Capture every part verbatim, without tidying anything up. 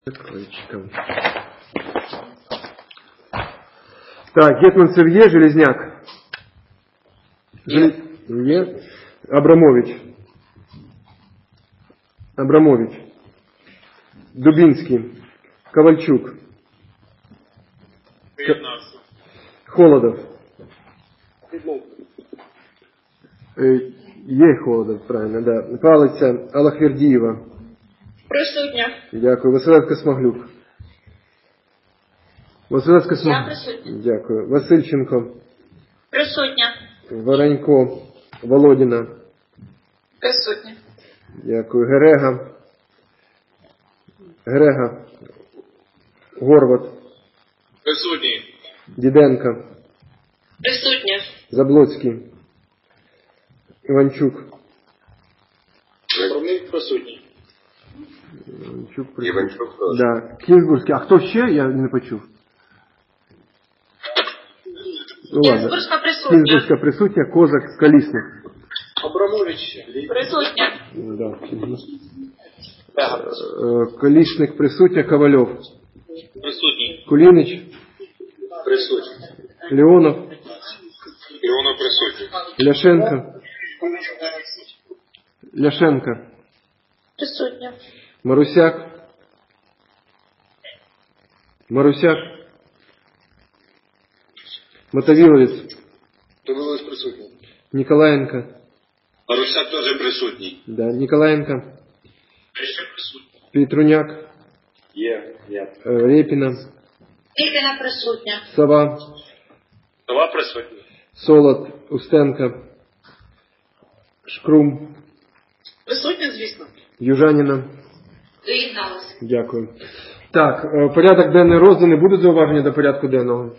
Так, Гетманцев є, Железняк? Є. Є. Абрамович. Абрамович. Дубинский. Ковальчук. Приєднався. Холодов. Е, Є Холодов, правильно, да. Палиця Аллахвердієва. Присутня. Дякую. Василевська-Смаглюк. Василевська-Смаглюк. Я присутня. Дякую. Васильченко. Присутня. Воронько. Володіна. Присутня. Дякую. Герега. Герега. Горват. Присутній. Діденко. Присутня. Заблоцький. Іванчук. Правник присутній. Іванчук присутній. Іванчук присутній. Да. Кінзбурзький. А хто ще? Я не почув. Ну, Кінзбурзька присутня. Кінзбурзька присутня. Козак. Колісник. Абрамович. Присутня. Да. Колісник присутня. Ковальов. Присутній. Кулінич. Присутній. Леонов. Леонов присутній. Ляшенко. Ляшенко. Присутня. Марусяк. Марусяк. Мотовиловець. Мотовиловець присутній. Ніколаєнко. Марусяк теж присутній. Да. Ніколаєнко. Ще присутній. Петруняк. Є. Є. Репіна. Репіна присутня. Сова. Сова присутній. Солод. Устенко. Шкрум. Присутня, звісно. Южаніна. Доєдналася. Дякую. Так, порядок денний розданий. Будуть зауваження до порядку денного?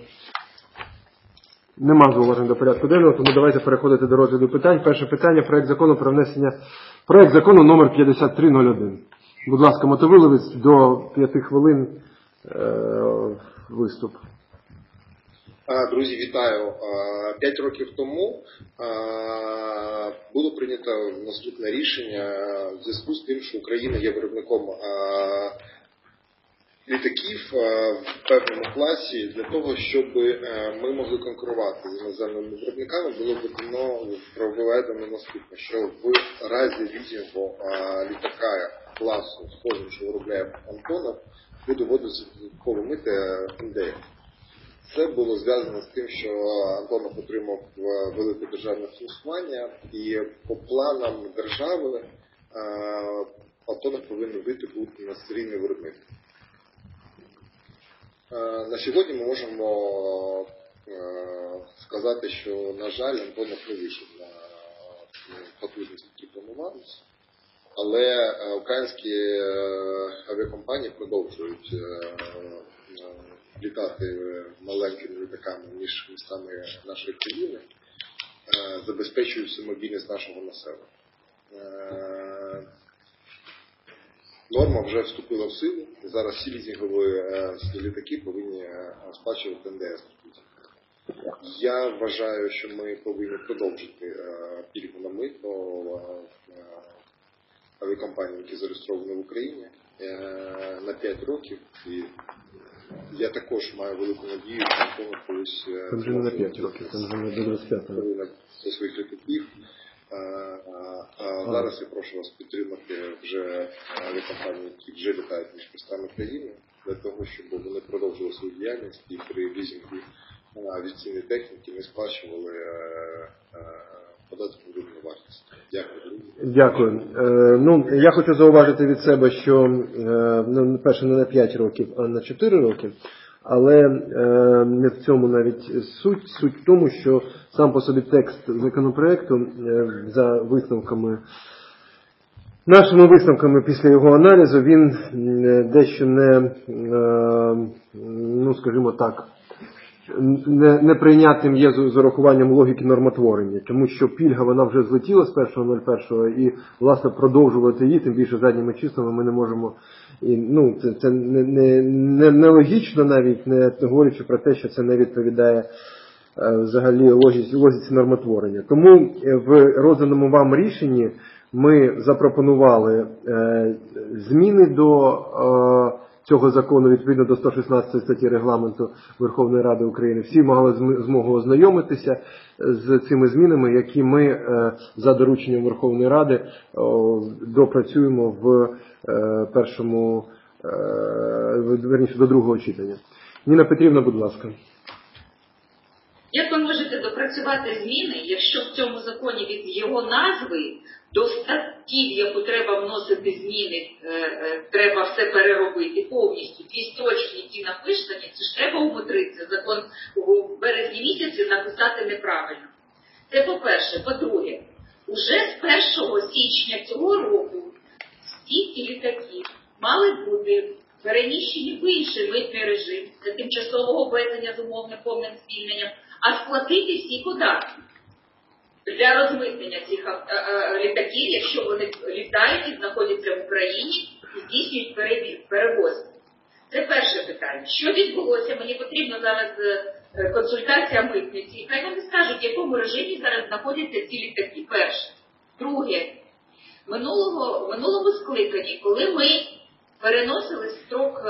Нема зауважень до порядку денного, тому давайте переходити до розгляду питань. Перше питання – проект закону про внесення, проект закону номер п'ятдесят три нуль один. Будь ласка, Мотовиловець, до п'яти хвилин е- виступ. Друзі, вітаю. П'ять років тому було прийнято наступне рішення в зв'язку з тим, що Україна є виробником літаків в певному класі. Для того, щоб ми могли конкурувати з іноземними виробниками, було проведено наступне, що в разі лізінгу літака класу, схожим, що виробляє Антонов, буде вводитися додатково мито ен де еф. Це було зв'язано з тим, що Антонов отримав велике державне фінансування, і по планам держави Антонов повинен вийти бути на серійне виробництво. На сьогодні ми можемо сказати, що, на жаль, Антонов не вийшов на потужність, які планувалися, але українські авіакомпанії продовжують літати маленькими літаками між містами нашої країни, забезпечуючи мобільність нашого населення. Норма вже вступила в силу, і зараз всі лізінгові літаки повинні сплачувати ен де ес. Я вважаю, що ми повинні продовжити пільгу на мито авіакомпанії, які зареєстровані в Україні, на п'ять років. І я також маю велику надію, що Антонов колись Там вже не на п'ять років, там вже не до двадцять п'ятого. Зі своїх літаків. А зараз я прошу вас підтримати вже авіакомпанії, які вже літають між містами країни, для того, щоб вони продовжували свою діяльність і при лізингу авіаційної техніки не сплачували податок на додану вартість. Дякую. Дякую. Е, ну, я хочу зауважити від себе, що, е, ну, перше, не на п'ять років, а на чотири роки. Але е, не в цьому навіть суть. Суть в тому, що сам по собі текст законопроекту е, за висновками, нашими висновками після його аналізу, він е, дещо не, е, ну, скажімо так, не, неприйнятним є з, з урахуванням логіки нормотворення, тому що пільга вона вже злетіла з першого нуль першого і, власне, продовжувати її, тим більше задніми числами ми не можемо. І, ну, це, це не, не, не, не логічно навіть, не говорячи про те, що це не відповідає е, взагалі логіці, логіці нормотворення. Тому в розданому вам рішенні ми запропонували е, зміни до е, цього закону відповідно до сто шістнадцятої статті регламенту Верховної Ради України. Всі мали змогу ознайомитися з цими змінами, які ми за дорученням Верховної Ради допрацюємо в першому, верніше, до другого читання. Ніна Петрівна, будь ласка. Як ви можете допрацювати зміни, якщо в цьому законі від його назви до статті, в яку треба вносити зміни, е, е, треба все переробити повністю, дві строчки, які написані, це ж треба умудритися, закон у березні місяці написати неправильно. Це по-перше. По-друге, уже з першого січня цього року всі ці літаки мали бути переміщені в інший митний режим за тимчасового ввезення з умовним повним звільненням, а сплатити всі податки для розмитнення цих літаків, якщо вони літають і знаходяться в Україні і здійснюють перевозки. Це перше питання. Що відбулося? Мені потрібно зараз консультація митниці. Хай вони скажуть, в якому режимі зараз знаходяться ці літаки. Перше. Друге. Минулого, минулому скликанні, коли ми переносили строк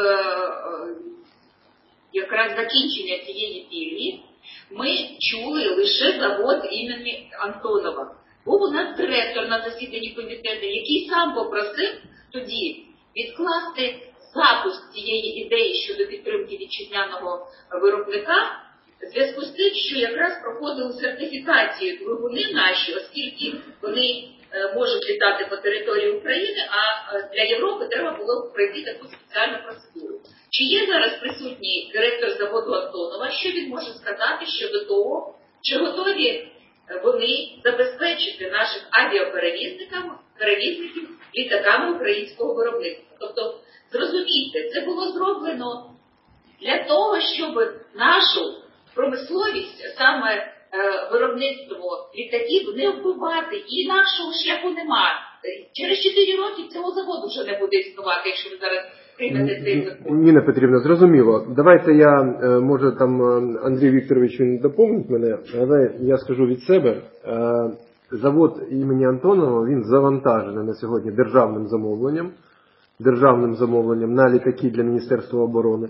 якраз закінчення цієї пільги, ми чули лише завод імені Антонова. Був у нас директор на засіданні комітету, який сам попросив тоді відкласти запуск цієї ідеї щодо підтримки вітчизняного виробника в зв'язку з тим, що якраз проходили сертифікацію двигуни наші, оскільки вони можуть літати по території України, а для Європи треба було пройти таку спеціальну процедуру. Чи є зараз присутній директор заводу Антонова? Що він може сказати щодо того, чи готові вони забезпечити наших авіаперевізників перевізників літаками українського виробництва? Тобто, зрозумійте, це було зроблено для того, щоб нашу промисловість, саме виробництво літаків, не вбивати, і інакшого шляху немає. Через чотири роки цього заводу вже не буде існувати, якщо ви зараз приймете цей закон. Ніна Петрівна, зрозуміло. Давайте я, може там Андрій Вікторович він доповнить мене, але я скажу від себе. Завод імені Антонова, він завантажений на сьогодні державним замовленням, державним замовленням на літаки для Міністерства оборони.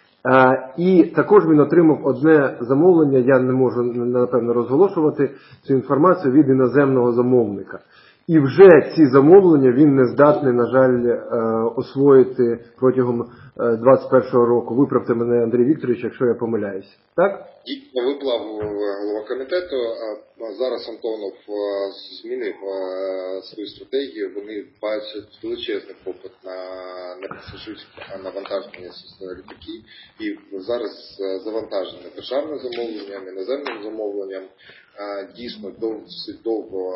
І також він отримав одне замовлення, я не можу, напевно, розголошувати цю інформацію, від іноземного замовника. І вже ці замовлення він не здатний, на жаль, освоїти протягом двадцять першого року. Виправте мене, Андрій Вікторович, якщо я помиляюся. Так? Дійсно, виплав голова комітету. Зараз Антонов змінив свою стратегію. Вони бачать величезний попит на непасажирське навантаження літаків. І зараз завантажене державним замовленням, іноземним замовленням. Дійсно, досить довго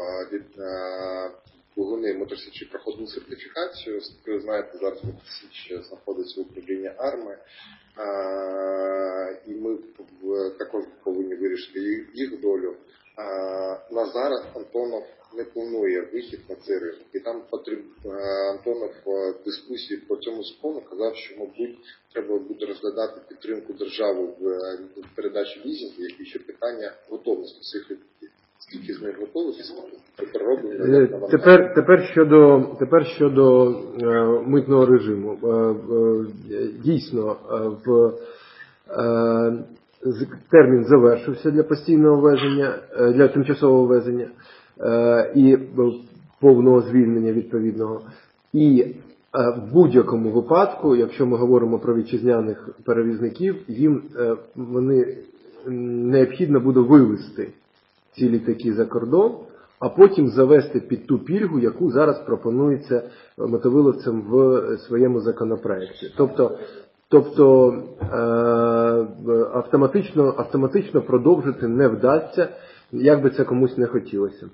двигуни Моторсічі проходили сертифікацію. Ви знаєте, зараз Моторсіч знаходиться в управлінні АРМА. І ми також повинні вирішити їх долю. На зараз Антонов не планує вихід на цей ринок. І там потрібно, Антонов в дискусії по цьому закону казав, що, мабуть, треба буде розглядати підтримку держави в передачі лізингу, які ще питання готовності всіх літаків. Скільки з них готові, скільки перероблено. Тепер, тепер щодо, тепер щодо е, митного режиму. Е, е, дійсно, е, в, е, термін завершився для постійного ввезення, е, для тимчасового ввезення е, і повного звільнення відповідного. І е, в будь-якому випадку, якщо ми говоримо про вітчизняних перевізників, їм е, вони необхідно буде вивезти ці літаки за кордон, а потім завести під ту пільгу, яку зараз пропонується мотовиловцям в своєму законопроекті. Тобто, тобто е- автоматично, автоматично продовжити не вдасться, як би це комусь не хотілося.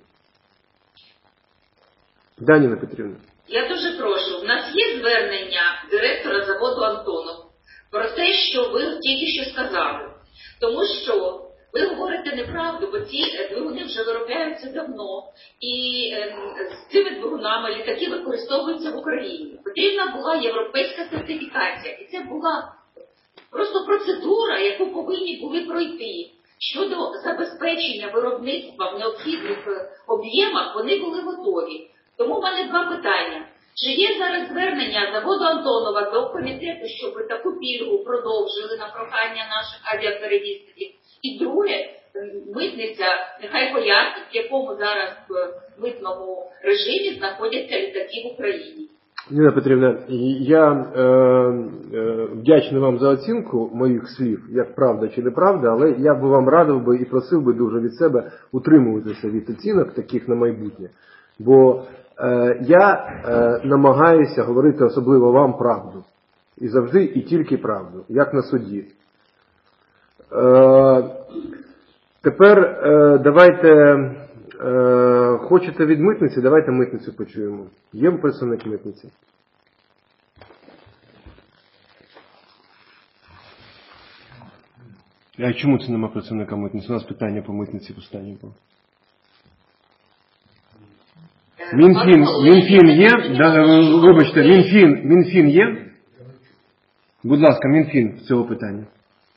Даніна Петрівна. Я дуже прошу, в нас є звернення директора заводу Антонов про те, що ви тільки що сказали. Тому що ви говорите неправду, бо ці двигуни вже виробляються давно, і з цими двигунами літаки використовуються в Україні. Потрібна була європейська сертифікація, і це була просто процедура, яку повинні були пройти. Щодо забезпечення виробництва в необхідних об'ємах, вони були готові. Тому в мене два питання. Чи є зараз звернення заводу Антонова до комітету, щоб таку пільгу продовжили на прохання наших авіаперевізників? І друге, митниця, нехай пояснить, в якому зараз в митному режимі знаходяться літаки в Україні. Ніна Петрівна, я е, е, вдячний вам за оцінку моїх слів, як правда чи неправда, але я би вам радив би і просив би дуже від себе утримуватися від оцінок таких на майбутнє. Бо е, я е, намагаюся говорити особливо вам правду. І завжди, і тільки правду, як на суді. Е, тепер е, давайте, е, хочете від митниці, давайте митницю почуємо. Є представник митниці? А чому це нема представника митниці? У нас питання по митниці останнє було. Мінфін, Мінфін є? Да, вибачте, Мінфін, Мінфін є? Будь ласка, Мінфін з цього питання.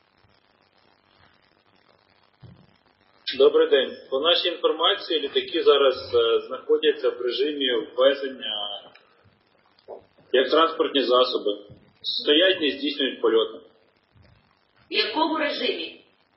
Добрий день. По нашій інформації, літаки зараз е, знаходяться в режимі ввезення як транспортні засоби. Стоять, не здійснюють польоти. В якому режимі?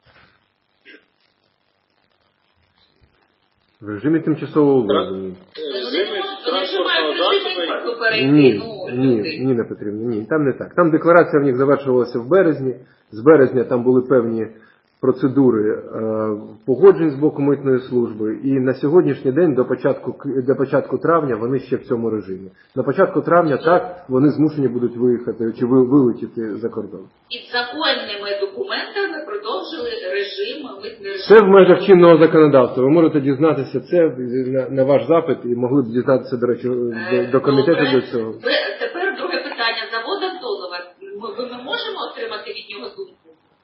В режимі тимчасового ввезення. В режимі транспортного засобу. Ні, ні, Ніна Петрівна, ні, там не так. Там декларація в них завершувалася в березні. З березня там були певні процедури е, погоджень з боку митної служби. І на сьогоднішній день до початку, до початку травня вони ще в цьому режимі. На початку травня так вони змушені будуть виїхати чи вилетіти за кордон. Під законними документами продовжили режим митний режим. Це в межах чинного законодавства. Ви можете дізнатися це на, на ваш запит і могли б дізнатися, до речі, до, до комітету Добре. до цього. Ви, тепер друге питання. Завод Антонова. Ми, ми можемо отримати від нього думку?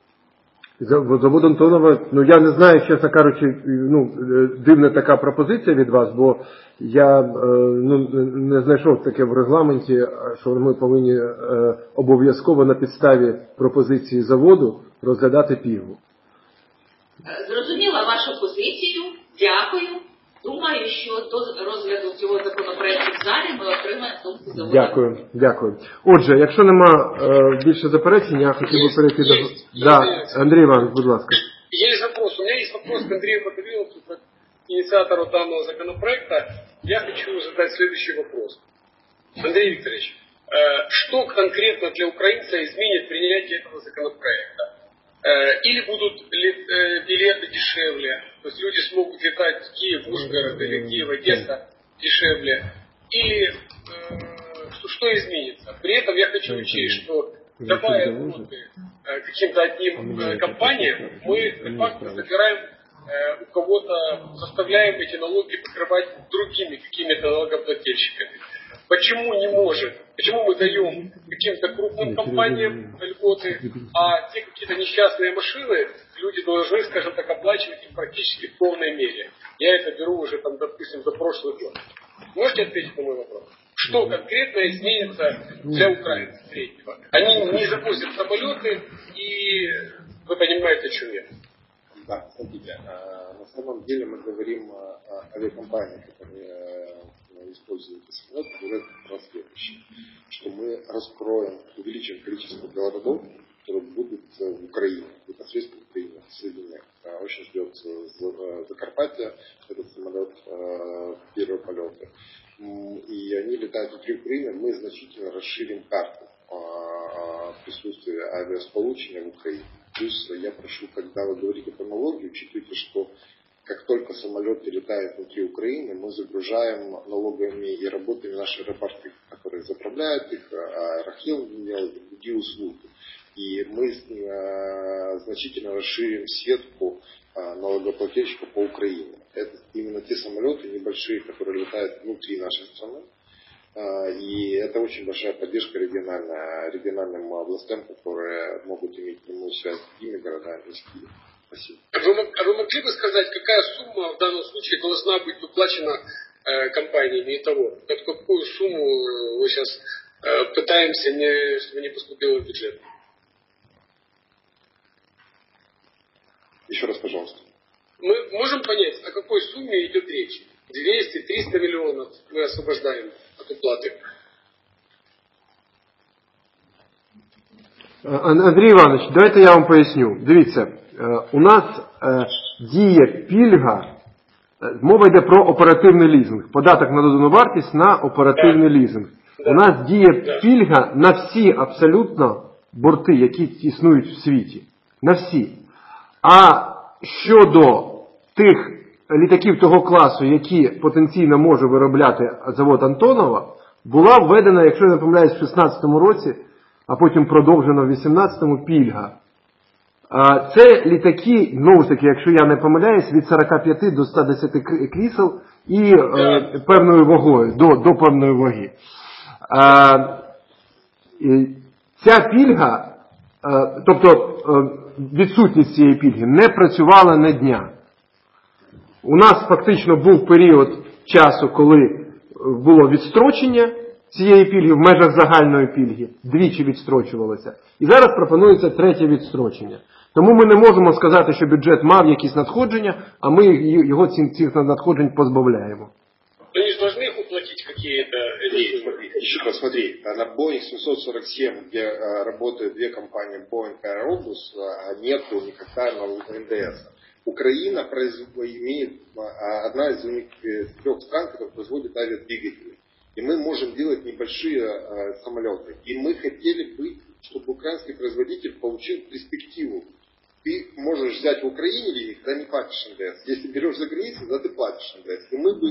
Завод Антонова, ну я не знаю, чесно кажучи, ну дивна така пропозиція від вас, бо я ну, не знайшов таке в регламенті, що ми повинні обов'язково на підставі пропозиції заводу розглядати пільгу. Зрозуміла вашу позицію. Дякую. Думаю, що до розгляду цього законопроекту в залі ми отримаємо думку заводу. Дякую, дякую. Отже, якщо нема е, більше заперечень, я хотів би перейти до... Да, Андрій Іванович, будь ласка. Есть вопрос. У меня есть вопрос к Андрею Мотовиловцу, как инициатору данного законопроекта. Я хочу задать следующий вопрос. Андрей Викторович, э, что конкретно для украинца изменит принятие этого законопроекта? Э, или будут ли, э, билеты дешевле, то есть люди смогут летать в Киев, в Ужгород или Киев, Одесса дешевле? Или э, что, что изменится? При этом я хочу учесть, что давая льготы э, каким-то одним э, компаниям, мы де-факто забираем э, у кого-то, заставляем эти налоги покрывать другими какими-то налогоплательщиками. Почему не может? Почему мы даем каким-то крупным компаниям льготы, а те какие-то несчастные машины люди должны, скажем так, оплачивать их практически в полной мере? Я это беру уже, там, допустим, за прошлый год. Можете ответить на мой вопрос? Что конкретно изменится для украинцев среднего? Они не запустят самолеты, и вы понимаете, о чем я. Да, смотрите, на самом деле мы говорим о авиакомпаниях, которые используют эти самолеты, говорят про следующее, что мы раскроем, увеличим количество городов, которые будут в Украине, непосредственно в Украине, в соединениях. Очень ждет Закарпатье, этот самолет, первые полеты. И они летают внутри Украины, мы значительно расширим карту присутствия авиасполучения в Украине. Плюс я прошу, когда вы говорите про налоги, учитывайте, что как только самолет перелетает внутри Украины, мы загружаем налогами и работами наши аэропорты, которые заправляют их, Аэрохил делает другие услуги. И мы э, значительно расширим сетку э, налогоплательщиков по Украине. Это именно те самолеты небольшие, которые летают внутри нашей страны. Э, и это очень большая поддержка региональная, региональным областям, которые могут иметь прямую связь с другими городами из Киева. Спасибо. А вы, а вы могли бы сказать, какая сумма в данном случае должна быть выплачена э, компаниями и того? Вот какую сумму мы сейчас э, пытаемся, не, чтобы не поступило в бюджет? Еще раз, пожалуйста. Мы можем понять, о какой сумме идет речь? двести-триста миллионов мы освобождаем от уплаты. Ан- Андрій Іванович, давайте я вам поясню. Дивіться, е, у нас е, діє пільга, е, мова йде про оперативний лізинг, податок на додану вартість на оперативний лізинг. У нас діє пільга на всі абсолютно борти, які існують в світі. На всі. А щодо тих літаків того класу, які потенційно може виробляти завод Антонова, була введена, якщо я не помиляюсь, в шістнадцятому році, а потім продовжено в вісімнадцятому пільга. Це літаки, знову ж таки, якщо я не помиляюсь, від сорока п'яти до ста десяти крісел і е, певною вагою, до, до певної ваги. Е, ця пільга, е, тобто е, відсутність цієї пільги не працювала на дня. У нас фактично був період часу, коли було відстрочення цієї пільги в межах загальної пільги, двічі відстрочувалося. І зараз пропонується третє відстрочення. Тому ми не можемо сказати, що бюджет мав якісь надходження, а ми його цих надходжень позбавляємо. Они же должны уплатить какие-то... Смотри, еще раз смотри, на Boeing семьсот сорок семь, где а, работают две компании Boeing и Airbus, а, нету никогда эн дэ эс. Украина произв... имеет а, одна из них трех стран, которая производит авиадвигатели. И мы можем делать небольшие а, самолеты. И мы хотели бы, чтобы украинский производитель получил перспективу. Ты можешь взять в Украине или когда не платишь эн дэ эс. Если берешь за границей, тогда ты платишь эн дэ эс. И мы бы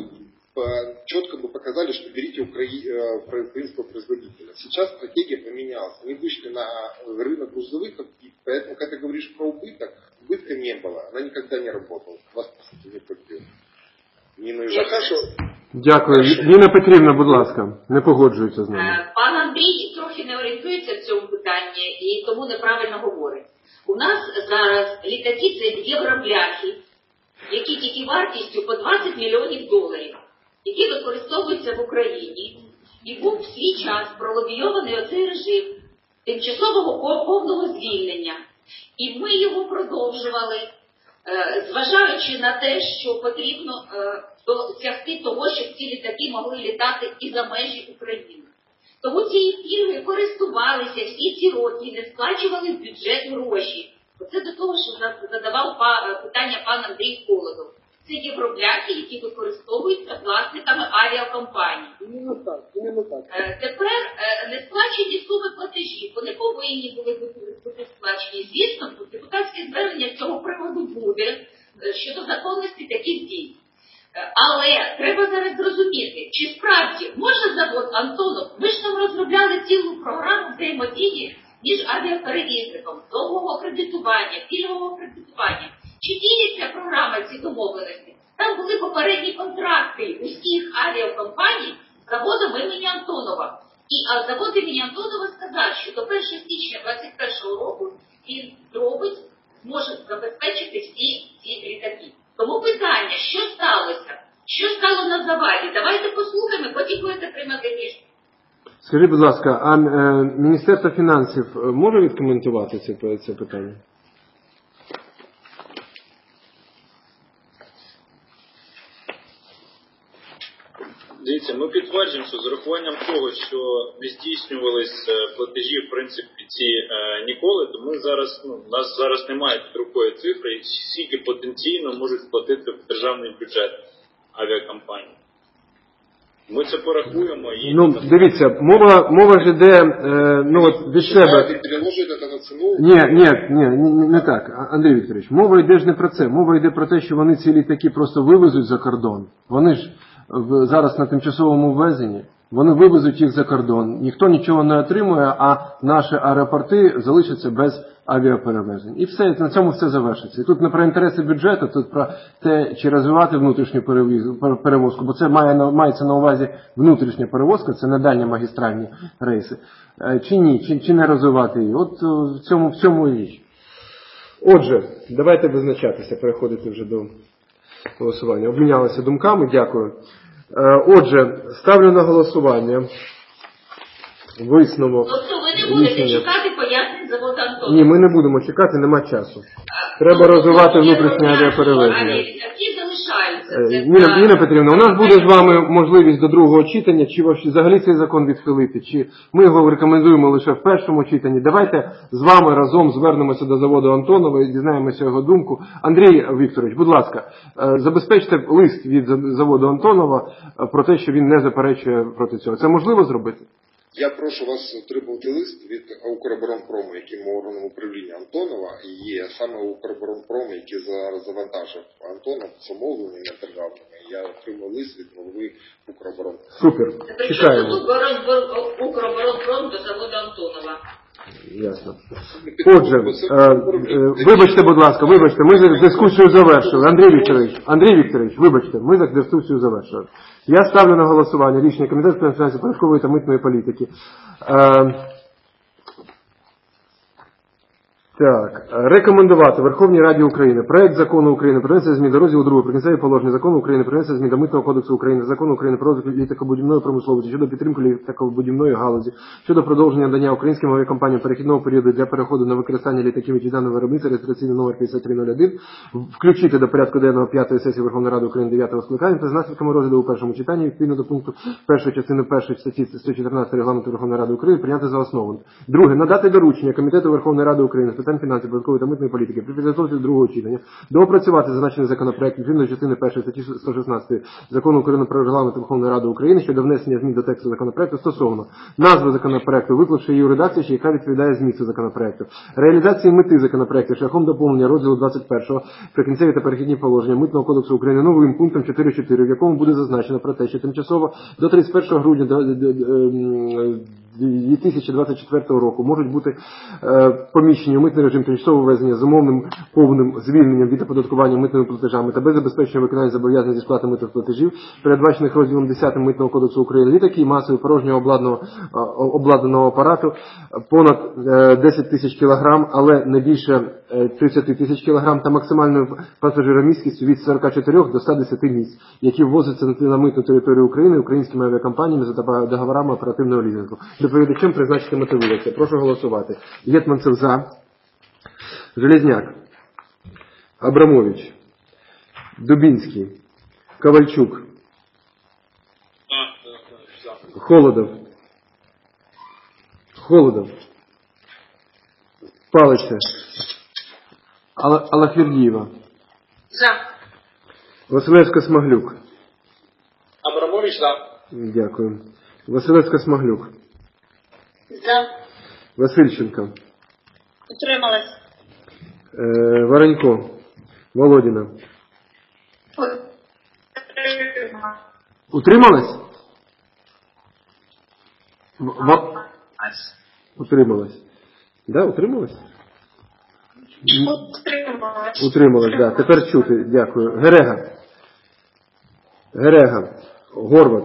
четко бы показали, что берите украинского производителя. Сейчас стратегия поменялась. Они вышли на рынок грузовых, и поэтому, когда ты говоришь про убыток, убытка не было. Она никогда не работала. Вас, по сути, не купил. Ніна Іванівна. Дякую. Ніна Петрівна, будь ласка, не погоджується з нами. Пан Андрій трохи не орієнтується в цьому питанні і тому неправильно говорить. У нас зараз літаки – це євробляхи, які тільки вартістю по двадцять мільйонів доларів, які використовуються в Україні, і був в свій час пролобійований оцей режим тимчасового повного звільнення. І ми його продовжували, зважаючи на те, що потрібно досягти того, щоб ці літаки могли літати і за межі України. Тому цієї пільги користувалися всі ці роки, не сплачували в бюджет гроші. Оце до того, що задавав питання пан Андрій Холодов. Це євробляхи, які використовуються власниками авіакомпаній. Іменно так, іменно так. Тепер несплачені суми платежів, вони повинні були бути сплачені. Звісно, депутатське звернення з цього приводу буде щодо законності таких дій. Але треба зараз зрозуміти, чи справді може завод Антонов, ми ж там розробляли цілу програму взаємодії між авіаперевізником, довгого кредитування, пільгового кредитування. Чи діється програма ці домовленості? Там були попередні контракти усіх авіакомпаній з заводом імені Антонова. І а завод імені Антонова сказав, що до першого січня двадцять першого року він зробить, зможе забезпечити всі ці літаки. Тому питання, що сталося? Що стало на заваді? Давайте послухаємо, потім будете приймати рішення. Скажіть, будь ласка, а е, Міністерство фінансів може відкоментувати це, це питання? Дивіться, ми підтверджуємо, що з урахуванням того, що не здійснювались платежі, в принципі, ці е, ніколи, то ми зараз, ну, у нас зараз немає під рукою цифри, скільки потенційно можуть сплатити в державний бюджет авіакомпанії. Ми це порахуємо і... Ну, дивіться, мова, мова ж йде, е, ну, от від себе... Ні, ні, ні, ні, не так, Андрій Вікторович, мова йде ж не про це, мова йде про те, що вони ці літаки просто вивезуть за кордон. Вони ж зараз на тимчасовому ввезенні, вони вивезуть їх за кордон, ніхто нічого не отримує, а наші аеропорти залишаться без авіаперевезень. І все, на цьому все завершиться. І тут не про інтереси бюджету, тут про те, чи розвивати внутрішню перевозку, бо це має, мається на увазі внутрішня перевозка, це не дальні магістральні рейси, чи ні, чи, чи не розвивати її. От в цьому, в цьому і річ. Отже, давайте визначатися, переходити вже до голосування. Обмінялися думками, дякую. Отже, ставлю на голосування висновок. Тобто ви не будете чекати пояснень заводу Антонова? Ні, ми не будемо чекати, нема часу. Треба розвивати внутрішнє авіаперевезення. Які залишаються? Е, Це Ніна, так. Ніна Петрівна, у нас буде з вами можливість до другого читання, чи взагалі цей закон відхилити, чи ми його рекомендуємо лише в першому читанні. Давайте з вами разом звернемося до заводу Антонова і дізнаємося його думку. Андрій Вікторович, будь ласка, е, забезпечте лист від заводу Антонова про те, що він не заперечує проти цього. Це можливо зробити? Я прошу вас отримати лист від Укроборонпрому, яким органом управління Антонова є саме Укроборонпром, який зараз завантажив Антонов замовлення державними. Я отримав лист від голови Укроборонпрому. Супер. Причому Чекаємо. тут Укроборон- Укроборонпром до заводу Антонова. Ясно. Отже, е, е, вибачте, будь ласка, вибачте, ми з- дискусію завершили. Андрій Вікторович, Андрій Вікторович, вибачте, ми за дискусію завершили. Я ставлю на голосування рішення Комітету з фінансів, податкової та митної політики. Е, Так, рекомендувати Верховній Раді України проект закону України про внесення змін до розділу другого Прикінцеві положення закону України про внесення змін до Митного кодексу України, закону України про розвиток літакобудівної промисловості щодо підтримки літакобудівної галузі, щодо продовження надання українським авіакомпаніям перехідного періоду для переходу на використання літаків вітчизняного виробництва, реєстраційний номер п'ятдесят три нуль один, включити до порядку денного п'ятої сесії Верховної Ради України дев'ятого скликання та з наслідками розгляду у першому читанні відповідно до пункту першої частини першої статті сто чотирнадцять Регламенту Верховної Ради України прийняти за основу. Друге, надати доручення Комітету Верховної Ради України з питань фінансів, податкової та митної політики при підготовці до другого читання доопрацювати зазначений законопроект відповідно до частини першої статті сто шістнадцять Закону України про Регламент Верховної Ради України щодо внесення змін до тексту законопроекту стосовно назви законопроекту, виклавши її у редакції, яка відповідає змісту законопроекту, реалізації мети законопроекту шляхом доповнення розділу двадцять першого Прикінцеві та перехідні положення Митного кодексу України новим пунктом чотири чотири, в якому буде зазначено про те, що тимчасово до тридцять першого грудня дві тисячі двадцять четвертого року можуть бути е, поміщені у митний режим тимчасового ввезення з умовним повним звільненням від оподаткування митними платежами та без забезпечення виконання зобов'язань зі сплати митних платежів, передбачених розділом десятим Митного кодексу України, літаки масові порожнього обладнаного, обладнаного апарату понад е, десять тисяч кілограм, але не більше е, тридцять тисяч кілограм та максимальною пасажиромісткістю від сорок чотири до ста десяти місць, які ввозяться на митну територію України українськими авіакомпаніями за договорами оперативного лізингу. Доповідачем призначити мотивується. Прошу голосувати. Єтманцев за. Железняк. Абрамович. Дубінський. Ковальчук. Холодов. Холодов. Палиця. Алла- Аллахвердієва. За. Василевська-Смаглюк. Абрамович, да. Дякую. Василевська-Смаглюк. За. Васильченко. Утрималась. Е, Воронько. Володіна. Утрималась? В- Во- Утрималась. Да, утрималась? Утрималась. Утрималась, да. Тепер чути, дякую. Герега. Герега. Горват.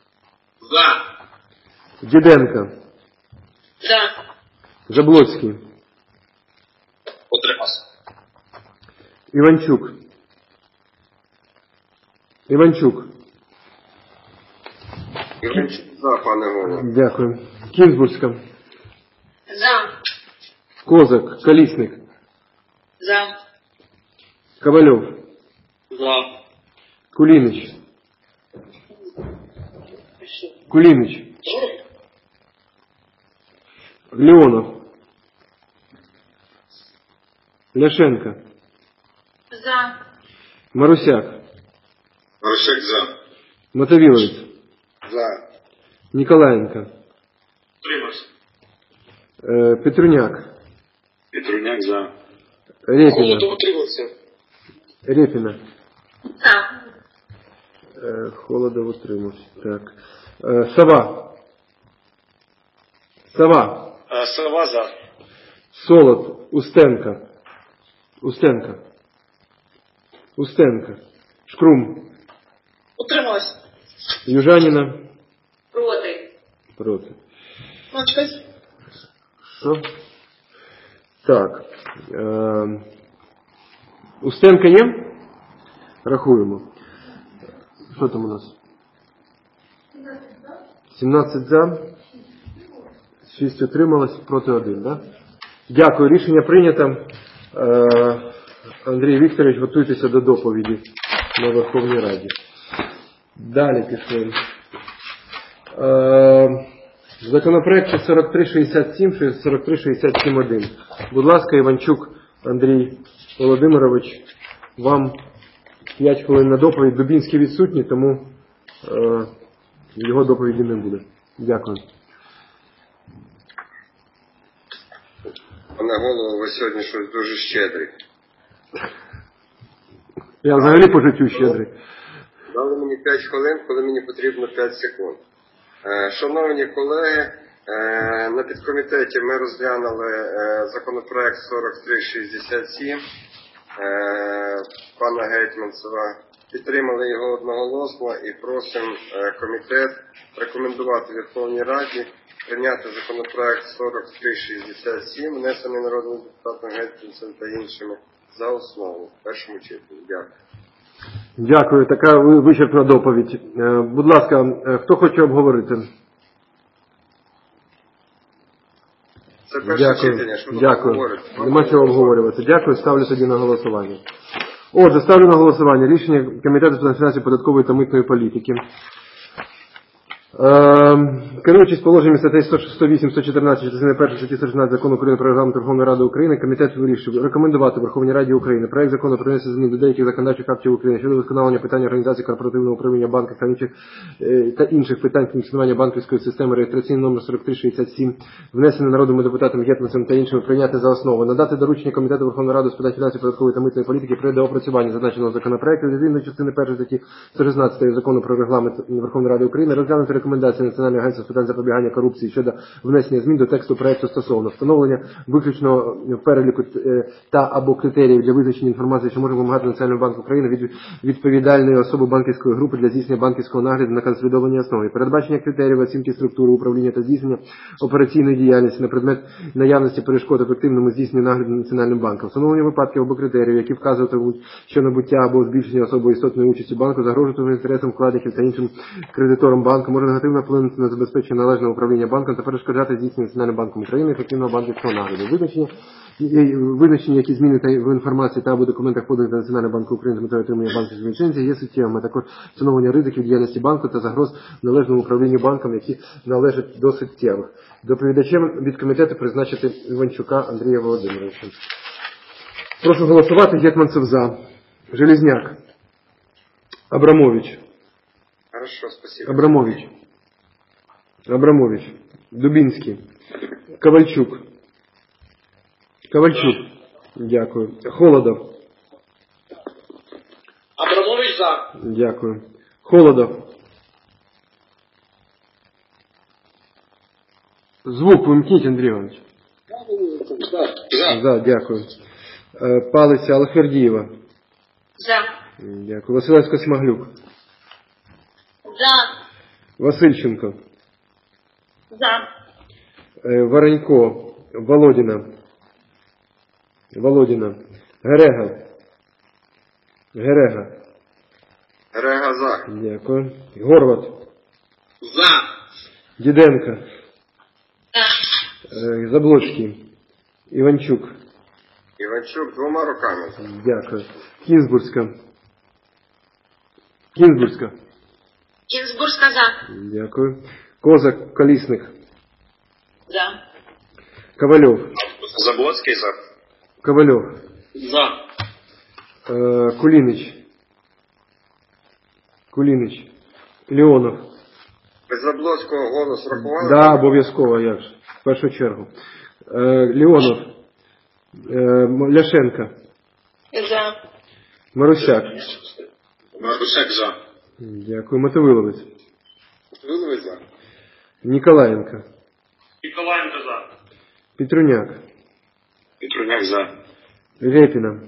За. Діденко. За. Заблоцький. Утримався. Іванчук. Іванчук. За, пане голово. Дякую. Кінзбурська. За. Козак. Колісник. За. Ковальов. За. Кулінич. Кулінич. Леонов. Ляшенко. За. Марусяк. Марусяк за. Мотовиловець. За. Ніколаєнко. Утримався. Е, Петруняк. Петруняк за. Репіна. утримався. Репіна. За. Е, Холодов утримався. Так. Е, Сова. Сова. Сова за. Солод. Устенко. Устенко. Устенко. Шкрум. Утрималась. Южаніна. Проти. Проти. Мочкась. Що? Так. Е, Устенко є? Рахуємо. Що там у нас? сімнадцять за. шість утрималось, проти один, да? Дякую, рішення прийнято. Е, Андрій Вікторович, готуйтеся до доповіді. на Верховній Раді. Далі пішли. Е, законопроекти сорок три шістдесят сім, сорок три шістдесят сім один. Будь ласка, Іванчук Андрій Володимирович, вам п'ять хвилин на доповідь. Дубінський відсутній, тому е, його доповіді не буде. Дякую. Пане голово, ви сьогодні щось дуже щедрі. Я взагалі по життю щедрий. Дали мені п'ять хвилин, коли мені потрібно п'ять секунд. Е, Шановні колеги, е, на підкомітеті ми розглянули е, законопроект сорок три шістдесят сім е, пана Гетманцева. Підтримали його одноголосно і просимо е, комітет рекомендувати Верховній Раді прийняти законопроект сорок три шістдесят сім, внесений народним депутатом Гетманцевим та іншими, за основу в першому читанні. Дякую. Дякую. Така вичерпна доповідь. Е, Будь ласка, е, хто хоче обговорити? Це перше Дякую. читання, що тут Дякую. говорить. Нема чого обговорювати. Дякую. Ставлю тоді на голосування. Отже, ставлю на голосування рішення Комітету з питань фінансів, податкової та митної політики. Е, керуючись положеннями статей сто вісім, сто чотирнадцять, частини першої статті сто шістнадцять Закону України про Регламент Верховної Ради України, комітет вирішив рекомендувати Верховній Раді України проект закону про внесення змін до деяких законодавчих актів України щодо вдосконалення питань організації корпоративного управління банків та інших, е, та інших питань функціонування банківської системи, реєстраційний номер сорок три шістдесят сім, внесений народними депутатами Гетманцевим та іншими, прийняти за основу, надати доручення Комітету Верховної Ради з питань фінансів, податкової та митної політики при доопрацюванні зазначеного законопроекту відповідно частини першої статті сто шістнадцять Закону про Регламент Верховної Ради України, розглянути рекомендації Національного агентства з питань запобігання корупції щодо внесення змін до тексту проекту стосовно встановлення виключно переліку та або критеріїв для визначення інформації, що може вимагати Національний банк України від відповідальної особи банківської групи для здійснення банківського нагляду на консолідованій основі, передбачення критеріїв оцінки структури управління та здійснення операційної діяльності на предмет наявності перешкод ефективному здійсненню нагляду Національним банком, встановлення випадків або критеріїв, які вказуватимуть, що набуття або збільшення особою істотної участі банку загрожуватиме інтересам вкладників та іншим кредиторам банку, може негативно вплинути на забезпечення належного управління банком та перешкоджати здійсненню Національним банком України ефективного банківського нагляду. Визначення, визначення, які зміни та в інформації та або документах, поданих до Національного банку України з метою отримання банківської ліцензії, є суттєвими. Також встановлення ризиків діяльності банку та загроз належному управлінню банком, які належать до суттєвих. Доповідачем від комітету призначити Іванчука Андрія Володимировича. Прошу голосувати. Гетманцев за. Железняк. Абрамович. Хорошо, спасибо. Абрамович. Абрамович. Дубінський. Ковальчук. Ковальчук. Дякую. Холодов. Абрамович за. Дякую. Холодов. Звук вимкніть, Андрій Іванович. За. За, дякую. Е, Палиця Алахвердієва. За. Дякую. Василевсько-Смаглюк. За. Васильченко. За. Е, Воронько. Володіна. Володіна. Герега. Герега. Рега за. Дякую. Горват. За. Діденко. За. Е, Заблоцький. Іванчук. Іванчук двома руками. Дякую. Кінзбурська. Кінзбурська. Кінзбурська за. Дякую. Козак Колісник. За. Ковальов. Заблоцький за. Ковальов. За. Е, Кулінич. Кулінич. Леонов. Без Заблоцького голос рахували? Да, обов'язково, як ж. В першу чергу. Е, Леонов. Е, Ляшенко. За. Марусяк. Марусяк за. Дякую. Мотовиловець. Виловий за. Ніколаєнко. Ніколаєнко за. Петруняк. Петруняк за. Репіна.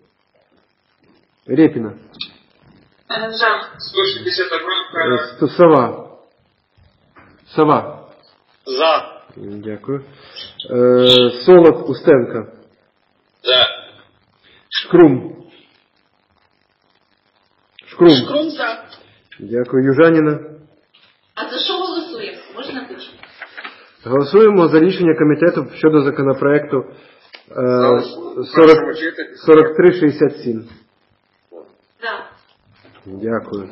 Репіна. За. сто шістдесят Е, Сова. Сова. За. Дякую. Е, Солод Устенко. За. Шкрум. Шкрум. Шкрум за. Дякую. Южаніна. А за що голосуємо? Можна почути? Голосуємо за рішення комітету щодо законопроекту е, В сорок, першому читанні. сорок три шістдесят сім. За. Дякую.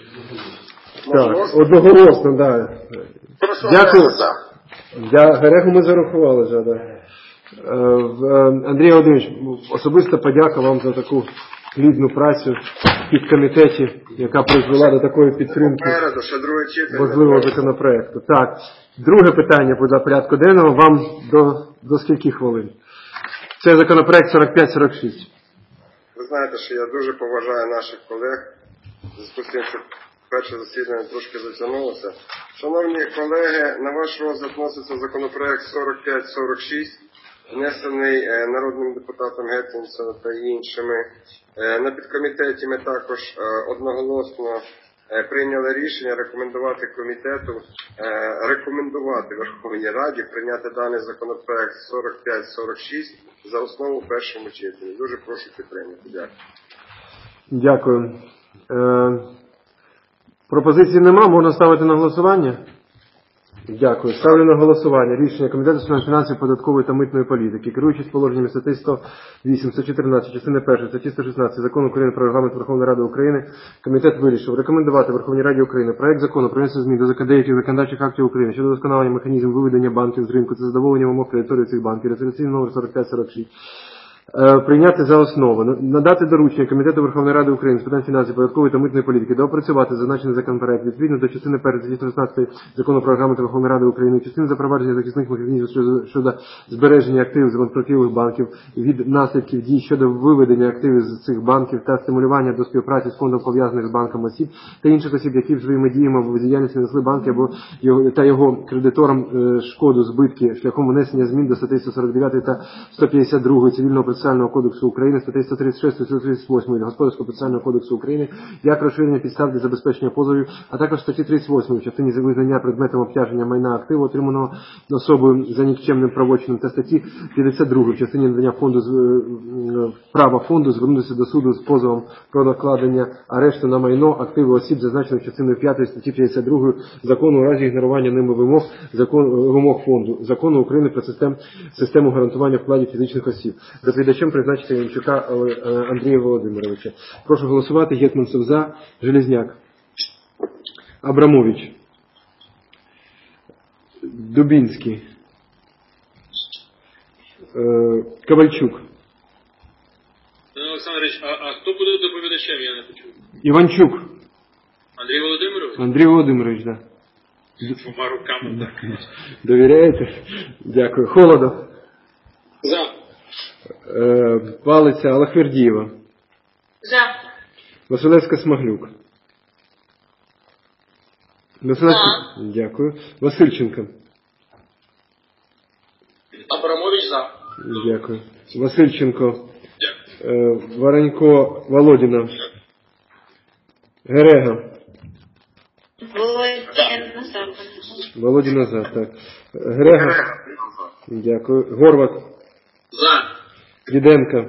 Так, одноголосно, да. Дякую. Я, Герегу ми зарахували вже, да. Е, Андрій Володимирович, особиста подяка вам за таку плідну працю в підкомітеті, яка призвела до такої підтримки важливого законопроекту. Так, друге питання по порядку денного. Вам до, до скільки хвилин? Це законопроект сорок п'ять сорок шість. Ви знаєте, що я дуже поважаю наших колег, в зв'язку з тим, що перше засідання трошки затягнулося. Шановні колеги, на ваш розгляд вноситься законопроект сорок п'ять сорок шість, внесений народним депутатом Гетманцевим та іншими. На підкомітеті ми також одноголосно прийняли рішення рекомендувати комітету, рекомендувати Верховній Раді прийняти даний законопроект сорок п'ять сорок шість за основу в першому читанні. Дуже прошу підтримати. Дякую. Дякую. Е, пропозицій нема, можна ставити на голосування? Дякую. Ставлю на голосування рішення Комітету з питань фінансів, податкової та митної політики, керуючись положеннями статей сто вісім, сто чотирнадцять, частини першої, статті сто шістнадцять Закону України про Регламент Верховної Ради України, комітет вирішив рекомендувати Верховній Раді України проект закону про внесення змін до деяких законодавчих актів України щодо вдосконалення механізму виведення банків з ринку та задоволення вимог кредиторів цих банків, реєстраційний номер сорок п'ять сорок шість. Прийняти за основу, надати доручення Комітету Верховної Ради України з питань фінансів, податкової та митної політики, доопрацювати зазначений законопроект відповідно до частини першої статті сто шістнадцять Закону про Регламент Верховної Ради України, частини запровадження захисних механізмів щодо, щодо збереження активів з банкрутілих банків від наслідків дій щодо виведення активів з цих банків та стимулювання до співпраці з фондом пов'язаних з банком осіб та інших осіб, які своїми діями в діяльності несли банки або його, та його кредиторам е, шкоду, збитки шляхом внесення змін до статей сто сорок дев'ять та сто п'ятдесят два Цивільного процесуального кодексу України, статей сто тридцять шість, сто тридцять вісім Господарського процесуального кодексу України, як розширення підстав для забезпечення позовів, а також статті тридцять вісім в частині визнання предметом обтяження майна активу, отриманого особою за нікчемним правочином, та статті п'ятдесят два в частині надання фонду права фонду звернутися до суду з позовом про накладення арешту на майно активи осіб, зазначених частиною п'ятою статті п'ятдесят два Закону у разі ігнорування ними вимог закон, вимог фонду Закону України про систем, систему гарантування вкладів фізичних осіб. Доповідачем призначити Янчука Андрія Володимировича. Прошу голосувати. Гетманцев за. Железняк. Абрамович. Дубінський. Ковальчук. Олександрович, а, а хто буде доповідачем, я не почув? Іванчук. Андрій Володимирович? Андрій Володимирович, так. Да. Двома руками так. Довіряєте? Дякую. Холодов. За. Е, Палиця Алахвердієва. За. Василевська-Смаглюк. Василевська... Дякую. Васильченко. Абрамович за. Дякую. Васильченко. Е, Воронько Володіна. Герега. Володіна за. Володіна за, так. Герега. Дякую. Горват. За. Діденко.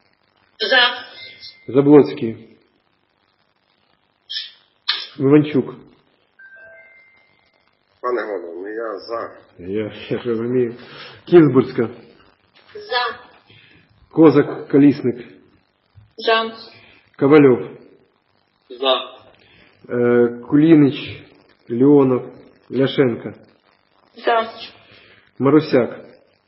За. Заблоцький. Іванчук. Пане голово, ну я за. Я, я розумію. Кінзбурська. За. Козак Колісник. За. Ковальов. За. Е, Кулінич. Леонов. Ляшенко. За. Марусяк.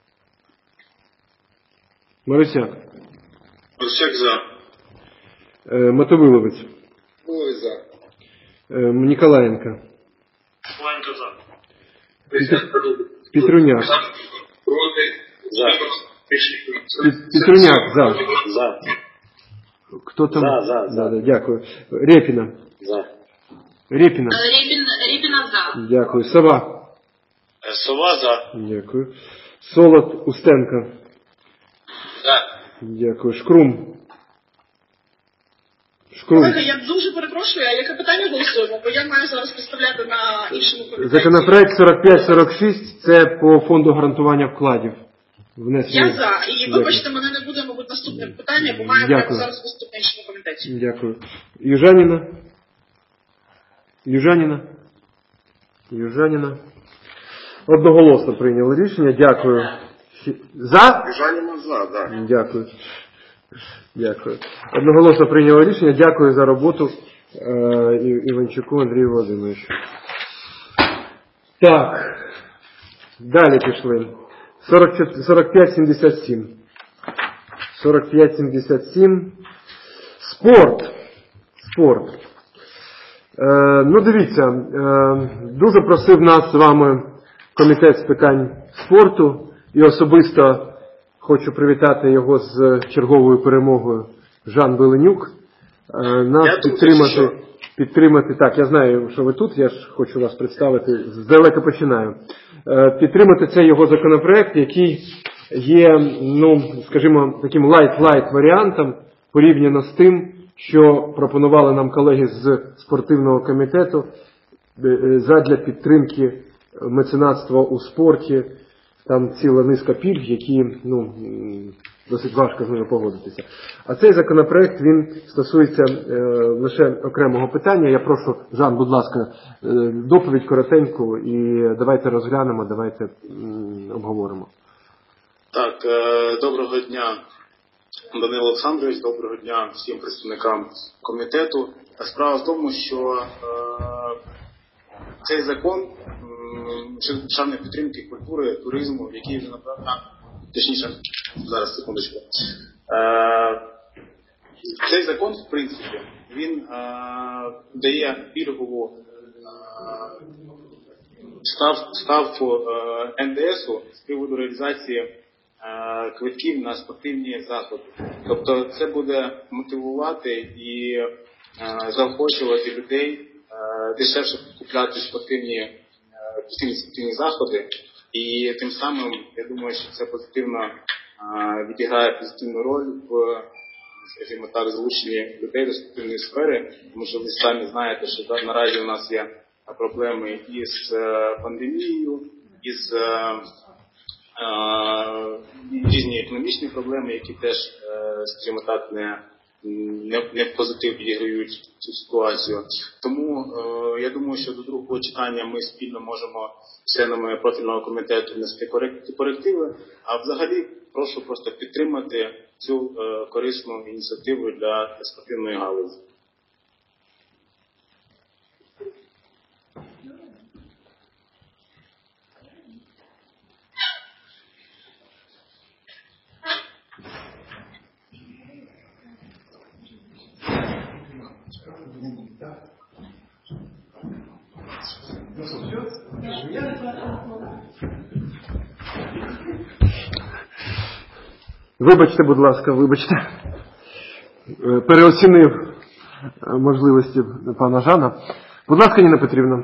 Марусяк. Марусяк за. Е, Мотовиловець. Ой, за. Е, Ніколаєнко. Сланка за. Петруняк. Проти. За. Петруняк, за. За. Хто там? За, за, за. Да, да, дякую. Репіна. За. Репіна. Ріпін, Ріпіна за. Дякую. Сова. Сова за. Дякую. Солод Устенко. За. Дякую. Шкрум. Шкрум. Колеги, я дуже перепрошую, а яке питання голосуємо? Бо я маю зараз представляти на іншому комітеті. Законопроект сорок п'ять сорок шість це по фонду гарантування вкладів. Внесення. Я за. І вибачте, мене не буде, мабуть, наступне питання, бо маю Дякую. прямо зараз виступ на іншому комітеті. Дякую. Южаніна. Южаніна. Южаніна. Одноголосно прийняли рішення. Дякую. За? Южаніна за, так. Дякую. Дякую. Одноголосно прийняли рішення. Дякую за роботу е, І- Іванчуку Андрію Володимировичу. Так, далі пішли. сорок п'ять сімдесят сім. сорок п'ять сімдесят сім. Спорт. Спорт. Е, ну, дивіться, е, дуже просив нас з вами комітет з питань спорту, і особисто хочу привітати його з черговою перемогою Жан Беленюк. Е, нас Я тут, підтримати, що? підтримати, так, я знаю, що ви тут, я ж хочу вас представити, здалека починаю. Е, підтримати цей його законопроект, який є, ну, скажімо, таким лайт-лайт варіантом порівняно з тим, що пропонували нам колеги з спортивного комітету задля підтримки меценатства у спорті. Там ціла низка пільг, які, ну, досить важко з ними погодитися. А цей законопроект, він стосується е, лише окремого питання. Я прошу, Жан, будь ласка, е, доповідь коротеньку і давайте розглянемо, давайте м, обговоримо. Так, е, доброго дня, Данило Олександрович, доброго дня всім представникам комітету. Справа в тому, що е, цей закон щодо державної підтримки культури, туризму, який вже направлено, точніше, зараз, секундочку. Е, цей закон, в принципі, він е, дає пільгову е, став, ставку е, ен де есу з приводу реалізації квитків на спортивні заходи. Тобто це буде мотивувати і е, заохочувати людей е, дешевше купляти спортивні, е, постійні спортивні заходи. І тим самим, я думаю, що це позитивно е, відіграє позитивну роль в, скажімо так, залученні людей до спортивної сфери, тому що ви самі знаєте, що наразі у нас є проблеми із пандемією, із різні економічні проблеми, які теж, скажімо так, не, не, не в позитив відіграють цю ситуацію. Тому е, я думаю, що до другого читання ми спільно можемо з членами профільного комітету внести корективи, а взагалі прошу просто підтримати цю е, корисну ініціативу для спортивної галузі. Вибачте, будь ласка, вибачте. Переоцінив можливості пана Жана. Будь ласка, Ніна Петрівна.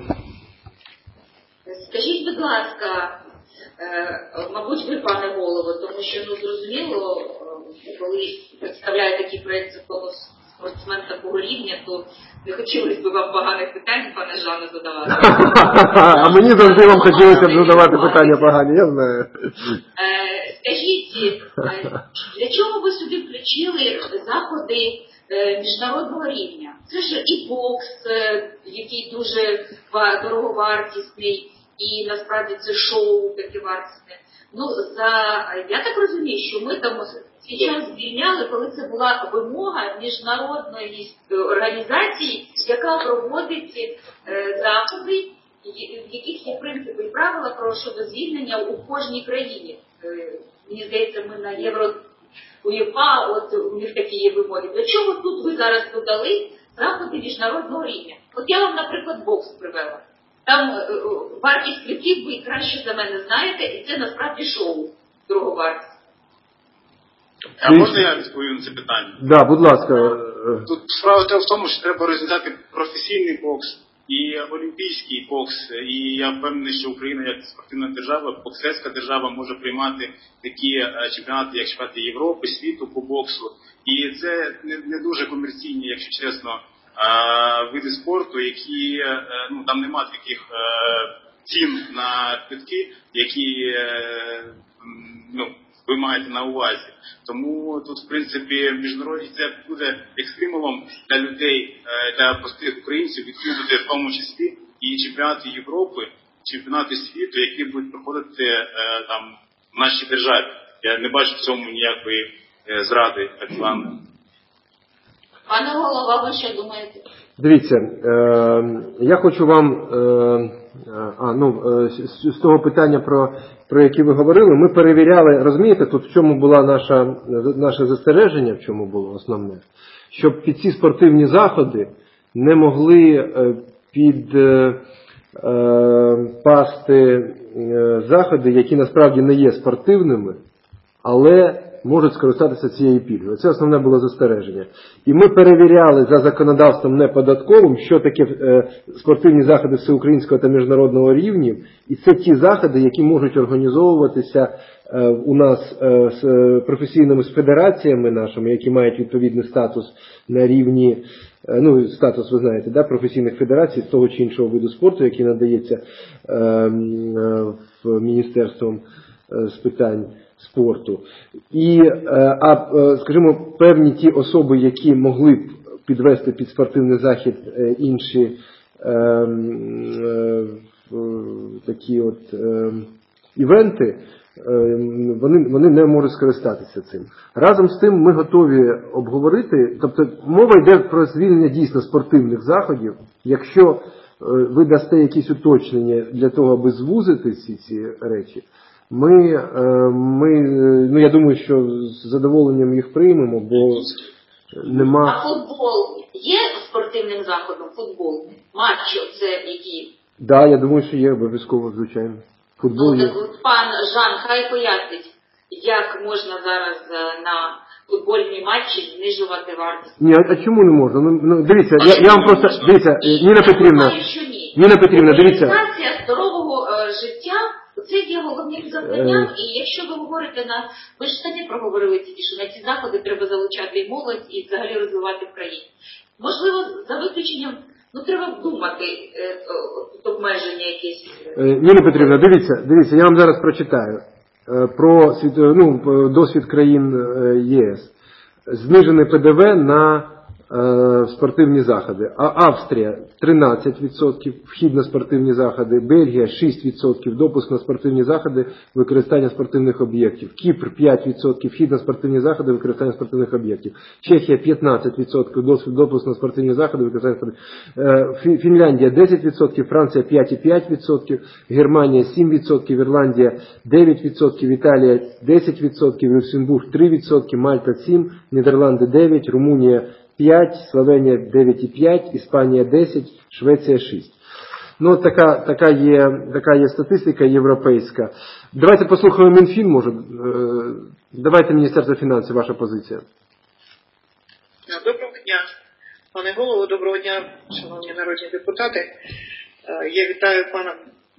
Скажіть, будь ласка, мабуть, ви, пане голово, тому що, ну, зрозуміло, коли представляє такий проєкт закону спортсмен такого рівня, то не хотілося б вам поганих питань, пане Жану, задавати. А мені завжди вам хотілося б задавати питання погані, я знаю. Скажіть, для чого ви сюди включили заходи міжнародного рівня? Це ж і бокс, який дуже дороговартісний, і насправді це шоу таке вартісне. Ну, за, я так розумію, що ми там свій час звільняли, коли це була вимога міжнародної організації, яка проводить е, заходи, в яких є принципи і правила про щодо звільнення у кожній країні. Е, мені здається, ми на Євро УЄФА, от у них такі є вимоги. Для чого тут ви зараз додали заходи міжнародного рівня? От я вам, наприклад, бокс привела. Там е, вартість квитків ви краще за мене знаєте, і це насправді шоу дороговартість. А можна я відповім на це питання? Так, да, будь ласка. Тут справа в тому, що треба розглядати професійний бокс і олімпійський бокс. І я впевнений, що Україна як спортивна держава, боксерська держава може приймати такі чемпіонати, як чемпіонати Європи, світу по боксу. І це не, не дуже комерційні, якщо чесно, види спорту, які, ну, там нема таких цін на квитки, які, ну, ви маєте на увазі. Тому тут, в принципі, міжнародні це буде як стимулом для людей, для простих українців відвідувати в тому числі і чемпіонати Європи, чемпіонати світу, які будуть проходити там в нашій державі. Я не бачу в цьому ніякої зради, так званої. Пане голова, ви що думаєте? Дивіться, е, я хочу вам, е, а, ну, е, з, з того питання, про, про яке ви говорили, ми перевіряли, розумієте, тут в чому була наша, наше застереження, в чому було основне, щоб під ці спортивні заходи не могли е, під е, е, пасти е, заходи, які насправді не є спортивними, але можуть скористатися цією пільгою. Це основне було застереження. І ми перевіряли за законодавством неподатковим, що таке е, спортивні заходи всеукраїнського та міжнародного рівнів. І це ті заходи, які можуть організовуватися е, у нас е, з е, професійними з федераціями нашими, які мають відповідний статус на рівні, е, ну, статус, ви знаєте, да, професійних федерацій з того чи іншого виду спорту, який надається е, е, в Міністерством е, з питань спорту. І, а, скажімо, певні ті особи, які могли б підвести під спортивний захід інші е, е, такі от е, івенти, е, вони, вони не можуть скористатися цим. Разом з тим ми готові обговорити, тобто мова йде про звільнення дійсно спортивних заходів, якщо ви дасте якісь уточнення для того, аби звузити всі ці речі. Ми, ми, ну я думаю, що з задоволенням їх приймемо, бо нема... А футбол є спортивним заходом? Футбол? Матчі оце які? Так, да, я думаю, що є обов'язково, звичайно. Футбол ну, є. Так, пан Жан, хай пояснить, як можна зараз на футбольні матчі знижувати вартість? Ні, а, а чому не можна? Ну, ну дивіться, я, я вам просто, дивіться, Ніна Петрівна, Ніна Петрівна, дивіться. Організація здорового е, життя, це є головним завданням, е... і якщо ви говорите на, ви ж самі проговорили тільки, що на ці заходи треба залучати і молодь, і взагалі розвивати в країні. Можливо, за виключенням, ну треба думати, е, е, обмеження якесь. Е, Ніна Петрівна, дивіться, дивіться, я вам зараз прочитаю е, про світ, ну, досвід країн е, ЄС. Знижене ПДВ на е, спортивні заходи. А Австрія тринадцять відсотків, вхід на спортивні заходи, Бельгія шість відсотків, допуск на спортивні заходи, використання спортивних об'єктів, Кіпр п'ять відсотків, вхід на спортивні заходи, використання спортивних об'єктів, Чехія п'ятнадцять відсотків, допуск на спортивні заходи, використання спортивних об'єктів, Фінляндія десять відсотків, Франція п'ять цілих п'ять десятих відсотків, Германія сім відсотків, Ірландія дев'ять відсотків, Італія десять відсотків, Люксембург три відсотки, Мальта сім, Нідерланди дев'ять, Румунія п'ять, Словенія дев'ять цілих п'ять десятих, Іспанія десять, Швеція шість. Ну, така, така, є, така є статистика європейська. Давайте послухаємо Мінфін, може. Давайте Міністерство фінансів, ваша позиція. Доброго дня, пане голово, доброго дня, шановні народні депутати. Я вітаю пана,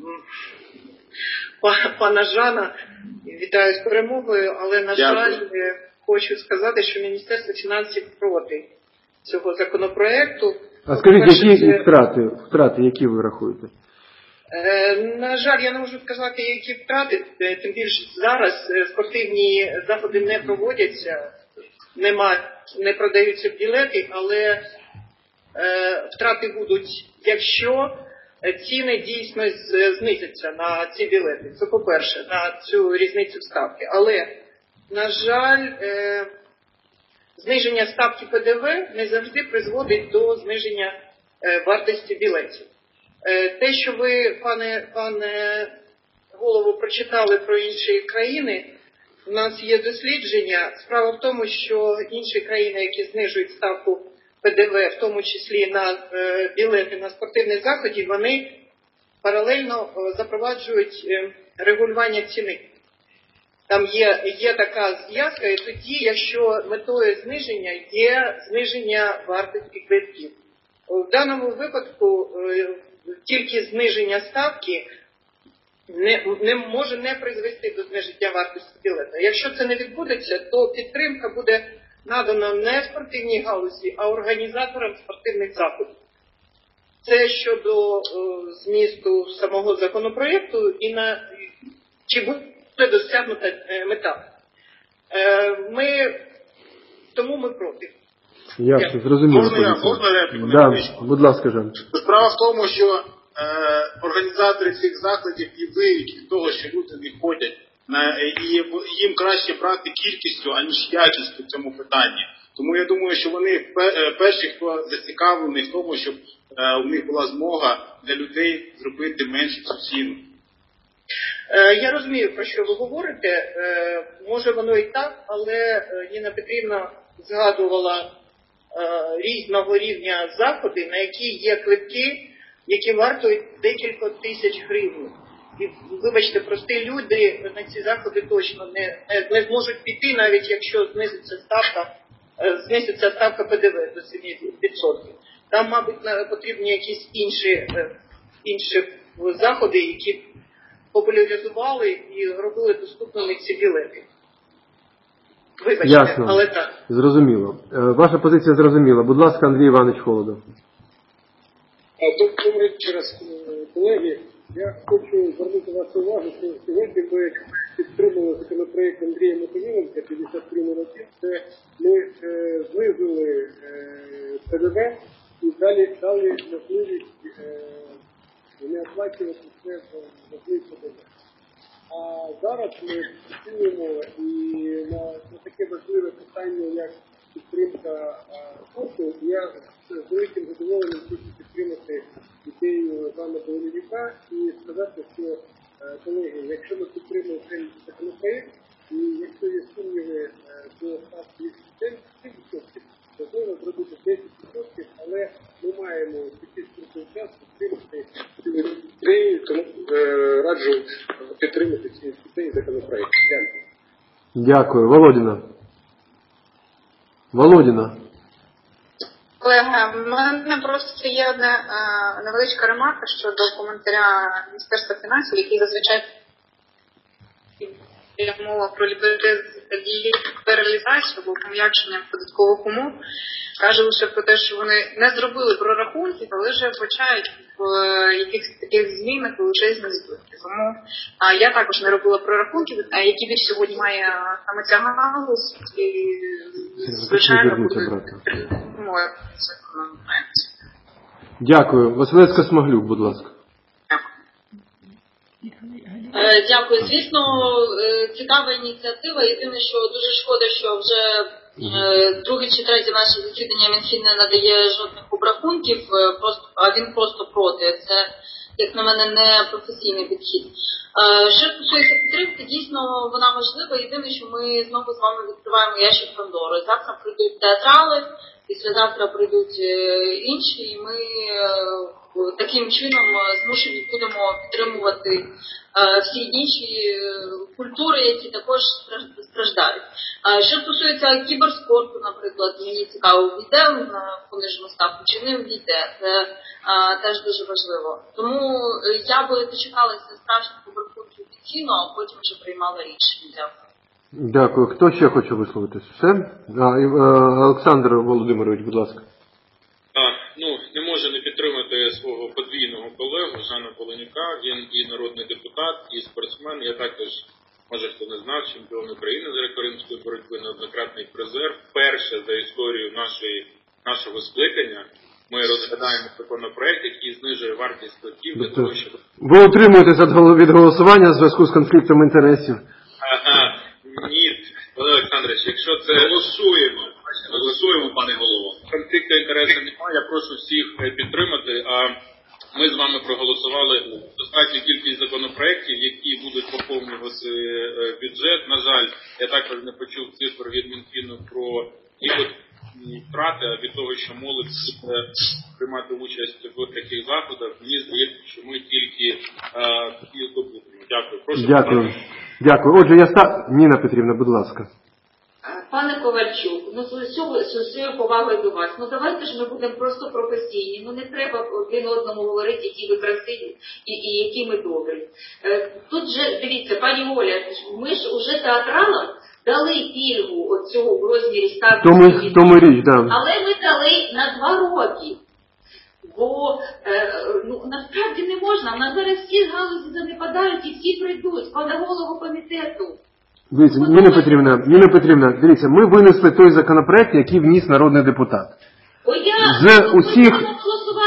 пана Жана, вітаю з перемогою, але, на жаль, хочу сказати, що Міністерство фінансів проти цього законопроекту. А скажіть, які втрати, втрати, які ви рахуєте? Е, на жаль, я не можу сказати, які втрати, тим більше зараз спортивні заходи не проводяться, нема, не продаються білети, але е, втрати будуть, якщо ціни дійсно знизяться на ці білети. Це по-перше, на цю різницю ставки. Але, на жаль, е, зниження ставки ПДВ не завжди призводить до зниження е, вартості білетів. Е, те, що ви, пане, пане голово, прочитали про інші країни, у нас є дослідження. Справа в тому, що інші країни, які знижують ставку ПДВ, в тому числі на е, білети на спортивні заходи, вони паралельно е, запроваджують е, регулювання ціни. Там є, є така зв'язка, і тоді, якщо метою зниження є зниження вартості квитків. В даному випадку е, тільки зниження ставки не, не може не призвести до зниження вартості білета. Якщо це не відбудеться, то підтримка буде надана не спортивній галузі, а організаторам спортивних заходів. Це щодо е, змісту самого законопроєкту і на чи буде досягнута мета. Ми, тому ми проти. Ясно, зрозуміло. Можна я, можна репліку? Да, будь ласка, Жан. Справа в тому, що е, організатори цих закладів і виявки того, що люди не ходять І їм краще брати кількістю, аніж якістю в цьому питанні. Тому я думаю, що вони перші, хто зацікавлений в тому, щоб у них була змога для людей зробити менш цю ціну. Я розумію, про що ви говорите. Може воно і так, але Ніна Петрівна згадувала різного рівня заходи, на які є квитки, які вартують декілька тисяч гривень. І, вибачте, прості люди на ці заходи точно не, не, не зможуть піти, навіть якщо знизиться ставка, знизиться ставка Пе Де Ве до сім відсотків. Там, мабуть, потрібні якісь інші, інші заходи, які популяризували і робили доступними ці білети. Вибачте, Ясно. але так. Зрозуміло. Ваша позиція зрозуміла. Будь ласка, Андрій Іванович Холодов. Добрий раз, колеги. Я хочу звернути вашу увагу, що сьогодні ми підтримали законопроект Андрія Мотовіленка п'ятдесят три нуль один. Це ми е, знизили е, Пе Де Ве і далі дали можливість е, не оплачувати це можливість Пе Де Ве. А зараз ми працюємо і на, на таке важливе питання, як підтримка спорту. Я з великим задоволенням хочу підтримати ідею пана Полонівка і сказати, що, колеги, якщо ми підтримуємо цей законопроект, і якщо є сумніви до ставки сім відсотків, можливо зробити десять відсотків, але ми маємо якийсь час підтримати ідею, тому раджу підтримати цей законопроект. Дякую. Дякую. Володіна. Володіна. Колега, в мене просто є одна е, невеличка ремарка щодо коментаря Міністерства фінансів, який зазвичай мова про лібералізацію або пом'якшення податкових умов, каже лише про те, що вони не зробили прорахунків, але вже почають в е, якихось таких змінах величезні збитки. Тому а, я також не робила прорахунків, а які більш сьогодні має саме ця галузь, і звичайно буде підтримувати законопроект. Дякую. Василевська Смаглюк, будь ласка. Дякую. Звісно, цікава ініціатива. Єдине, що дуже шкода, що вже друге чи третє наше засідання Мінфін не надає жодних обрахунків, просто, а він просто проти. Це, як на мене, не професійний підхід. Що стосується підтримки, дійсно вона важлива. Єдине, що ми знову з вами відкриваємо ящик Пандори. Завтра прийдуть театрали, післязавтра прийдуть інші, і ми таким чином змушені будемо підтримувати всі інші культури, які також страждають. Що стосується кіберспорту, наприклад, мені цікаво, війде на понижену ставку чи не війде, це а, теж дуже важливо. Тому я би дочекалася страшних обрахунків офіційно, а потім вже приймала рішення. Дякую. Дякую. Хто ще хоче висловитися? Все? А, Олександр Володимирович, будь ласка. А, ну, не можу не підтримати свого подвійного колегу Жана Полонюка. Він і народний депутат, і спортсмен. Я також, може хто не знав, чемпіон України з греко-римської боротьби, неоднократний призер. Вперше за історію нашої, нашого скликання ми розглядаємо законопроект, який знижує вартість квитків для того, щоб... Ви утримуєтеся від голосування в зв'язку з конфліктом інтересів? Ага, ні, Володимир Олександрович, якщо це... Голосуємо. Голосуємо, пане голово. Конфлікту інтересів немає, я прошу всіх підтримати, а ми з вами проголосували достатню кількість законопроєктів, які будуть поповнювати бюджет. На жаль, я також не почув цифр від Мінфіну про ті втрати, а від того, що молодь буде приймати участь в таких заходах, мені здається, що ми тільки їх здобудемо. Дякую. Прошу. Дякую. Дякую. Отже, я ста... Ніна Петрівна, будь ласка. Пане Ковальчук, ну з усього з усією повагою до вас, ну давайте ж ми будемо просто професійні, ну не треба один одному говорити, які ви красиві і, і які ми добрі. Е, тут же, дивіться, пані Оля, ми ж уже театралам дали пільгу от цього в розмірі ста Тому, тому річ, да. але ми дали на два роки. Бо е, ну насправді не можна, в нас зараз всі галузі занепадають і всі прийдуть, пане голову комітету. Дивіться, Ніна Петрівна, Ніна Петрівна, дивіться, ми винесли той законопроект, який вніс народний депутат. О, я, з усіх,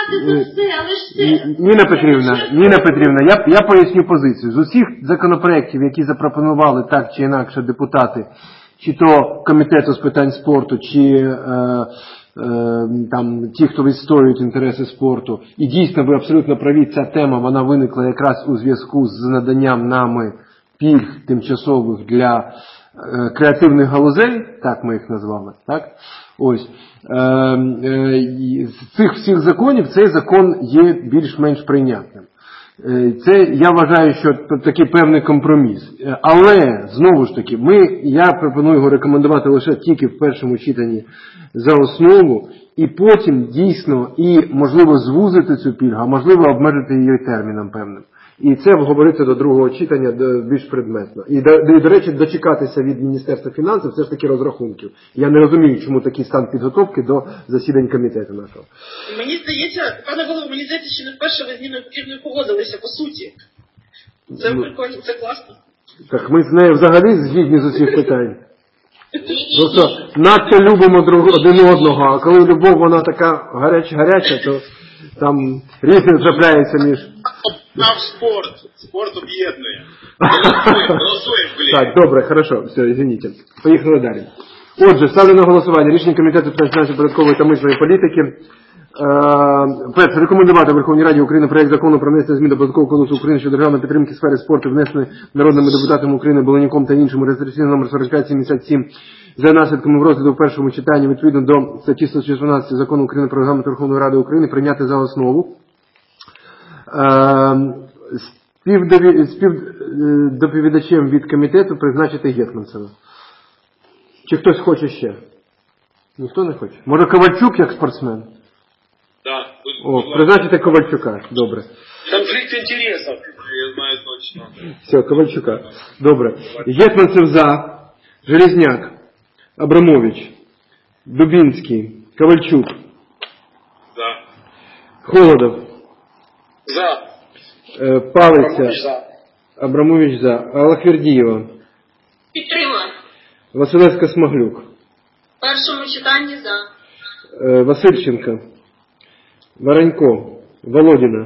голосувати за все, але ж це... Ніна Петрівна, Ніна Петрівна, я, я поясню позицію. З усіх законопроєктів, які запропонували так чи інакше депутати, чи то Комітету з питань спорту, чи е, е, там ті, хто відстоюють інтереси спорту, і дійсно ви абсолютно праві, ця тема, вона виникла якраз у зв'язку з наданням нами пільг тимчасових для е, креативних галузей, так ми їх назвали, так? Ось. Е, е, з цих всіх законів цей закон є більш-менш прийнятним. Е, це, я вважаю, що такий певний компроміс. Е, але, знову ж таки, ми, я пропоную його рекомендувати лише тільки в першому читанні за основу, і потім дійсно і, можливо, звузити цю пільгу, а можливо, обмежити її терміном певним. І це обговориться до другого читання більш предметно. І, до, і, до речі, дочекатися від Міністерства фінансів все ж таки розрахунків. Я не розумію, чому такий стан підготовки до засідань комітету нашого. Мені здається, пане голово, мені здається, що не вперше ви з Ніною Петрівною погодилися, по суті. Це ну, прикольно, це класно. Так ми з нею взагалі згідні з усіх питань. Просто надто любимо друг, один одного, а коли любов вона така гаряча-гаряча, то там різні трапляються між... Нам спорт. Спорт об'єднує. Голосуємо, голосуємо, колеги. Так, добре, хорошо, все, извините. Поїхали далі. Отже, ставлю на голосування рішення Комітету з питань фінансової, податкової та митної політики. Е, перше, рекомендувати Верховній Раді України проект закону про внесення змін до Податкового кодексу України щодо державної підтримки сфери спорту, внесений народними депутатами України Беленюком та іншими, реєстраційний номер сорок п'ять сімдесят сім, за наслідками розгляду в першому читанні відповідно до статті сто чотирнадцять Закону України про Регламент Верховної Ради України прийняти за основу. Співдоповідачем від комітету призначити Гетманцева. Чи хтось хоче ще? Ніхто не хоче? Може Ковальчук як спортсмен? Так. О, призначити Ковальчука. Добре. Конфликт интересов. Я знаю точно. Все, Ковальчука. Добре. Гетманцев за. Железняк. Абрамович. Дубинский. Ковальчук. За. Холодов. За. Палиця. Абрамович за. Абрамович за. Аллахвердієва. Підтримую. Василевська-Смаглюк. В першому читанні за. Васильченко. Воронько. Володіна.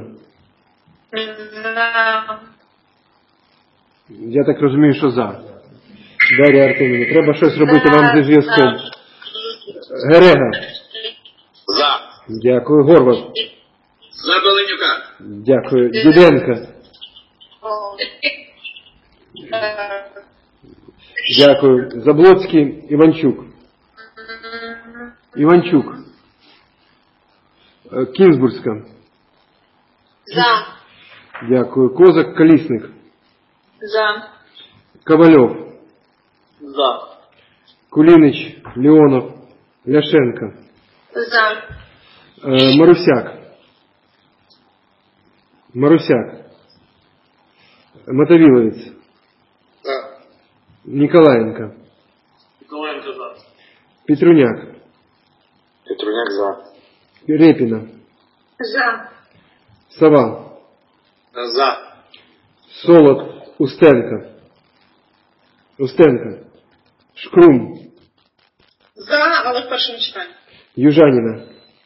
За. Я так розумію, що за. Дар'я Артемівна, треба щось робити вам зі зв'язком. Герега. За. Дякую. Горват. За Беленюка. Дякую. Діденко. Дякую. Заблоцький. Іванчук. Іванчук. Кінзбурська. За. Дякую. Козак. Колісник. За. Ковальов. За. Кулінич. Леонов. Ляшенко. За. Е, Марусяк. Марусяк. Мотовиловець. За. Ніколаєнко. Ніколаєнко за. Петруняк. Петруняк за. Репіна. За. Сова. За. Солод. Устенко. Устенко. Шкрум. За, але в першому читанні. Южаніна.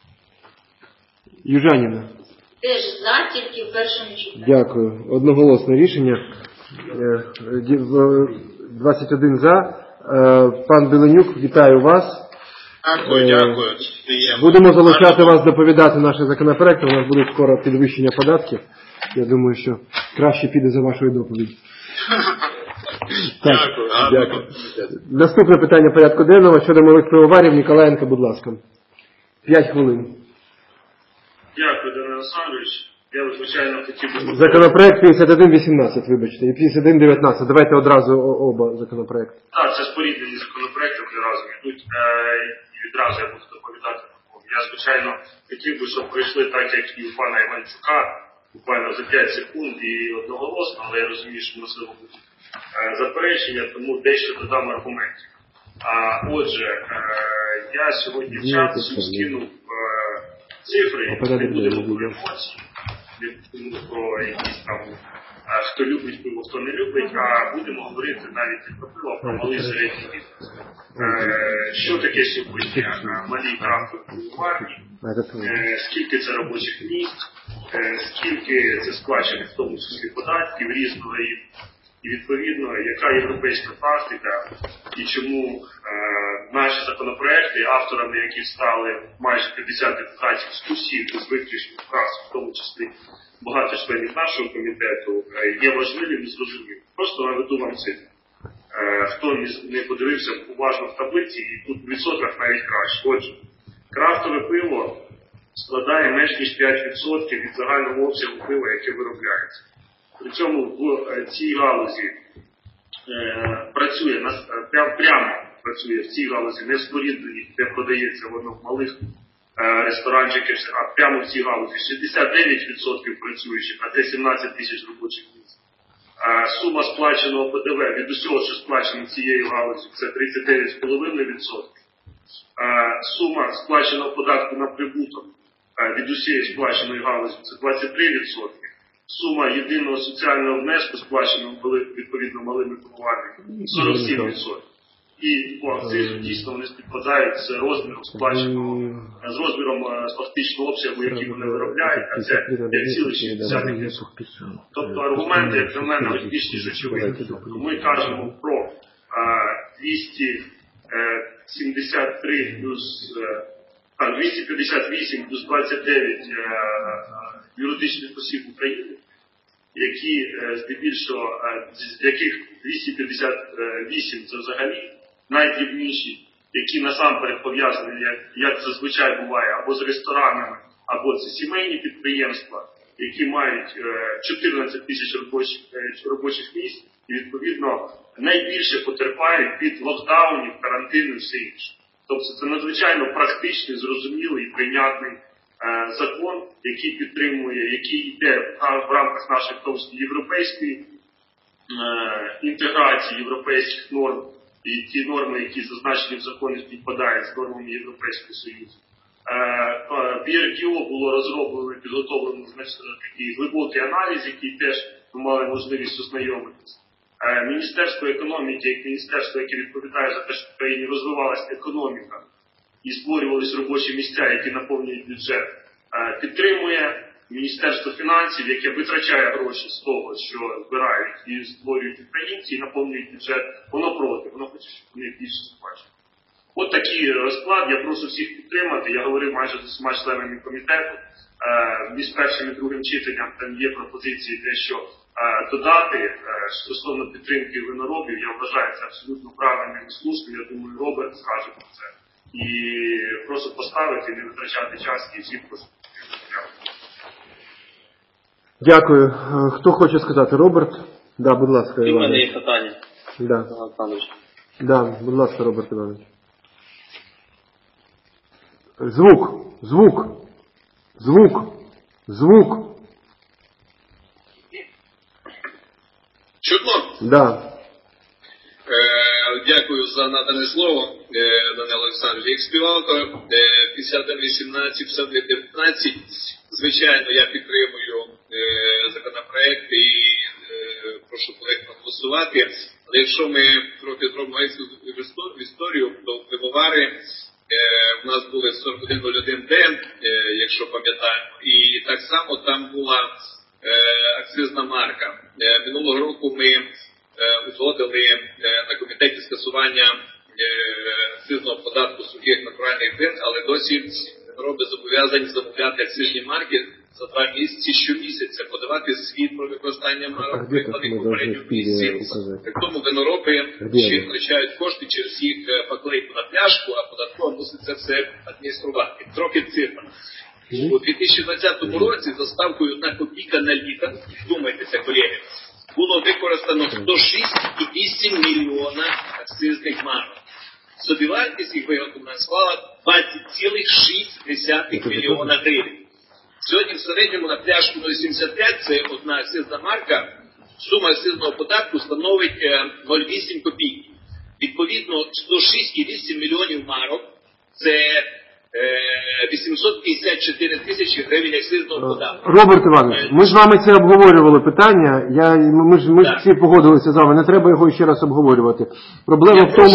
Южаніна. Теж за, тільки в першому читанні. Дякую. Одноголосне рішення. Е, ді- в- двадцять один за. Е, Пан Беленюк, вітаю вас. Дякую, Е, дякую. Приємно. Будемо залучати вас доповідати наші законопроекти. У нас буде скоро підвищення податків. Я думаю, що краще піде за вашою доповідь. Так, Дякую, гарно. дякую. Наступне питання порядку денного щодо малих пивоварів. Ніколаєнко, будь ласка. П'ять хвилин. Дякую, Данило Олександрович. Я, звичайно, хотів би... Законопроект п'ятдесят один вісімнадцять, вибачте, і п'ятдесят один дев'ятнадцять. Давайте одразу о- оба законопроекти. Так, це споріднені законопроекти, вони разом йдуть. Е, і відразу я буду доповідати. Я, звичайно, хотів би, щоб пройшли так, як і у пана Іванчука, буквально за п'ять секунд і одноголосно, але я розумію, що можливо будуть е, заперечення, тому дещо додам аргументів. А, отже, е, я сьогодні в чат всю скинув е, цифри, не будемо про емоції, не будемо про якісь там, е, хто любить пиво, хто не любить, а будемо говорити навіть не про пиво, а про малий середній бізнес. Е, що таке сьогодні малі крафтові пивоварні, скільки це робочих місць, скільки це сплачених в тому числі податків різного рівня. І відповідно, яка європейська практика і чому е, наші законопроекти, авторами яких стали майже п'ятдесят депутатів з усіх, без виключних фракцій, в тому числі багато членів нашого комітету, е, є важливим і зрозумілим. Просто наведу вам цифру. Е, хто не подивився уважно в таблиці, і тут в відсотках навіть краще. Отже, крафтове пиво складає менш ніж п'ять відсотків від загального обсягу пива, яке виробляється. При цьому в цій галузі е, працює, прямо, прямо працює в цій галузі, не в спорідненні, де продається воно в малих е, ресторанчиках, а прямо в цій галузі шістдесят дев'ять відсотків працюючих, а це сімнадцять тисяч робочих місць. Е, сума сплаченого П Д В від усього, що сплачено цією галузі, це тридцять дев'ять цілих п'ять десятих відсотка. Е, сума сплаченого податку на прибуток е, від усієї сплаченої галузі, це двадцять три відсотки. Сума єдиного соціального внеску, сплаченого відповідно малими пивоварнями, сорок сім відсотків. І по акцизу дійсно вони співпадають з розміром сплаченого, з розміром фактичного обсягу, який вони виробляють, а це п'ять цілих шість десятих відсотка. Тобто аргументи, як на мене, більш ніж очевидні. Ми кажемо про двісті сімдесят три плюс, а, двісті п'ятдесят вісім плюс двадцять дев'ять юридичних осіб України, які здебільшого, з яких двісті п'ятдесят вісім це взагалі найдрібніші, які насамперед пов'язані, як, як зазвичай буває, або з ресторанами, або це сімейні підприємства, які мають чотирнадцять тисяч робочих, робочих місць і, відповідно, найбільше потерпають від локдаунів, карантину і все інше. Тобто це надзвичайно практичний, зрозумілий і прийнятний е, закон, який підтримує, який йде в рамках нашої в тому числі європейської е, інтеграції, європейських норм, і ті норми, які зазначені в законі, співпадають з нормами Європейського Союзу. В Є Р Ді О було розроблено, підготовлено значно такий глибокий аналіз, який теж ми мали можливість ознайомитися. Міністерство економіки, як міністерство, яке відповідає за те, що в країні розвивалася економіка і створювалися робочі місця, які наповнюють бюджет, підтримує. Міністерство фінансів, яке витрачає гроші з того, що збирають і створюють українці, і наповнюють бюджет, воно проти, воно хоче, щоб вони більше сплачували. От такий розклад, я прошу всіх підтримати. Я говорив майже з усіма членами комітету. Між першим і другим читанням там є пропозиції дещо додати стосовно підтримки виноробів. Я вважаю це абсолютно правильним і слушним. Я думаю, Роберт скаже про це. І прошу поставити, не витрачати час і всіх прошу. Дякую. Хто хоче сказати? Роберт? Да, будь ласка. І в мене є питання. Да. Да, будь ласка, Роберт Іванович. Звук, звук, звук, звук. Чутно? Да. Е, дякую за надане слово, е, Данило Олександрович. Як співавтор е, п'ятдесят один вісімнадцять, п'ятдесят один дев'ятнадцять, звичайно, я підтримую е, законопроект і е, прошу колег проголосувати. Але якщо ми трохи зробимо в історію, то пивовари е, у нас були сорок один нуль один Д, е, якщо пам'ятаємо, і так само там була е, акцизна марка. Е, минулого року ми е, узгодили е, на комітеті скасування е, акцизного податку сухих натуральних вин, але досі винороби зобов'язані замовляти акцизні марки за два місяці щомісяця, подавати звіт про використання марок, викладених попередньо в місяці. При тому винороби ще втрачають кошти через їх поклейку на пляшку, а податково мусить це все адмініструвати. Трохи цифр. У дві тисячі двадцятому році за ставкою одна копійка на літр, думайтеся, колеги, було використано сто шість цілих вісім мільйона акцизних марок. Собівартість їх виготовлення склала двадцять цілих шість десятих мільйона гривень. Сьогодні в середньому на пляшку нуль сімдесят п'ять, це одна акцизна марка, сума акцизного податку становить нуль цілих вісім копійки. Відповідно, сто шість цілих вісім мільйонів марок – це е, вісімсот п'ятдесят чотири тисячі гривень акцизного податку. Роберт Іванович, ми з вами це обговорювали питання, я, ми ж ми ж всі погодилися з вами, не треба його ще раз обговорювати. Проблема я в тому... Прошу...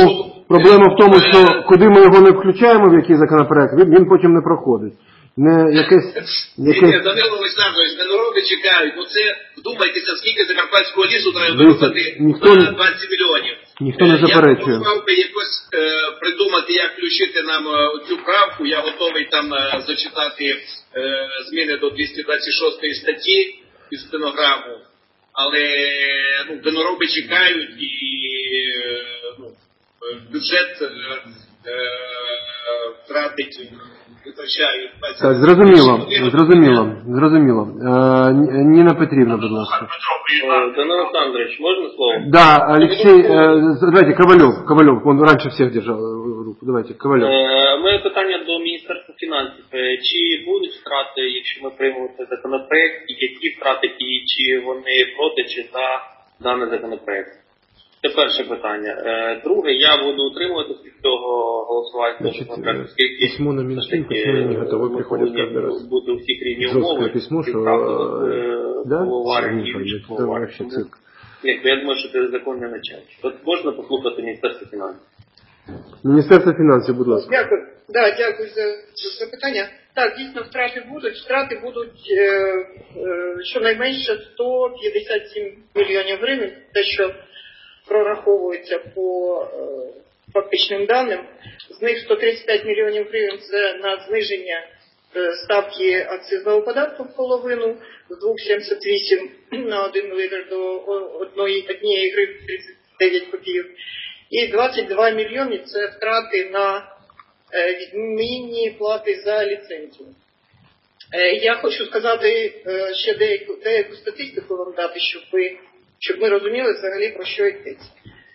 проблема в тому, що куди ми його не включаємо, в який законопроект, він, він потім не проходить. Не якесь, якесь... Ні, Данило Олександрович, не чекають. Ну це, вдумайтеся, скільки закарпатського лісу треба вирубати ніхто, на двадцять мільйонів. Ніхто не заперечує. Я мав би якось е, придумати, як включити нам е, цю правку. Я готовий там е, зачитати е, зміни до двісті двадцять шостої статті під стенограму. Але ну, винороби чекають і е, ну, бюджет е, е, втратить, витрачають. Так, зрозуміло, зрозуміло, зрозуміло. Е, Ніна Петрівна, будь ласка. Данил Александрович, можно слово? Да, Алексей, э, давайте, Ковальов, Ковальов, он раньше всех держал руку, давайте, Ковальов. Е, Моє питання до Міністерства фінансів. Чи будуть втрати, якщо ми приймемо цей законопроект, і які втрати, і чи вони проти, чи за даний законопроект? Це перше питання. Е, Друге, я буду утримуватися від цього голосування, Значит, оскільки письмо на Минфин, почему они готовы приходят каждый раз? Бути у всіх рівні Жесткое умови. письмо, что... Да? Это вообще цирк. Ні, я думаю, що це законне начало. От можна послухати Міністерство фінансів? Міністерство фінансів, будь ласка. Дякую. Да, дякую за запитання. Так, дійсно, втрати будуть. Втрати будуть е, е, щонайменше сто п'ятдесят сім мільйонів гривень, те, що прораховується по е, фактичним даним. З них сто тридцять п'ять мільйонів гривень це на зниження е, ставки акцизного податку в половину, з двох сімдесят вісім на один літр до однієї гривні тридцять дев'ять копійок. І двадцять два мільйони – це втрати на е, відмінні плати за ліцензію. Е, я хочу сказати е, ще деяку, деяку статистику вам дати, щоб, ви, щоб ми розуміли взагалі, про що йдеться.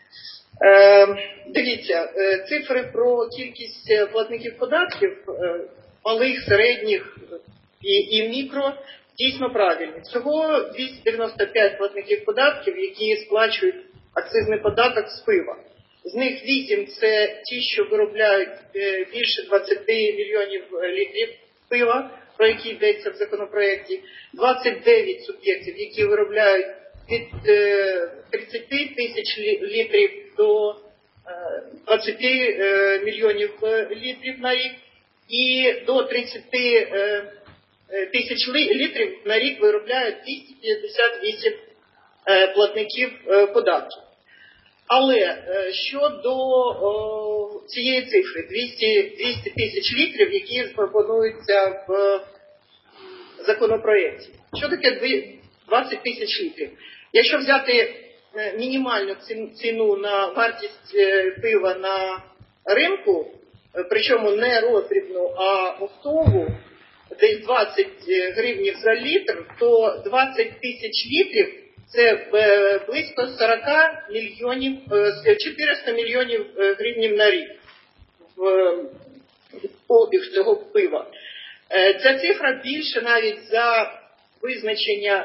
Е, дивіться, е, цифри про кількість платників податків, е, малих, середніх і, і мікро, дійсно правильні. Всього двісті дев'яносто п'ять платників податків, які сплачують акцизний податок з пива. З них вісім – це ті, що виробляють е, більше двадцять мільйонів літрів пива, про які йдеться в законопроекті, двадцять дев'ять суб'єктів, які виробляють від е, тридцять тисяч літрів до е, двадцять е, мільйонів літрів на рік, і до тридцять е, тисяч літрів на рік виробляють двісті п'ятдесят вісім е, платників е, податків. Але щодо о, цієї цифри, двісті тисяч літрів, які пропонуються в законопроєкті. Що таке двадцять тисяч літрів? Якщо взяти мінімальну ціну на вартість пива на ринку, причому не роздрібну, а оптову, десь двадцять гривнів за літр, то двадцять тисяч літрів – це близько сорок мільйонів, чотириста мільйонів гривень на рік в обіг цього пива. Ця цифра більше навіть за визначення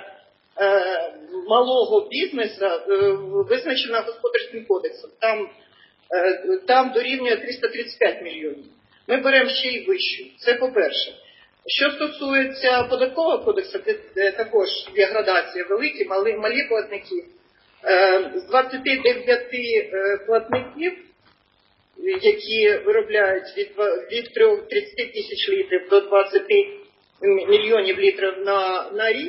малого бізнесу, визначена Господарським кодексом. Там, там дорівнює триста тридцять п'ять мільйонів. Ми беремо ще й вищу. Це по-перше. Що стосується податкового кодексу, де також є градація великі, малі, малі платники, з двадцяти дев'яти платників, які виробляють від, від тридцять тисяч літрів до двадцять мільйонів літрів на, на рік,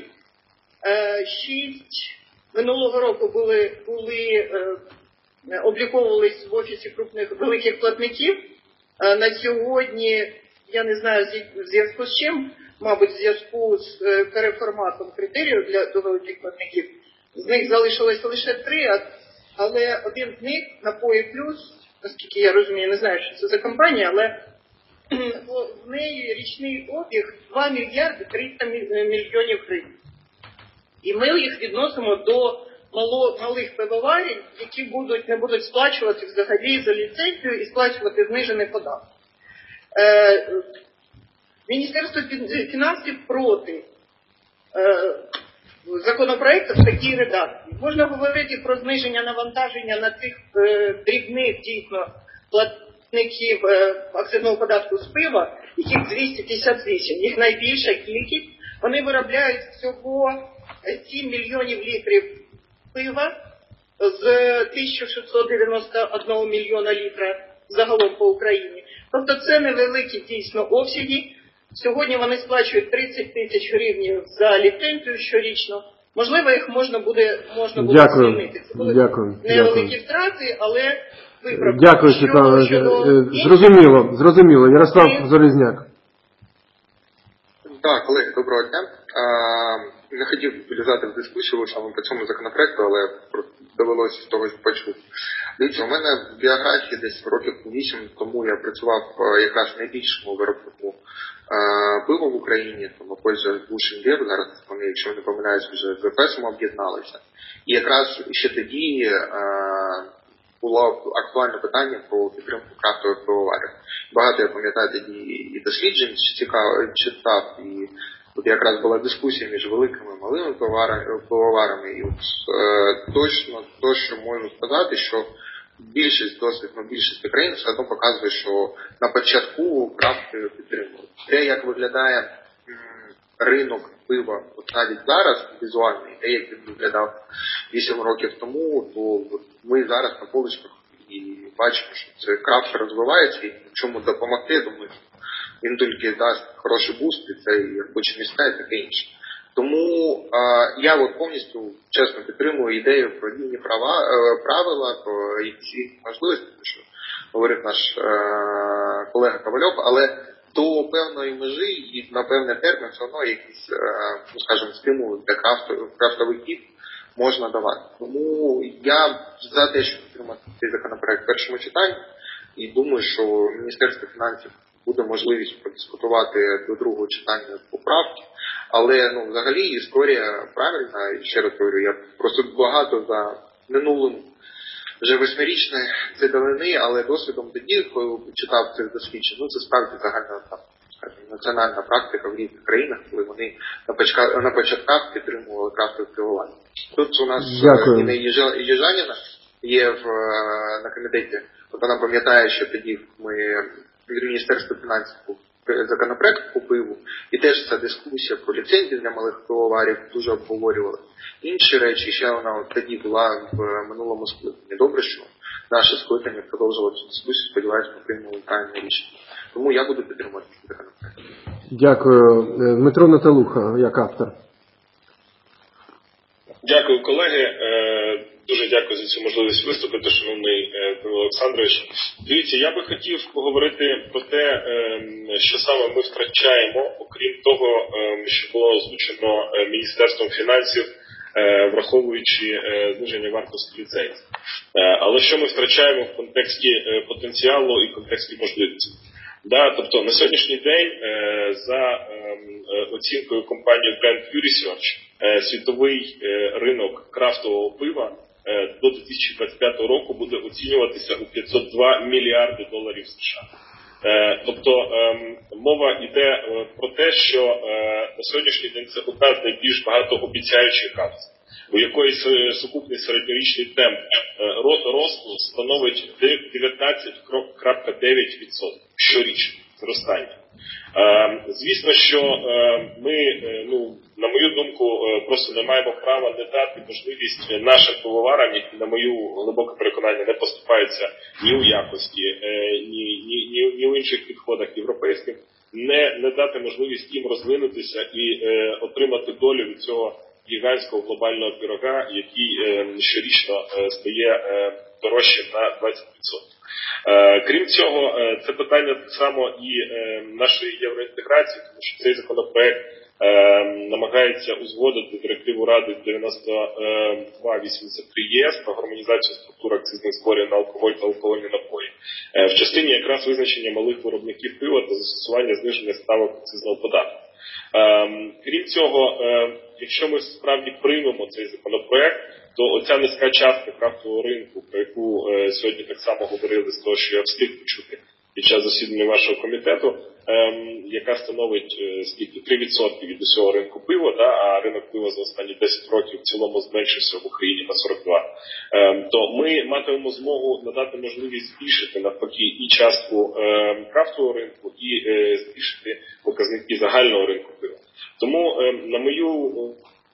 шість минулого року були, були обліковувались в офісі крупних великих платників. На сьогодні, я не знаю, в зв'язку з чим, мабуть, в зв'язку з переформатом критеріїв для великих платників, з них залишилося лише три, але один з них, Напої Плюс, наскільки я розумію, не знаю, що це за компанія, але в неї річний обіг два мільярди триста мільйонів гривень. І ми їх відносимо до мало, малих пивоварень, які будуть, не будуть сплачувати взагалі за ліцензію і сплачувати знижений податок. Е, Міністерство фінансів проти е, законопроекту в такій редакції. Можна говорити про зниження навантаження на цих е, дрібних, дійсно, платників е, акцизного податку з пива, яких двісті п'ятдесят вісім. Їх найбільша кількість. Вони виробляють всього сім мільйонів літрів пива, з тисяча шістсот дев'яносто один мільйона літра загалом по Україні. Тобто це невеликі дійсно обсяги. Сьогодні вони сплачують тридцять тисяч гривень за ліцензію щорічно. Можливо, їх можна буде, можна буде Дякую. звільнити. Це були Дякую. невеликі Дякую. втрати, але виправдано. Дякую, Світлана. Зрозуміло, зрозуміло. Ярослав Залізняк. Так, колеги, доброго дня. А, не хотів влізати в дискусію саме по цьому законопроекту, але довелося з того почути. Дивіться, у мене в біографії десь років вісім тому я працював якраз в найбільшому виробнику пива в Україні, тому Польща Бушенбєр, зараз вони, якщо не помиляюсь, вже з ЕФЕСом об'єдналися. І якраз ще тоді було актуальне питання про підтримку крафтових пивоварів. Багато, я пам'ятаю, тоді і досліджень цікаво читав, і тут якраз була дискусія між великими і малими пивоварами. І от, е, точно то, що можу сказати, що більшість, досить, ну, більшість країн все одно показує, що на початку крафти підтримують. Те, як виглядає м, ринок пива от навіть зараз візуально, і те, як він виглядав вісім років тому, то от, ми зараз на поличках і бачимо, що це крафт розвивається, і чому допомогти, думаю, він тільки дасть хороший буст, і це і робочі місця, і таке інше. Тому а, я от повністю чесно підтримую ідею про рівні права, е, правила, про ці можливості, що говорив наш е, колега Ковальов, але до певної межі і на певний термін все одно якісь, е, ну, скажімо, стимули для крафтовиків можна давати. Тому я за те, щоб підтримати цей законопроект в першому читанні, і думаю, що Міністерство фінансів буде можливість подискутувати до другого читання поправки. Але, ну, взагалі, історія правильна, і ще раз говорю, я просто багато за минулим вже восьмирічної це давнини, але досвідом тоді, коли читав цих досліджень, ну, це справді загальна там, скажімо, національна практика в різних країнах, коли вони на, почка, на початках підтримували крафтове пивоварення. Тут у нас Інна Єжаніна є в, на комітеті, от вона пам'ятає, що тоді ми від Міністерства фінансів був законопроект по пиву, і теж ця дискусія про ліцензії для малих пивоварів дуже обговорювала. Інші речі, ще вона от тоді була в минулому скликанні. Добре, що наше скликання продовжувало цю дискусію, сподіваюся, ми приймемо правильне рішення. Тому я буду підтримувати цей законопроект. Дякую. Дмитро Наталуха, як автор. Дякую, колеги. Дуже дякую за цю можливість виступити, шановний Данило Олександрович. Дивіться, я би хотів поговорити про те, що саме ми втрачаємо, окрім того, що було озвучено Міністерством фінансів, враховуючи зниження вартості ліцензій. Але що ми втрачаємо в контексті потенціалу і контексті можливості? Да, тобто на сьогоднішній день за оцінкою компанії Brand Research світовий ринок крафтового пива до дві тисячі двадцять п'ятого року буде оцінюватися у п'ятсот два мільярди доларів США. Тобто мова йде про те, що на сьогоднішній день це одна з найбільш багатообіцяючих галузей, у якої сукупний середньорічний темп росту становить дев'ятнадцять цілих дев'ять відсотків щорічно зростання. Звісно, що ми, ну, на мою думку, просто не маємо права не дати можливість нашим пивоварам, які, на мою глибоке переконання, не поступаються ні у якості, ні, ні, ні, ні в інших підходах європейських, не, не дати можливість їм розвинутися і е, отримати долю від цього гігантського глобального пирога, який е, щорічно е, стає е, дорожчим на двадцять відсотків. Е, крім цього, е, це питання так само і е, нашої євроінтеграції, тому що цей законопроект е, намагається узгодити директиву Ради дев'яносто два вісімдесят три ЄС про гармонізацію структур акцизних зборів на алкоголь та алкогольні напої е, в частині якраз визначення малих виробників пива та застосування зниження ставок акцизного податку. Е, крім цього, е, якщо ми справді приймемо цей законопроект, то оця низька частка крафтового ринку, про яку е, сьогодні так само говорили з того, що я встиг почути під час засідання вашого комітету, е, яка становить е, скільки три відсотки від усього ринку пива, да, а ринок пива за останні десять років в цілому зменшився в Україні на сорок два, е, то ми матимемо змогу надати можливість збільшити навпаки і частку е, крафтового ринку, і е, збільшити показники загального ринку пива. Тому, е, на мою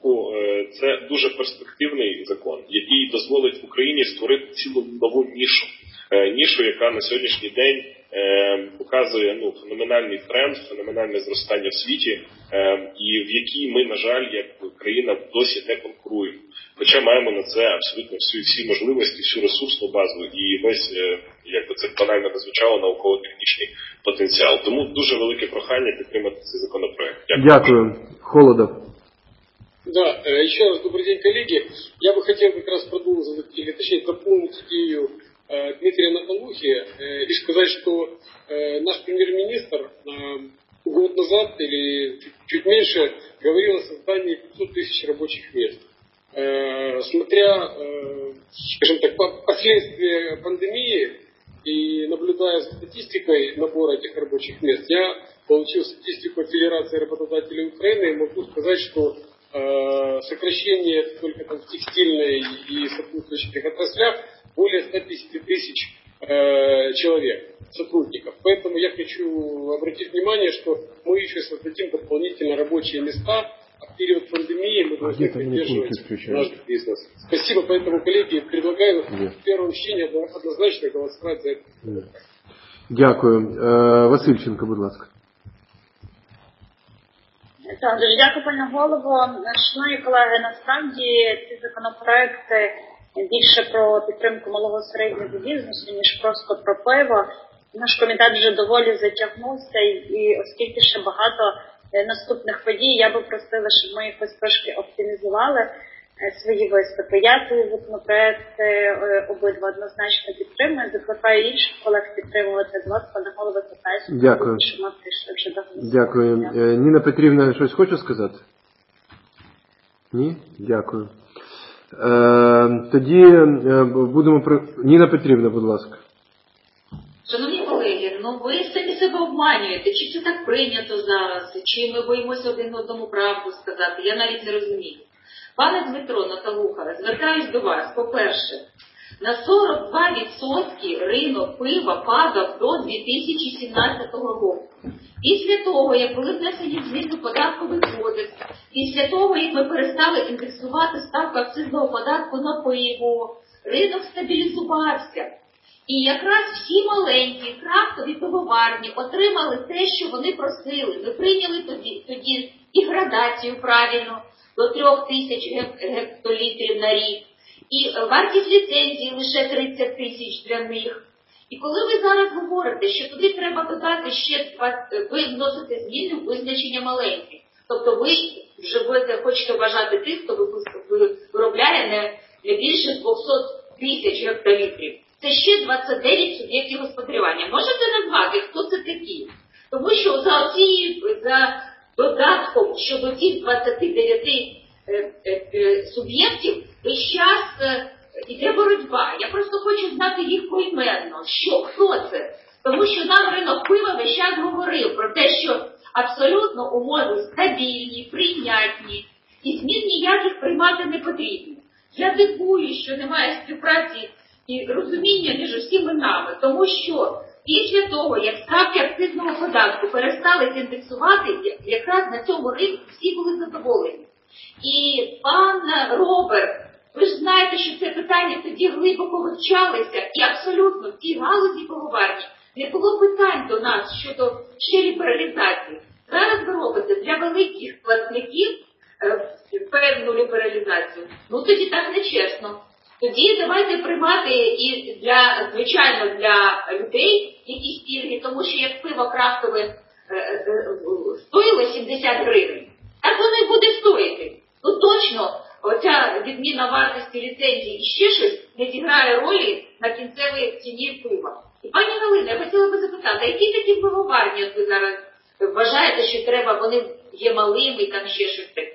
це дуже перспективний закон, який дозволить Україні створити цілу нову нішу. Нішу, яка на сьогоднішній день показує ну, феноменальний тренд, феноменальне зростання в світі, і в якій ми, на жаль, як країна досі не конкуруємо. Хоча маємо на це абсолютно всі, всі можливості, всю ресурсну базу і весь, як би це банально не звучало, науково-технічний потенціал. Тому дуже велике прохання підтримати цей законопроект. Дякую. Дякую. Холодов. Да, еще раз добрый день, коллеги. Я бы хотел как раз продолжить, или точнее дополнить идею э, Дмитрия Наталухи э, и сказать, что э, наш премьер-министр э, год назад или чуть, чуть меньше говорил о создании пятьсот тысяч рабочих мест. Э, смотря, э, скажем так, последствия пандемии и наблюдая за статистикой набора этих рабочих мест, я получил статистику Федерации работодателей Украины и могу сказать, что сокращение только там в текстильной и сопутствующих отраслях более ста пятидесяти тысяч э, человек, сотрудников. Поэтому я хочу обратить внимание, что мы еще создадим дополнительно рабочие места, а в период пандемии мы должны поддерживать наш бизнес. Спасибо, поэтому, коллеги, предлагаю в первом чтении однозначно голосовать за это. Дякую. Васильченко, будь ласка. Так, дуже дякую, пане голово. Шановні колеги, насправді ці законопроекти більше про підтримку малого середнього бізнесу, ніж просто про пиво. Наш комітет вже доволі затягнувся, і оскільки ще багато наступних подій, я би просила, щоб ми якось трошки оптимізували свої виступи. Я ці законопроекти обидва однозначно підтримую, закликаю інших колег підтримувати. Будь ласка, пане голово, питаюся. Дякую. Що ми прийшли вже до голосування. Дякую. Ніна Петрівна щось хоче сказати? Ні? Дякую. Е, тоді будемо... При... Ніна Петрівна, будь ласка. Шановні колеги, ну ви самі себе обманюєте. Чи це так прийнято зараз? Чи ми боїмося один одному правду сказати? Я навіть не розумію. Пане Дмитро Наталуха, звертаюсь до вас. По-перше, на сорок два відсотки ринок пива падав до дві тисячі сімнадцятого року. Після того, як були внесені зміни до податковий кодекс, після того, як ми перестали індексувати ставку акцизного податку на пиво, ринок стабілізувався. І якраз всі маленькі крафтові пивоварні отримали те, що вони просили. Ми прийняли тоді, тоді і градацію правильно до трьох тисяч гектолітрів на рік. І вартість ліцензії лише тридцять тисяч для них. І коли ви зараз говорите, що туди треба додати ще, ви вносите зміни в визначення маленьких. Тобто ви вже будете, хочете вважати тих, хто виробляє не, не більше двохсот тисяч гектолітрів. Це ще двадцять дев'ять суб'єктів господарювання. Можете назвати, хто це такі? Тому що за оці, за додатком щодо цих двадцяти дев'яти е, е, суб'єктів весь час е, іде боротьба. Я просто хочу знати їх поіменно. Що, хто це? Тому що нам ринок пива весь час говорив про те, що абсолютно умови стабільні, прийнятні, і змін ніяких приймати не потрібно. Я дивую, що немає співпраці і розуміння між усіма нами, тому що після того, як ставки акцизного податку перестали індексувати, якраз на цьому ринку всі були задоволені. І пан Роберт, ви ж знаєте, що це питання тоді глибоко вивчалося, і абсолютно в цій галузі пивоварні не було питань до нас щодо ще лібералізації. Зараз ви робите для великих платників е, певну лібералізацію. Ну тоді так нечесно. Тоді давайте приймати і для, звичайно, для людей якісь пільги, тому що як пиво крафтове е, е, стоїло сімдесят гривень, так воно і буде стоїти. Ну точно, оця відміна вартості ліцензії і ще щось не зіграє ролі на кінцевій ціні пива. І пані Галина, я хотіла би запитати, які такі пивоварні от ви зараз вважаєте, що треба, вони є малими, там ще щось таке?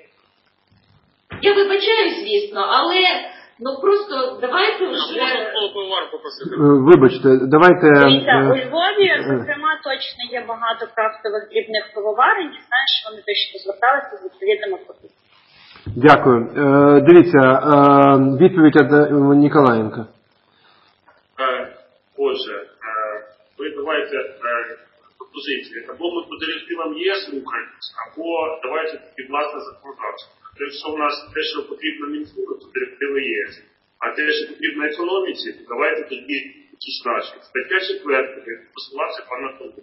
Я вибачаю, звісно, але... Ну просто давайте вже... Вибачте, давайте... Дивіться, у Львові, зокрема, точно є багато крафтових дрібних пивоварень, і знаєш, що вони точно зверталися з відповідними пропозиціями. Дякую. Е, дивіться, е, відповідь від Ніколаєнка. Отже, ви давайте пропозицію. Або ми по директивам ЄС рухаємось, або давайте під власне законодавство. Якщо в нас те, що потрібно Мінфуну, то директиви ЄС. А те, що потрібно економіці, то давайте тоді якісь наші. Стаття четверта, як посилався пан Анатолій.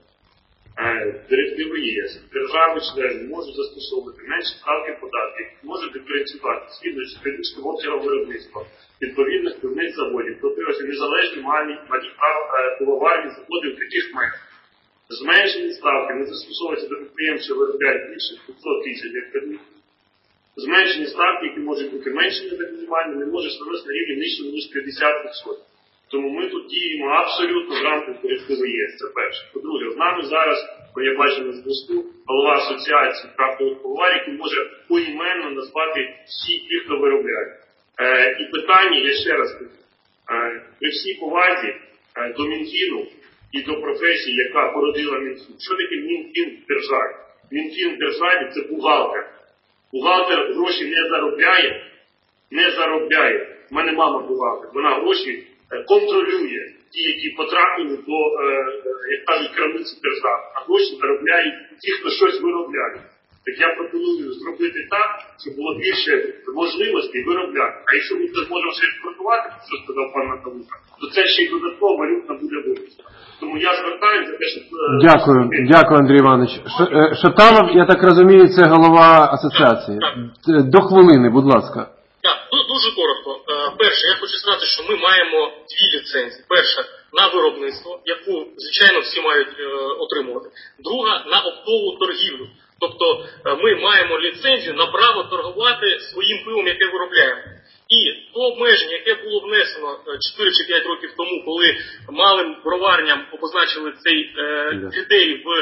Директиви ЄС. Держави-члени можуть застосовувати менші ставки податків, можуть диференціювати згідно з періодичним обсягом виробництва відповідних певних заводів, тобто незалежні малі пивоварні заводи в таких межах. Зменшені ставки не застосовуються до підприємств, що виробляють більше п'ятсот тисяч гектарів. Зменшені ставки, які можуть бути меншими за мінімальні, не можуть становитися на рівні нижче, ніж п'ятдесят відсотків. Тому ми тут діємо абсолютно в рамках директиви ЄС, це перше. По-друге, з нами зараз, бо я бачу на зв'язку, голова асоціації крафтових пивоварів, який може поіменно назвати всі ті, хто виробляє. Е, і питання, я ще раз кажу, е, при всій повазі е, до Мінфіну і до професії, яка породила Мінфін. Що таке Мінфін в державі? Мінфін в державі – це бухгалтер. Бухгалтер гроші не заробляє, не заробляє. У мене мама бухгалтер, вона гроші контролює ті, які потраплені до, е, як кажуть, крамниці держави, а гроші заробляють ті, хто щось виробляє. Так я пропоную зробити так, щоб було більше можливостей виробляти. А якщо ми це зможемо ще експортувати, що сказав пан Наталука, то це ще й додатково валютна буде вирости. Тому я звертаюся за те, щоб... Дякую, дякую, Андрій Іванович. Шаталов, я так розумію, це голова асоціації. До хвилини, будь ласка. Так, дуже коротко. Перше, я хочу сказати, що ми маємо дві ліцензії. Перша – на виробництво, яку, звичайно, всі мають е, отримувати. Друга – на оптову торгівлю. Тобто ми маємо ліцензію на право торгувати своїм пивом, яке виробляємо. І то обмеження, яке було внесено чотири чи п'ять років тому, коли малим броварням обозначили цей е, критерій в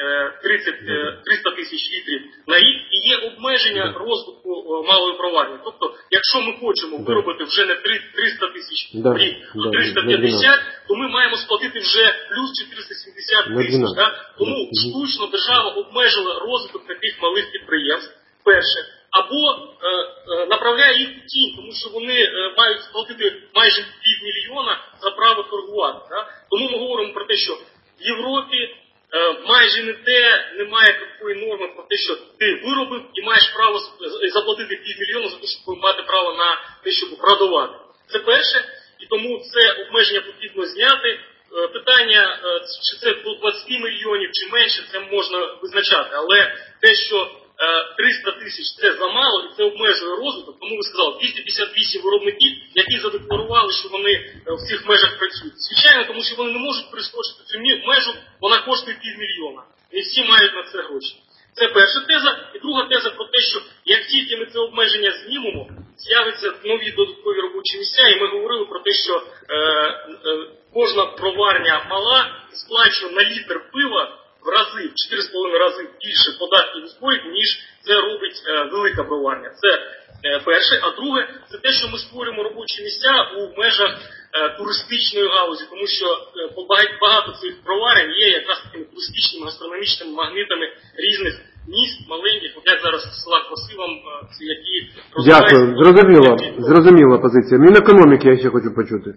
е, триста тисяч літрів на рік, і є обмеження розвитку е, малої броварні. Тобто, якщо ми хочемо виробити вже не триста тисяч в рік, а триста п'ятдесят, то ми маємо сплатити вже плюс чотириста сімдесят тисяч. Да? Тому штучно держава обмежила розвиток таких малих підприємств, перше. Або е, е, направляє їх в тінь, тому що вони е, мають сплатити майже півмільйона за право торгувати. Да? Тому ми говоримо про те, що в Європі е, майже не те, немає такої норми про те, що ти виробив і маєш право заплатити півмільйона за те, щоб мати право на те, щоб продавати. Це перше, і тому це обмеження потрібно зняти. Е, питання, е, чи це до двадцять мільйонів, чи менше, це можна визначати. Але те, що триста тисяч це замало і це обмежує розвиток, тому ви сказали, двісті п'ятдесят вісім виробників, які задекларували, що вони в цих межах працюють. Звичайно, тому що вони не можуть прискочити цю межу, вона коштує півмільйона. І всі мають на це гроші. Це перша теза. І друга теза про те, що як тільки ми це обмеження знімемо, з'являться нові додаткові робочі місця, і ми говорили про те, що е, е, кожна броварня мала сплачує на літр пива в рази, в чотири з половиною рази більше податків і зборів, ніж це робить е, велика броварня. Це е, перше. А друге, це те, що ми створюємо робочі місця у межах е, туристичної галузі, тому що е, багато цих броварень є якраз такими туристичними, гастрономічними магнитами різних міст, маленьких, от як зараз в селах Василам, е, які розвиваються. Дякую, зрозуміло, зрозуміла позиція. Мінекономіки я ще хочу почути.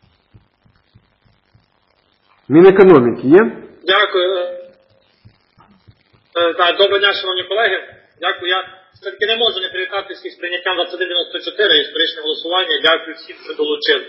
Мінекономіки є? Дякую. Так, доброго дня, шановні колеги. Дякую. Я все-таки не можу не привітатися з прийняттям двадцять один дев'яносто чотири і історичне голосування. Дякую всім, що долучили.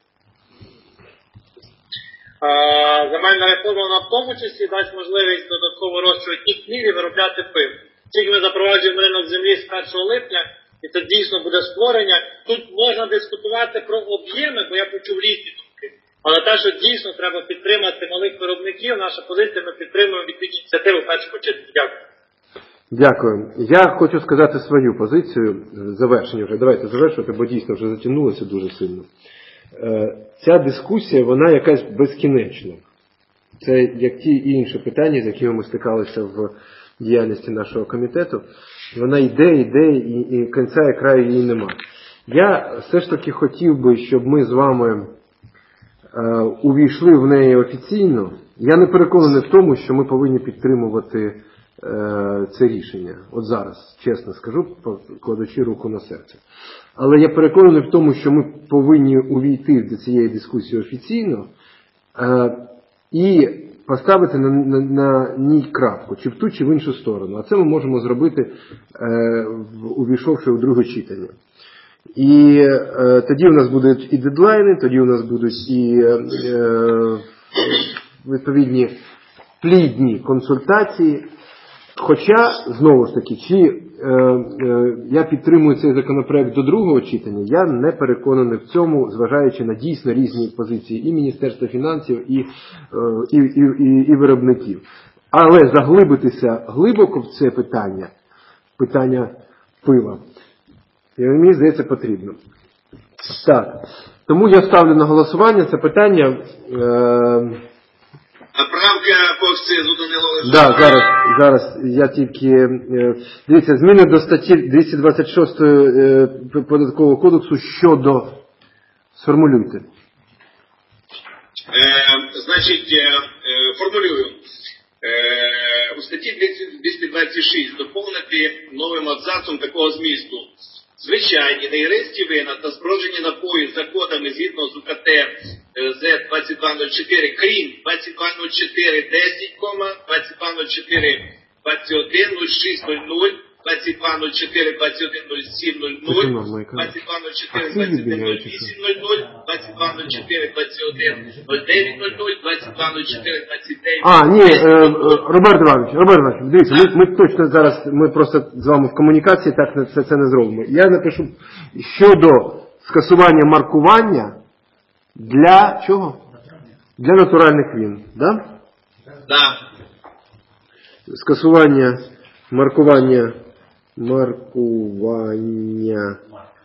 Земельна реформа, вона в тому числі дасть можливість додатково розчувати хліб і виробляти пиво. Тільки ми запроваджуємо ринок землі з першого липня, і це дійсно буде створення. Тут можна дискутувати про об'єми, бо я почув різні думки. Але те, що дійсно треба підтримати малих виробників, наша позиція, ми підтримуємо відповідні ініціативи в першому читанні. Дякую. Дякую. Я хочу сказати свою позицію, завершення вже, давайте завершувати, бо дійсно вже затягнулося дуже сильно. Ця дискусія, вона якась безкінечна. Це як ті інші питання, з якими ми стикалися в діяльності нашого комітету. Вона йде, йде, і, і кінця і краю її нема. Я все ж таки хотів би, щоб ми з вами е, увійшли в неї офіційно. Я не переконаний в тому, що ми повинні підтримувати це рішення. От зараз, чесно скажу, покладучи руку на серце. Але я переконаний в тому, що ми повинні увійти до цієї дискусії офіційно і поставити на, на, на ній крапку, чи в ту, чи в іншу сторону. А це ми можемо зробити, е, в, увійшовши в друге читання. І е, тоді у нас будуть і дедлайни, тоді у нас будуть і е, відповідні плідні консультації. Хоча, знову ж таки, чи е, е, я підтримую цей законопроект до другого читання, я не переконаний в цьому, зважаючи на дійсно різні позиції і Міністерства фінансів, і, е, і, і, і, і виробників. Але заглибитися глибоко в це питання, питання пива, мені здається, потрібно. Так, тому я ставлю на голосування це питання. Е, А правка по акцизу, Данило? Да, зараз, зараз я тільки, дивіться, зміни до статті двісті двадцять шість Податкового кодексу щодо, сформулюйте. Е, значить, е, формулюю. Е, у статті двісті двадцять шість доповнити новим абзацом такого змісту. Звичайні неігристі вина та зброджені напої за кодами згідно з УКТ З двадцять два нуль чотири, крім двадцять два нуль чотири десять, двадцять два нуль чотири двадцять один нуль шість нуль нуль, двадцять два нуль чотири двадцять один нуль сім нуль нуль, двадцять два нуль чотири двадцять один нуль вісім нуль нуль, двадцять два нуль чотири двадцять один нуль дев'ять нуль нуль, двадцять два нуль чотири двадцять дев'ять. А, ні, е, Роберт Іванович, Роберт Іванович, дивіться, ми, ми точно зараз, ми просто з вами в комунікації так це, це не зробимо. Я напишу щодо скасування маркування для чого? Для натуральних вин, да? Да. Скасування маркування маркування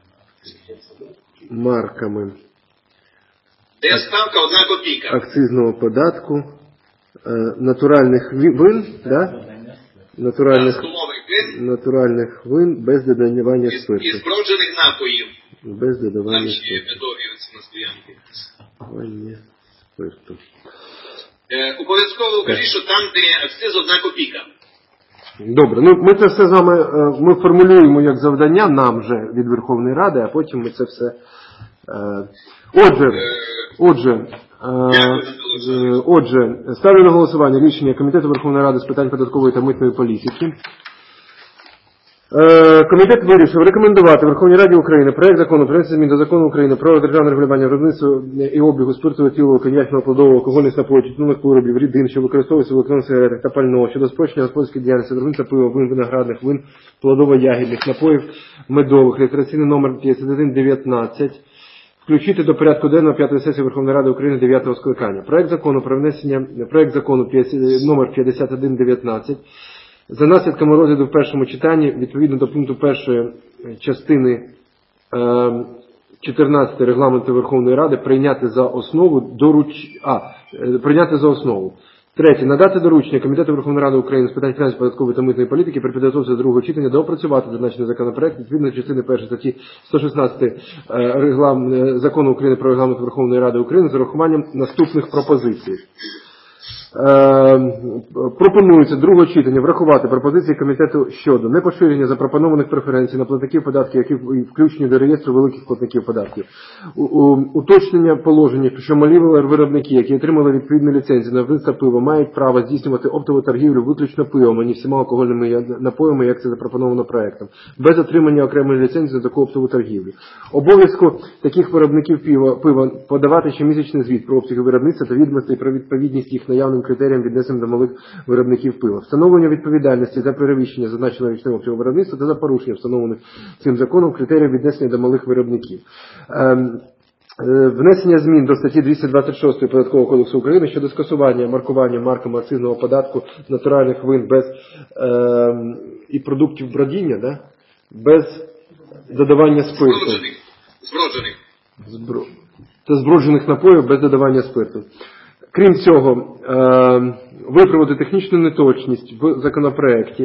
марками Де ставка одна копійка. Акцизного податку е, натуральних вин, да? Натуральних, натуральних вин без додавання спирту. І зброджених напоїв. Без додавання Там ще спирту. медові оці настоянки. Додавання спирту. Е, обов'язково кажіть, що там, де акциз одна копійка. Добре, ну ми це все з вами, ми формулюємо як завдання нам же від Верховної Ради, а потім ми це все... Е, отже, отже, е, отже, ставлю на голосування рішення Комітету Верховної Ради з питань податкової та митної політики. Комітет вирішив рекомендувати Верховній Раді України проект закону про внесення змін до Закону України про державне регулювання виробництва і обігу спиртового, етилового, коньячного, плодового, алкогольних напоїв, тютюнових виробів, рідин, що використовуються в електронних сигаретах та пального, щодо спрощення господарської діяльності виробництва пива, вин, виноградних, вин, плодово-ягідних напоїв, медових, реєстраційний номер п'ятдесят один дев'ятнадцять, включити до порядку денного п'ятої сесії Верховної Ради України дев'ятого скликання. Проект закону про внесення, проект закону номер п'ятдесят один дев'ятнадцять за наслідками розгляду в першому читанні, відповідно до пункту першої частини чотирнадцятої регламенту Верховної Ради, прийняти за основу доруч... а, прийняти за основу. Третє. Надати доручення Комітету Верховної Ради України з питань фінансів, податкової та митної політики при підготовці до другого читання доопрацювати зазначений законопроект відповідно до частини першої статті сто шістнадцять реглам... Закону України про регламент Верховної Ради України з урахуванням наступних пропозицій. Е, пропонується другого читання врахувати пропозиції комітету щодо непоширення запропонованих преференцій на платників податків, які включені до реєстру великих платників податків, у, у, уточнення положення, що малі виробники, які отримали відповідну ліцензію на виробництво пива, мають право здійснювати оптову торгівлю виключно пивом, а не всіма алкогольними напоями, як це запропоновано проектом, без отримання окремої ліцензії на таку оптову торгівлю. Обов'язку таких виробників пива, пива подавати щомісячний звіт про обсяги виробництва та відомостей про відповідність їх наявним критеріям віднесення до малих виробників пива. Встановлення відповідальності за перевищення зазначеного річного обсягу виробництва та за порушення встановлених цим законом критеріїв віднесення до малих виробників. Ем, Внесення змін до статті двісті двадцять шість Податкового кодексу України щодо скасування маркування марками акцизного податку натуральних вин без е, і продуктів бродіння, да? Без додавання спирту. Зброджених. Збро... Та зброджених напоїв без додавання спирту. Крім цього, е, виправити технічну неточність в законопроекті, е,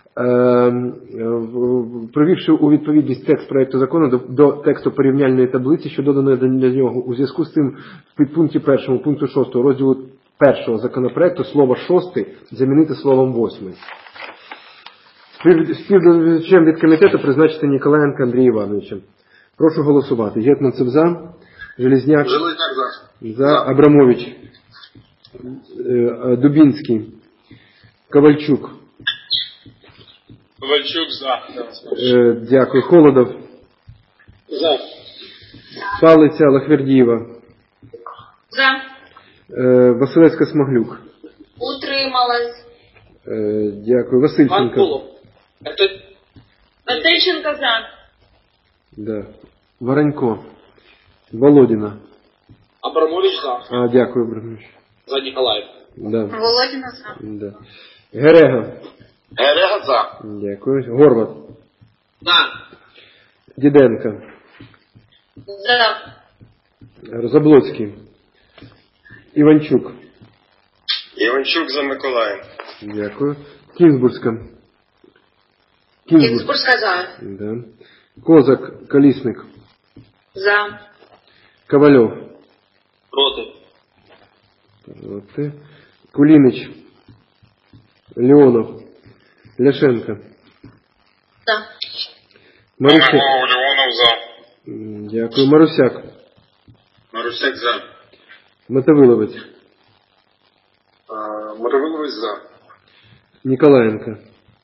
привівши у відповідність текст проекту закону до, до тексту порівняльної таблиці, що доданої до нього у зв'язку з цим в підпункті першому пункту шостого розділу першого законопроекту слово «шостий» замінити словом «восьмий». Співдоповідачем від комітету призначити Ніколаєнка Андрія Івановича. Прошу голосувати. Гетманцев за, Железняк, Железняк за. за, Абрамович. Е, Дубінський. Ковальчук. Ковальчук за. Е, Дякую. Холодов. За. Павлиця Лахвердієва. За. Е, Василевська Смаглюк. Утрималась. Е, Дякую. Васильченко. Васильченко за. Да. Воронько. Володіна. Абрамович за. А, дякую, Абрамович. За Ніколаєв. Да. Володіна за. Да. Герега. Герега за. Дякую. Горват. За. Діденко. За. Заблоцький. Іванчук. Іванчук за Миколаїв. Дякую. Кінзбурська. Кінзбурська за. Да. Козак. Колісник. За. Ковальов. Проти. Проти. Кулінич. Леонов. Ляшенко. За. Марусяк. Леонов за. Дякую. Марусяк. Марусяк за. Мотовиловець. Мотовиловець за. Ніколаєнко.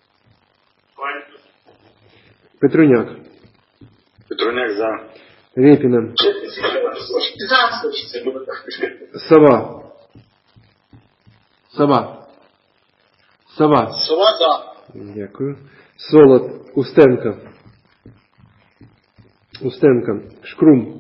Петруняк. Петруняк за. Репіна. За. Сова. Сова. Сова. Сова за. Дякую. Солод. Устенко. Устенко. Шкрум.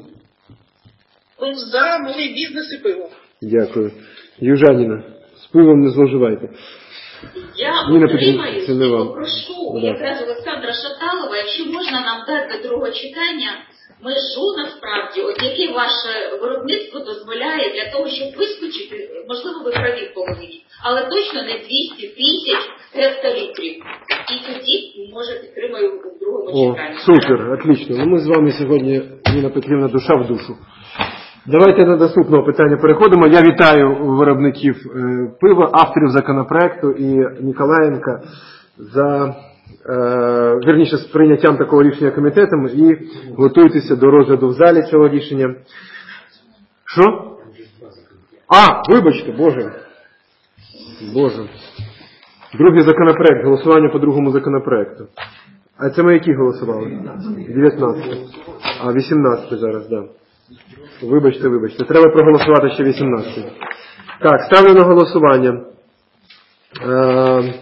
За малий бізнес і пиво. Дякую. Южаніна. З пивом не зловживайте. Я Ніна утримаюсь Петрівна, це не і вам. попрошу Да. якраз Олександра Шаталова, якщо можна нам дати другого читання межу насправді, от яке ваше виробництво дозволяє для того, щоб вискочити, можливо, ви праві в половині, але точно не двісті тисяч гектолітрів. І тоді, може, підтримаю в другому О, читанні. супер, отлично. Ну, ми з вами сьогодні, Ніна Петрівна, душа в душу. Давайте до наступного питання переходимо. Я вітаю виробників е, пива, авторів законопроекту і Ніколаєнка за, е, вірніше, з прийняттям такого рішення комітетом і готуйтеся до розгляду в залі цього рішення. Що? А, вибачте, Боже. Боже. Другий законопроект, голосування по другому законопроекту. А це ми які голосували? дев'ятнадцятий. А, вісімнадцятий зараз, так. Да. Вибачте, вибачте. Треба проголосувати ще вісімнадцятий. Так, ставлю на голосування. Е,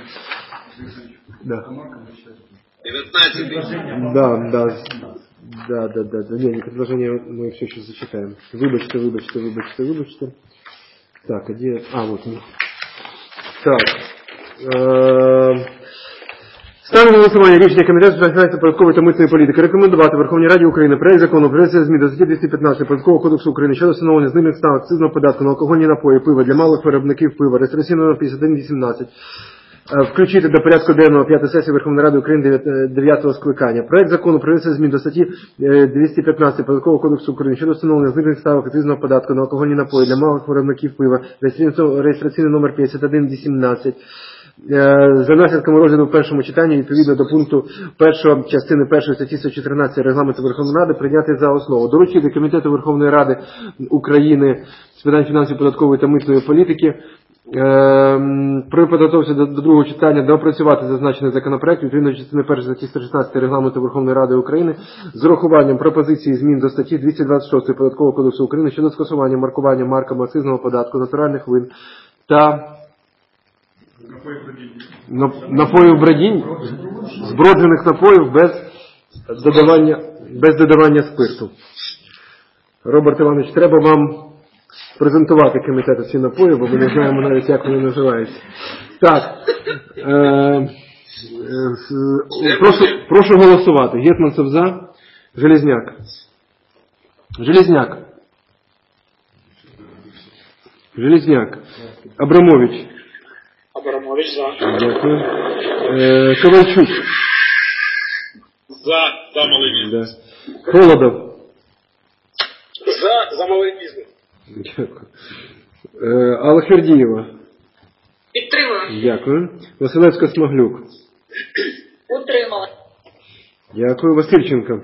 да. дев'ятнадцятий. Да, да. Да, да, да, да. Не, не предложение мы все сейчас зачитаем. Выбачьте, выбачьте, выбачьте, выбачьте. Так, а где... А, вот он. Так. Е, Ставлю на голосування рішення Комітету з фінансової, податкової та митної політики рекомендувати Верховній Раді України проект закону про внесення змін до статті двісті п'ятнадцять Податкового кодексу України щодо встановлення знижених ставок акцизного податку на алкогольні напої, пива для малих виробників пива, реєстраційний номер п'ятдесят один вісімнадцять, включити до порядку денного п'ятої сесії Верховної Ради України дев'ятого скликання. Проект закону про внесення змін до статті двісті п'ятнадцять Податкового кодексу України щодо встановлення знижених ставок акцизного податку на алкогольні напої для малих виробників пива, реєстраційний номер п'ятдесят один вісімнадцять. За наслідками розгляду в першому читанні відповідно до пункту першої частини першої статті сто чотирнадцять Регламенту Верховної Ради прийняти за основу. Доручити Комітету Верховної Ради України з питань фінансів, податкової та митної політики при підготовці до, до другого читання доопрацювати зазначений законопроект відповідно до частини першої статті сто шістнадцять Регламенту Верховної Ради України з урахуванням пропозиції змін до статті двісті двадцять шість Податкового кодексу України щодо скасування маркування марками акцизного податку натуральних вин та напоїв бродінь, зброджених напоїв без додавання, без додавання спирту. Роберт Іванович, треба вам презентувати комітету ці напої, бо ми не знаємо навіть, як вони називаються. Так. Е, е, прошу, прошу голосувати. Гетманцев за. Железняк. Железняк. Железняк. Абрамович. Абрамович за. Дякую. Е, Ковальчук. За, за малий бізнес. Да. Холодов. За, за малий бізнес. Дякую. Е, Аллахвердієва. Підтримую. Дякую. Василевська Смаглюк. Утримала. Дякую. Васильченко.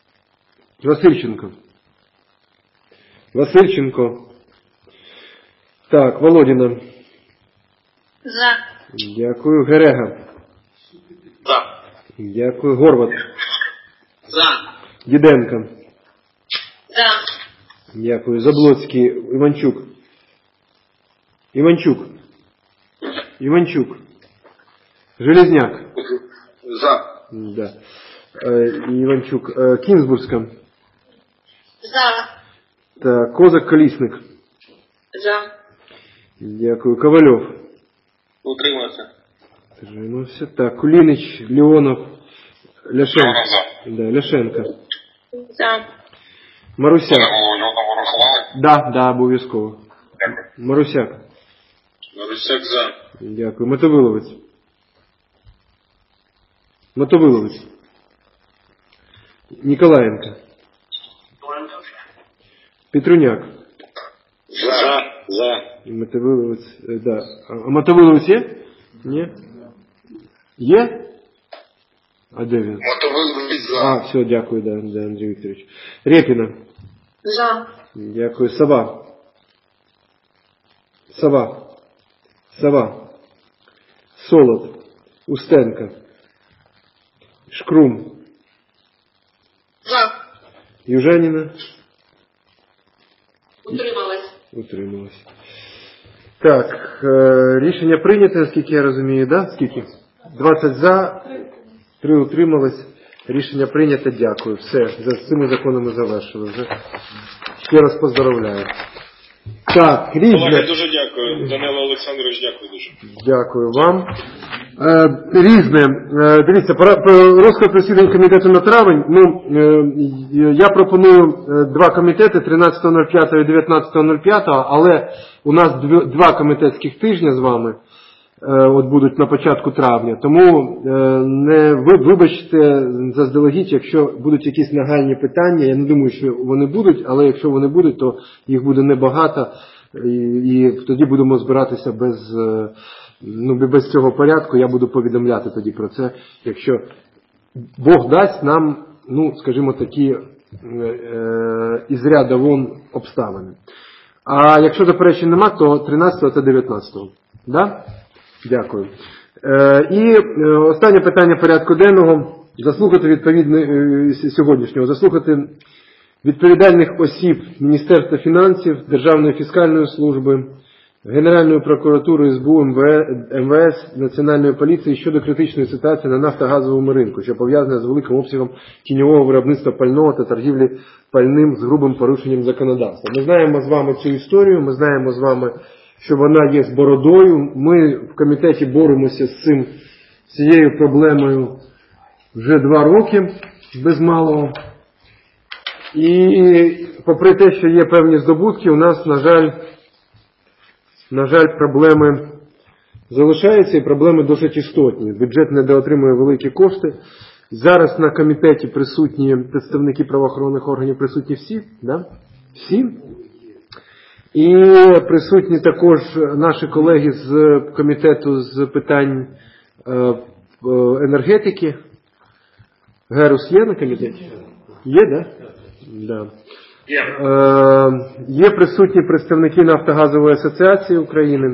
Васильченко. Васильченко. Так, Володіна. За. Дякую. Герега. За. Дякую. Горват. За. Діденко. За. Дякую. Заблоцький. Іванчук. Іванчук. Іванчук. Железняк. За. Да. Е, Іванчук. Е, Кінзбурська. За. Так, Козак, Колісник. За. Дякую. Ковальов. Утримався. Утримався. Так, Кулінич, Леонов, Ляшенко. Да, Ляшенко. За. Марусяк. Да, да, обов'язково. Марусяк. Марусяк за. Дякую. Мотовиловець. Мотовиловець. Ніколаєнко. Петруняк. За. За. Мотовиловець, да. А Мотовиловець є? Ні? Є? А де він? Мотовиловець за. А, все, дякую, да, да, Андрій Вікторович. Рєпіна. За. Дякую. Сова. Сова. Сова. Солод. Устенко. Шкрум. За. Южаніна. Утрималась. Утрималась. Так, е, рішення прийнято, наскільки я розумію, да? Скільки? двадцять за, три утрималось. Рішення прийнято, дякую. Все, за цими законами завершили вже. Ще раз поздравляю. Так, Колеги, різне. дуже дякую. Данило Олександрович, дякую дуже. Дякую вам. Е, різне. Е, дивіться, пора- про розклад засідань комітету на травень. Ну, е, я пропоную е, два комітети тринадцятого нуль п'ятого і дев'ятнадцятого нуль п'ятого, але у нас дві- два комітетських тижня з вами е, от будуть на початку травня. Тому е, не ви, вибачте заздалегідь, якщо будуть якісь нагальні питання. Я не думаю, що вони будуть, але якщо вони будуть, то їх буде небагато. І, і тоді будемо збиратися без, е, ну, без цього порядку. Я буду повідомляти тоді про це, якщо Бог дасть нам, ну, скажімо, такі е, е, із ряда вон обставини. А якщо заперечень нема, то тринадцятого та дев'ятнадцятого. Да? Дякую. Е, і е, останнє питання порядку денного. Заслухати відповідно е, сьогоднішнього. Заслухати відповідальних осіб Міністерства фінансів, Державної фіскальної служби, Генеральної прокуратури, ес бе у, ем ве ес, Національної поліції щодо критичної ситуації на нафтогазовому ринку, що пов'язана з великим обсягом тіньового виробництва пального та торгівлі пальним з грубим порушенням законодавства. Ми знаємо з вами цю історію, ми знаємо з вами, що вона є з бородою. Ми в комітеті боремося з цим, з цією проблемою вже два роки, без малого. І попри те, що є певні здобутки, у нас, на жаль, на жаль, проблеми залишаються, і проблеми досить істотні. Бюджет недоотримує великі кошти. Зараз на комітеті присутні представники правоохоронних органів, присутні всі, да? Всі. І присутні також наші колеги з комітету з питань е, енергетики. Герус є на комітеті? Є, да? Да. Є. Е, є присутні представники Нафтогазової асоціації України.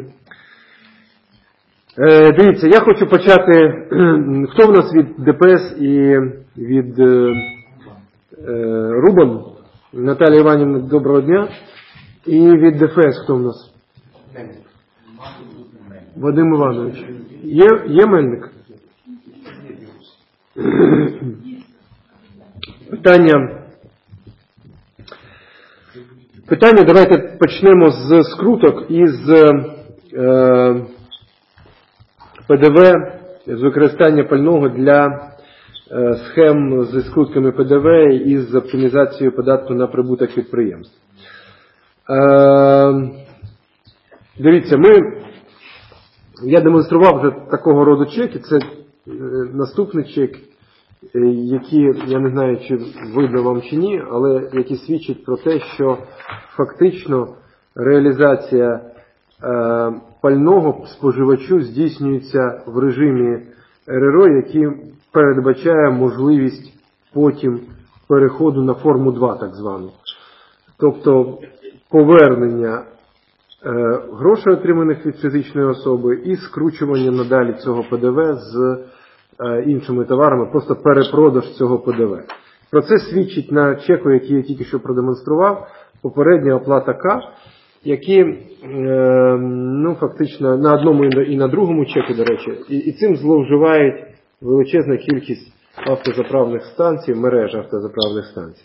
Е, дивіться, я хочу почати, хто в нас від Де Пе Ес і від е, е, Рубан? Наталія Іванівна, доброго дня. І від Де Еф Ес хто в нас? Вадим Іванович. Є, є Мельник? Питання. Питання, давайте почнемо з скруток і з е, Пе Де Ве, з використання пального для е, схем з скрутками Пе Де Ве і з оптимізацією податку на прибуток підприємств. Е, дивіться, ми, я демонстрував вже такого роду чеки, це е, наступний чек, які, я не знаю, чи видно вам чи ні, але які свідчать про те, що фактично реалізація е, пального споживачу здійснюється в режимі Ер Ер О, який передбачає можливість потім переходу на форму два, так звану. Тобто повернення грошей, отриманих від фізичної особи, і скручування надалі цього П Д В з іншими товарами, просто перепродаж цього П Д В. Про це свідчить на чеку, який я тільки що продемонстрував, попередня оплата К, які, ну, фактично, на одному і на другому чеку, до речі, і, і цим зловживають величезна кількість автозаправних станцій, мереж автозаправних станцій.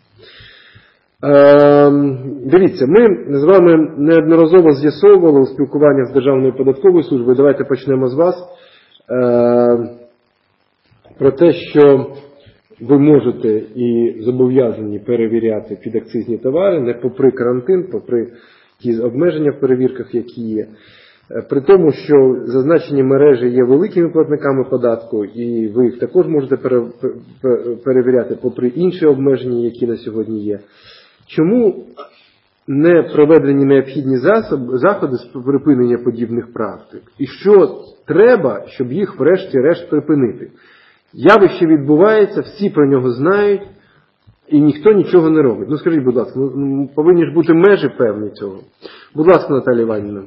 Е, дивіться, ми з вами неодноразово з'ясовували у спілкуваннях з Державною податковою службою, давайте почнемо з вас, е, про те, що ви можете і зобов'язані перевіряти підакцизні товари, не попри карантин, попри ті обмеження в перевірках, які є. При тому, що зазначені мережі є великими платниками податку, і ви їх також можете перевіряти попри інші обмеження, які на сьогодні є. Чому не проведені необхідні засоби, заходи з припинення подібних практик? І що треба, щоб їх врешті-решт припинити? Явище відбувається, всі про нього знають, і ніхто нічого не робить. Ну скажіть, будь ласка, ну, повинні ж бути межі певні цього. Будь ласка, Наталія Іванівна.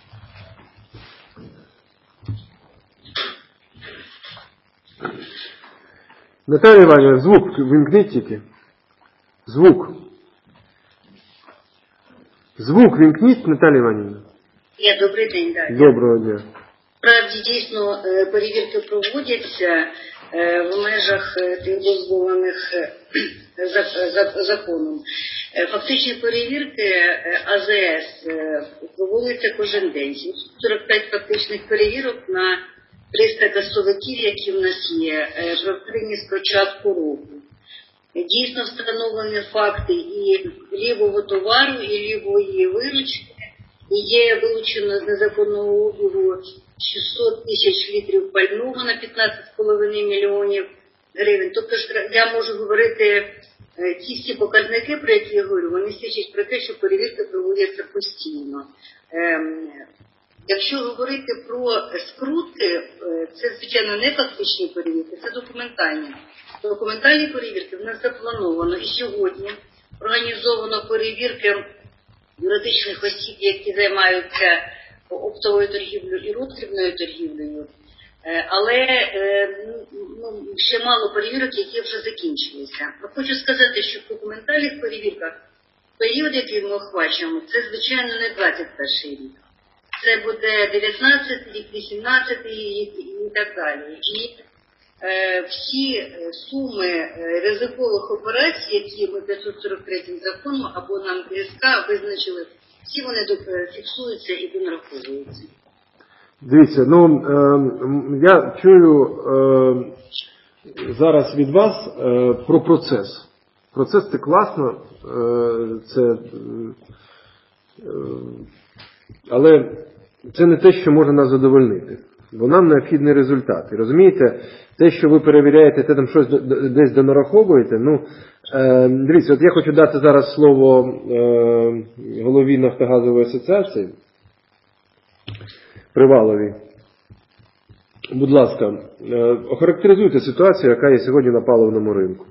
Наталія Іванівна, звук вимкніть тільки. Звук. Звук вимкніть, Наталія Іванівна. Я, добрий день, так. Доброго дня. Справді, дійсно, перевірки проводяться в межах тих дозволених законом. Фактичні перевірки А З С проводяться кожен день. сорок п'ять фактичних перевірок на триста касовиків, які в нас є, проведені з початку року. Дійсно встановлені факти і лівого товару, і лівої виручки. І є вилучено з незаконного обігу шістсот тисяч літрів пального на п'ятнадцять з половиною мільйонів гривень. Тобто я можу говорити, ті всі показники, про які я говорю, вони свідчать про те, що перевірки проводяться постійно. Якщо говорити про скрутки, це, звичайно, не фактичні перевірки, це документальні. Документальні перевірки в нас заплановано. І сьогодні організовано перевірки юридичних осіб, які займаються оптовою торгівлею і роздрібною торгівлею. Але ну, ще мало перевірок, які вже закінчилися. Хочу сказати, що в документальних перевірках період, який ми охвачуємо, це, звичайно, не двадцять перший рік. Це буде дев'ятнадцятий рік, вісімнадцятий рік і так далі. І е, всі суми ризикових операцій, які ми п'ятсот сорок третім законом або нам Т С К визначили, всі вони фіксуються і донараховуються. Дивіться, ну е, я чую е, зараз від вас е, про процес. Процес це класно, е, це, е, але це не те, що може нас задовольнити. Бо нам необхідні результати. Розумієте, те, що ви перевіряєте, те там щось десь донараховуєте, ну, е, дивіться, от я хочу дати зараз слово е, голові Нафтогазової асоціації, Привалові. Будь ласка, е, охарактеризуйте ситуацію, яка є сьогодні на паливному ринку.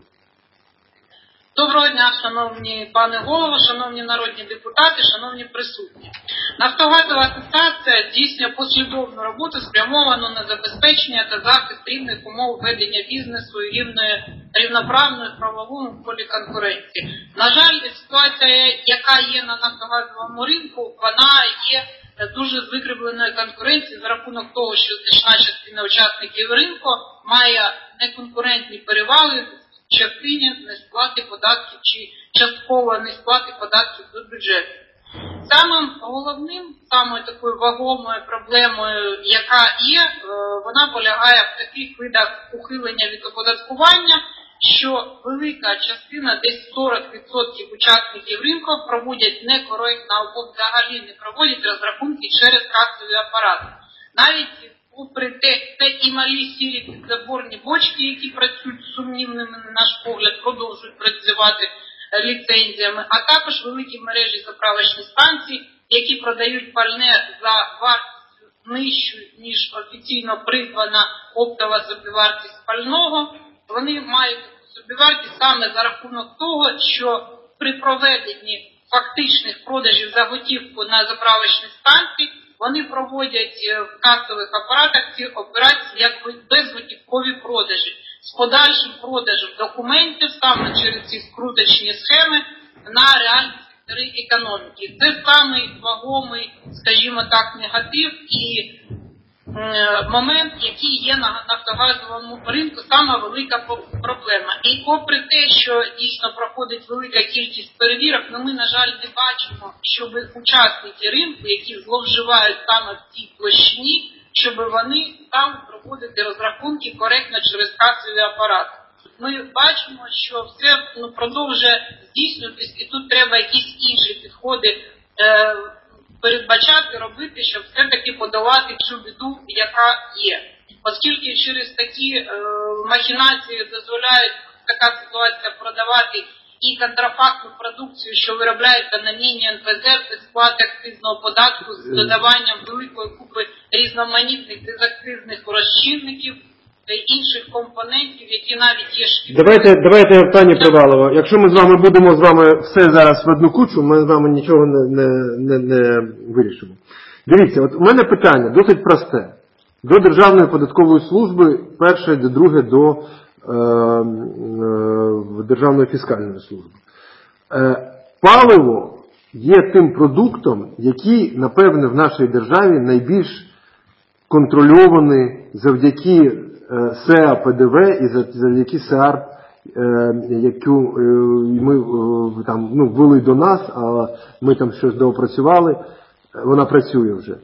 Доброго дня, шановні пане голово, шановні народні депутати, шановні присутні. Нафтогазова асоціація здійснює послідовну роботу, спрямовану на забезпечення та захист рівних умов ведення бізнесу і рівної, рівноправної в правовому полі конкуренції. На жаль, ситуація, яка є на нафтогазовому ринку, вона є дуже з викривленої конкуренції за рахунок того, що значна частина учасників ринку має неконкурентні переваги в частині несплати податків чи частково несплати податків до бюджету. Самим головним, самою такою вагомою проблемою, яка є, вона полягає в таких видах ухилення від оподаткування, що велика частина, десь сорок відсотків учасників ринку проводять некоректно або взагалі не проводять розрахунки через касові апарати. Навіть попри те, те і малі сірі підзаборні бочки, які працюють сумнівними, на наш погляд, продовжують працювати ліцензіями, а також великі мережі заправочні станції, які продають пальне за вартістю нижчу, ніж офіційно придбана оптова собівартість пального. Вони мають собівартість саме за рахунок того, що при проведенні фактичних продажів за готівку на заправочних станціях, вони проводять в касових апаратах ці операції як безготівкові продажі з подальшим продажем документів саме через ці скруточні схеми на реальні сектори економіки. Це самий вагомий, скажімо так, негатив і момент, який є на нафтогазовому ринку, сама велика проблема. І попри те, що дійсно проходить велика кількість перевірок, але ми, на жаль, не бачимо, щоб учасники ринку, які зловживають саме в цій площині, щоб вони там проводити розрахунки коректно через касові апарати. Ми бачимо, що все ну, продовжує здійснюватись, і тут треба якісь інші підходи е, передбачати, робити, щоб все-таки подолати цю біду, яка є. Оскільки через такі е, махінації дозволяють така ситуація продавати і контрафактну продукцію, що виробляється на міні-ен пе зет, без сплати акцизного податку з додаванням великої купи різноманітних безакцизних розчинників та інших компонентів, які навіть є шкідливі. Давайте, давайте, пані Привалова, якщо ми з вами будемо з вами все зараз в одну кучу, ми з вами нічого не, не, не, не вирішимо. Дивіться, от у мене питання досить просте. До Державної податкової служби, перше, друге до е, е, Державної фіскальної служби. Е, паливо є тим продуктом, який, напевне, в нашій державі найбільш контрольований завдяки СЕА Пе Де Ве і завдяки СЕАРП, яку ми там, ну, ввели до нас, а ми там щось доопрацювали, вона працює вже.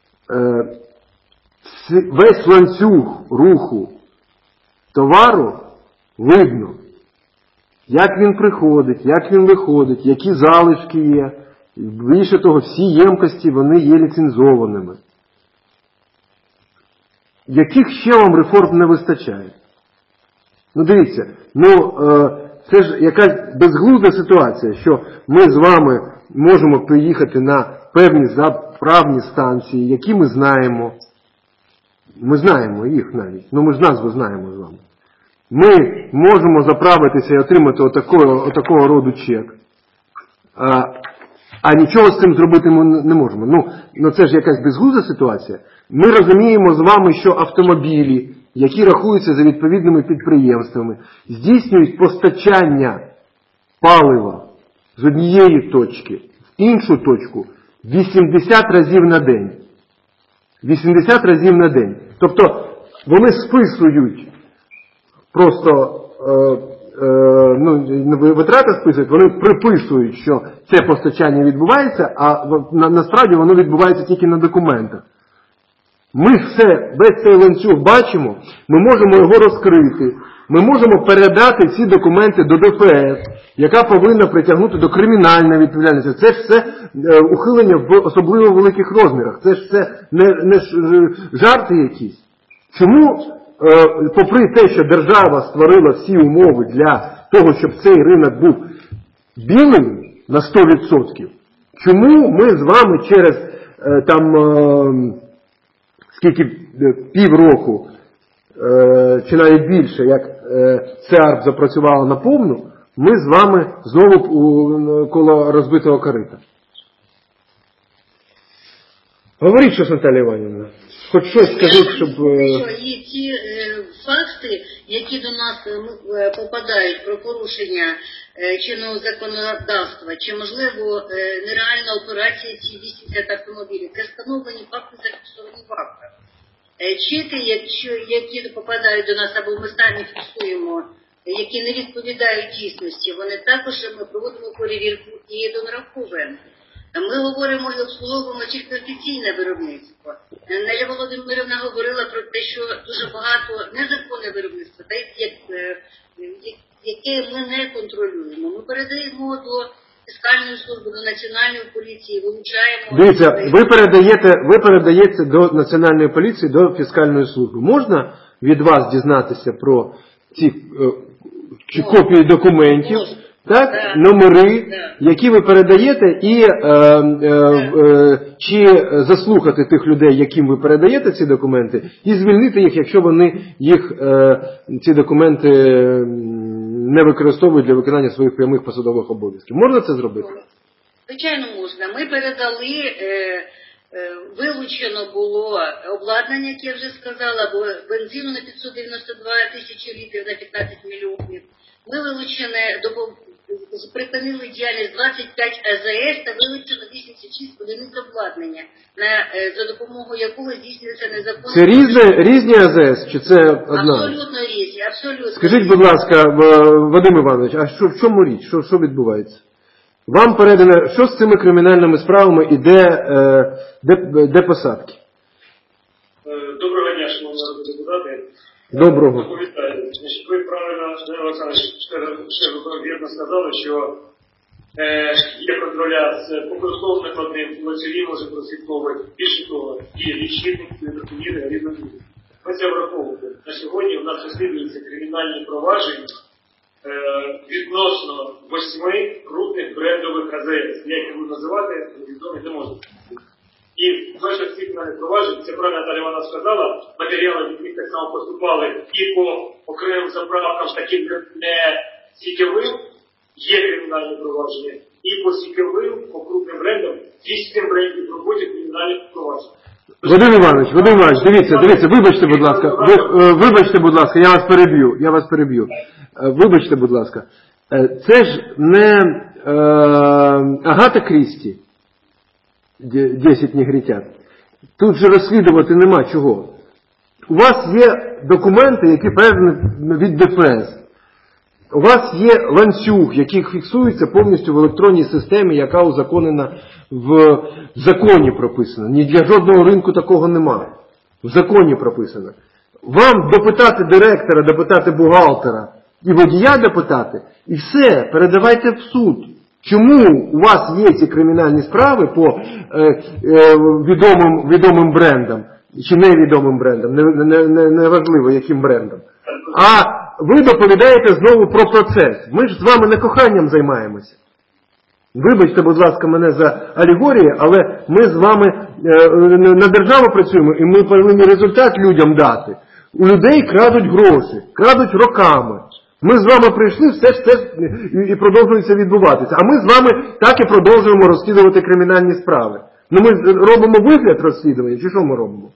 Весь ланцюг руху товару видно, як він приходить, як він виходить, які залишки є. Більше того, всі ємкості, вони є ліцензованими. Яких ще вам реформ не вистачає? Ну дивіться, ну це ж якась безглузда ситуація, що ми з вами можемо приїхати на певні заправні станції, які ми знаємо. Ми знаємо їх навіть, ну ми ж назву знаємо з вами. Ми можемо заправитися і отримати отакого, отакого роду чек, а, а нічого з цим зробити ми не можемо. Ну, ну це ж якась безглузда ситуація. Ми розуміємо з вами, що автомобілі, які рахуються за відповідними підприємствами, здійснюють постачання палива з однієї точки в іншу точку вісімдесят разів на день. вісімдесят разів на день. Тобто вони списують просто е, е, ну, витрати списують, вони приписують, що це постачання відбувається, а на, насправді воно відбувається тільки на документах. Ми все, весь цей ланцюг бачимо, ми можемо його розкрити, ми можемо передати ці документи до Де Фе Ес, яка повинна притягнути до кримінальної відповідальності. Це ж все е, ухилення в особливо великих розмірах. Це ж все не, не жарти якісь. Чому, е, попри те, що держава створила всі умови для того, щоб цей ринок був білим на сто відсотків, чому ми з вами через е, там... Е, скільки півроку, е, чи навіть більше, як е, СЕАРП запрацювала на повну, ми з вами знову у, коло розбитого корита. Говоріть щось, Наталія Іванівна. Хоч щось скажіть, щоб... Що і ці е, факти, які до нас е, попадають про порушення е, чинного законодавства, чи, можливо, е, нереальна операція ці вісімдесят автомобілів, це встановлені факти, зафіксовані в актах. Е, чеки, якщо, які попадають до нас, або ми самі фіксуємо, які не відповідають дійсності, вони також ми проводимо перевірку і донараховуємо. Ми говоримо і обслуговуємо тільки офіційне виробництво. Неля Володимирівна говорила про те, що дуже багато незаконне виробництво, яке ми не контролюємо. Ми передаємо до фіскальної служби, до національної поліції, вилучаємо... Дивіться, ви передаєте, ви передаєте до національної поліції, до фіскальної служби. Можна від вас дізнатися про ці чи копії документів? Так, да. Номери, да. які ви передаєте, і е, е, е, чи заслухати тих людей, яким ви передаєте ці документи, і звільнити їх, якщо вони їх, е, ці документи не використовують для виконання своїх прямих посадових обов'язків. Можна це зробити? Звичайно, можна. Ми передали, е, е, вилучено було обладнання, як я вже сказала, бо бензину на п'ятсот дев'яносто два тисячі літрів на п'ятнадцять мільйонів. Ми вилучені, припинили діяльність двадцять п'ять АЗС та вилучено вісімдесят шість одиниць обладнання, на, е, за допомогою якого здійснюється незаконне... Це різні, різні АЗС, чи це одна? Абсолютно різні, абсолютно. Скажіть, будь ласка, Вадим Іванович, а що, в чому річ? Що, що відбувається? Вам передано, що з цими кримінальними справами і де, де, де посадки? Доброго дня, шановні народні депутати. Доброго. Значить, ви правильно, Данило Олександрович, ще вірно сказали, що е, є контроля з покроковим накладним, ввечері може прослідковувати. Більше того, є лічильник, недопоміри, рівноміри. Ми це враховуємо. На сьогодні у нас розслідуються кримінальні провадження е, відносно восьми крупних брендових АЗС. Як їх буду називати, відомі не можуть. І перше всі кримінальних проваджень, це правильно Наталя Івановна сказала, матеріали, які так само поступали і по окремим заправкам, таким не сітєвим, є кримінальні провадження, і по сітєвим, по крупним брендам, вісім брендів в роботі кримінальних проваджень. Вадим Іванович, Вадим Іванович, дивіться, дивіться, вибачте, будь ласка, ви, вибачте, будь ласка, я вас переб'ю, я вас переб'ю. Вибачте, будь ласка, це ж не е, Агата Крісті, десять негритят. Тут же розслідувати нема чого. У вас є документи, які передані від ДФС. У вас є ланцюг, який фіксується повністю в електронній системі, яка узаконена в законі прописана. Ні для жодного ринку такого нема. В законі прописано. Вам допитати директора, допитати бухгалтера і водія допитати, і все, передавайте в суд. Чому у вас є ці кримінальні справи по е, е, відомим, відомим брендам, чи невідомим брендам, не, не, не, не важливо яким брендам, а ви доповідаєте знову про процес. Ми ж з вами не коханням займаємося. Вибачте, будь ласка, мене за алегорії, але ми з вами е, на державу працюємо, і ми повинні результат людям дати. У людей крадуть гроші, крадуть роками. Ми з вами прийшли, все ж це і продовжується відбуватися. А ми з вами так і продовжуємо розслідувати кримінальні справи. Ну ми робимо вигляд розслідування, чи що ми робимо?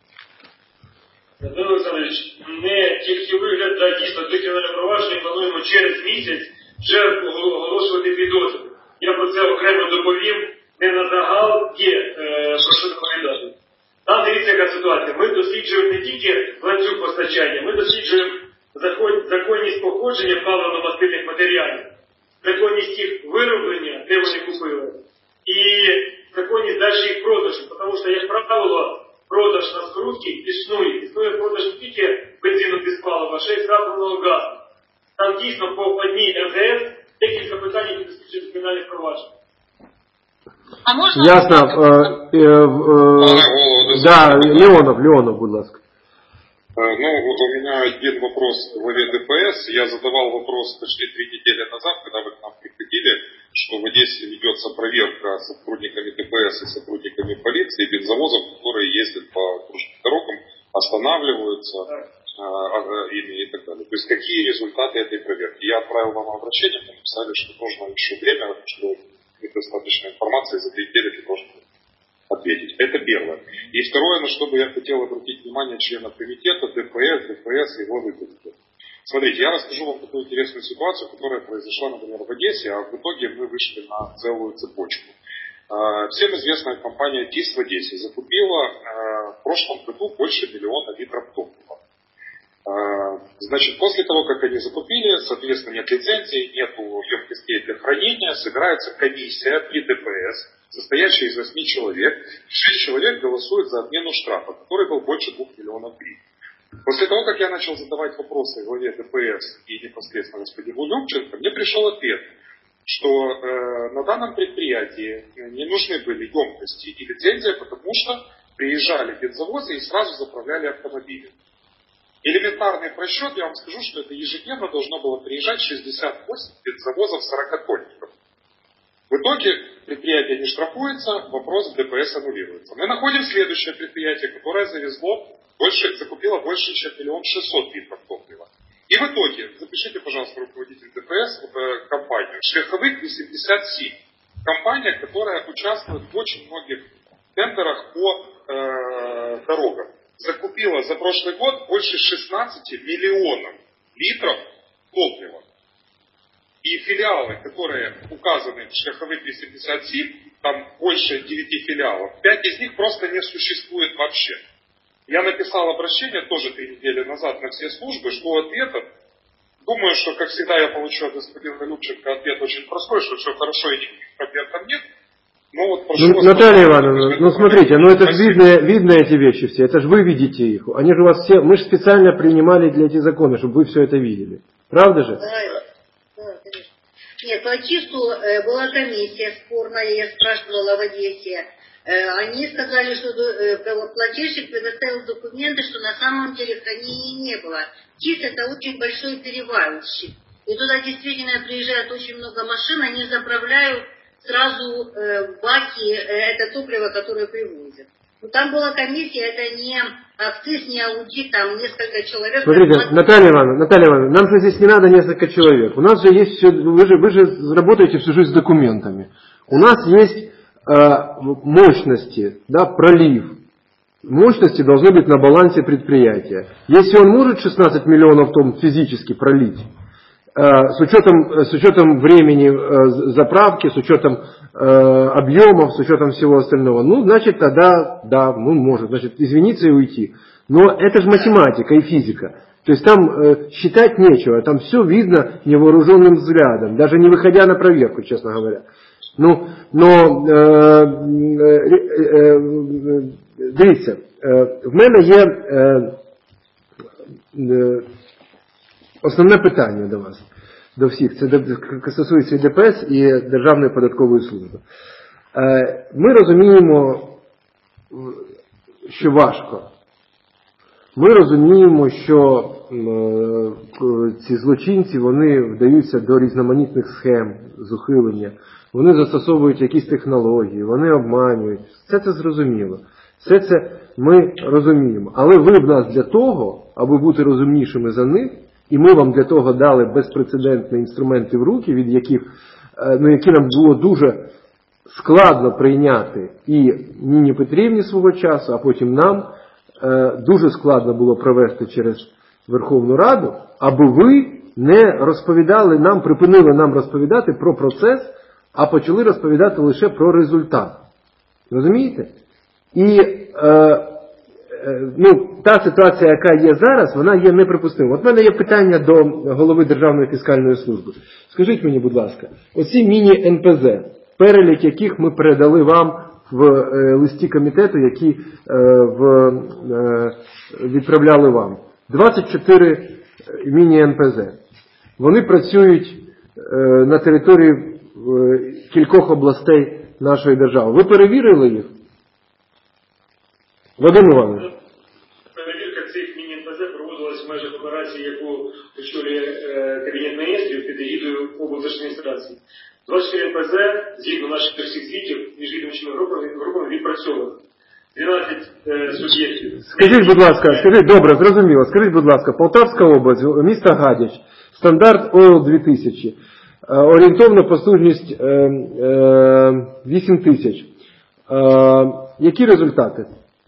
Данило Олександрович, не тільки вигляд, а дійсно те кримінальне провадження плануємо через місяць вже оголошувати підозру. Я про це окремо доповім, не на загал є, е, про що доповідати. Там дивіться, яка ситуація. Ми досліджуємо не тільки ланцюг постачання, ми досліджуємо законність походження паливно-мастильних матеріалів, законність їх вироблення, де вони купили, і законність далі їх продажу. Тому що, як правило, продаж на скрутки існує. Існує продаж не тільки бензину без палива, а ще й скрапленого газу. Там дійсно по одній МЗС декілька питань, які досліджують кримінальних проваджень. А можна... Ясно. Е, е, е, да, Леонов, Леонов, будь ласка. Ну, у меня один вопрос к главе ДПС. Я задавал вопрос почти три недели назад, когда вы к нам приходили, что в Одессе ведется проверка сотрудниками ДПС и сотрудниками полиции бензовозов, которые ездят по кружным дорогам, останавливаются э, ими и так далее. То есть какие результаты этой проверки? Я отправил вам обращение, вы написали, что нужно еще время, что недостаточно информации, за три недели ты должен ответить. Это первое. И второе, на что бы я хотел обратить внимание членов комитета, ДПС, ДФС и главы комитета. Смотрите, я расскажу вам такую интересную ситуацию, которая произошла, например, в Одессе, а в итоге мы вышли на целую цепочку. Всем известная компания ТИС в Одессе закупила в прошлом году больше миллиона литров топлива. Значит, после того, как они закупили, соответственно, нет лицензии, нет емкостей для хранения, собирается комиссия при ДПС, состоящая из восьми человек. Шесть человек голосуют за отмену штрафа, который был больше двух миллионов гривен. После того, как я начал задавать вопросы главе ДПС и непосредственно господину Любченко, мне пришел ответ, что э, на данном предприятии не нужны были емкости и лицензия, потому что приезжали бензовозы и сразу заправляли автомобили. Элементарный просчет, я вам скажу, что это ежедневно должно было приезжать шестьдесят восемь бензовозов сорокатонников. В итоге предприятие не штрафуется, вопрос в ДПС аннулируется. Мы находим следующее предприятие, которое завезло больше, закупило больше, чем миллион шестьсот литров топлива. И в итоге, запишите, пожалуйста, руководитель ДПС, э, компанию, Шляховик восемьдесят семь. компания, которая участвует в очень многих тендерах по э, дорогам. Закупила за прошлый год больше шестнадцати миллионов литров топлива. И филиалы, которые указаны в Шляховых двести пятьдесят семь, там больше девяти филиалов, пять из них просто не существует вообще. Я написал обращение тоже три недели назад на все службы, жду ответов. Думаю, что, как всегда, я получу от господина Любченко ответ очень простой, что все хорошо и никаких проблем там нет. Но вот прошу ну, вас, Наталья Ивановна, ну смотрите, ну это же видно, видно эти вещи все, это же вы видите их. Они же у вас все, мы же специально принимали для этих законов, чтобы вы все это видели. Правда же? Да, да, конечно. Нет, по ЧИСу э, была комиссия спорная, я спрашивала в Одессе. Э, они сказали, что э, плательщик предоставил документы, что на самом деле хранения не было. ЧИС это очень большой перевалщик. И туда действительно приезжает очень много машин, они заправляют сразу э, в баки э, это топливо, которое привозят. Но там была комиссия, это не акциз, не аудит, там несколько человек. Смотрите, там... Наталья Ивановна, Наталья Ивановна, нам же здесь не надо несколько человек. У нас же есть все, вы же, вы же работаете всю жизнь с документами. У нас есть э, мощности, да, пролив. Мощности должны быть на балансе предприятия. Если он может шестнадцать миллионов тонн физически пролить, с учетом, с учетом времени заправки, с учетом э, объемов, с учетом всего остального, ну, значит, тогда, да, ну, может, значит, извиниться и уйти. Но это же математика и физика. То есть там э, считать нечего, там все видно невооруженным взглядом, даже не выходя на проверку, честно говоря. Ну, но, е, е, е, дивіться, е, в мене є е, е, основне питання до вас, до всіх, це стосується і ДПС, і Державної податкової служби. Е, ми розуміємо, що важко. Ми розуміємо, що е, ці злочинці, вони вдаються до різноманітних схем з ухилення. Вони застосовують якісь технології, вони обманюють. Все це зрозуміло. Все це ми розуміємо. Але ви в нас для того, аби бути розумнішими за них, і ми вам для того дали безпрецедентні інструменти в руки, від яких, ну, які нам було дуже складно прийняти і Ніні Петрівні свого часу, а потім нам дуже складно було провести через Верховну Раду, аби ви не розповідали нам, припинили нам розповідати про процес, а почали розповідати лише про результат. Розумієте? І е, е, ну, та ситуація, яка є зараз, вона є неприпустимою. От в мене є питання до голови Державної фіскальної служби. Скажіть мені, будь ласка, оці міні-ен пе зет, перелік яких ми передали вам в е, листі комітету, які е, в, е, відправляли вам. двадцять чотири міні-ен пе зет. Вони працюють е, на території е, кількох областей нашої держави. Ви перевірили їх? Вадим Іванович. Перевірка цих міні-ен пе зет проводилась в межах операції, яку очолює е, Кабінет міністрів під егідою облдержадміністрації. двадцять чотири ен пе зет, згідно наших всіх звітів, міжвідомчими групами, групами відпрацьовано. дванадцять е, суб'єктів. Скажіть, будь ласка, скажіть, добре, зрозуміло. Скажіть, будь ласка, Полтавська область, місто Гадяч, стандарт Ойл дві тисячі, е, орієнтовна послужність е, е, вісім тисяч. Е, які результати?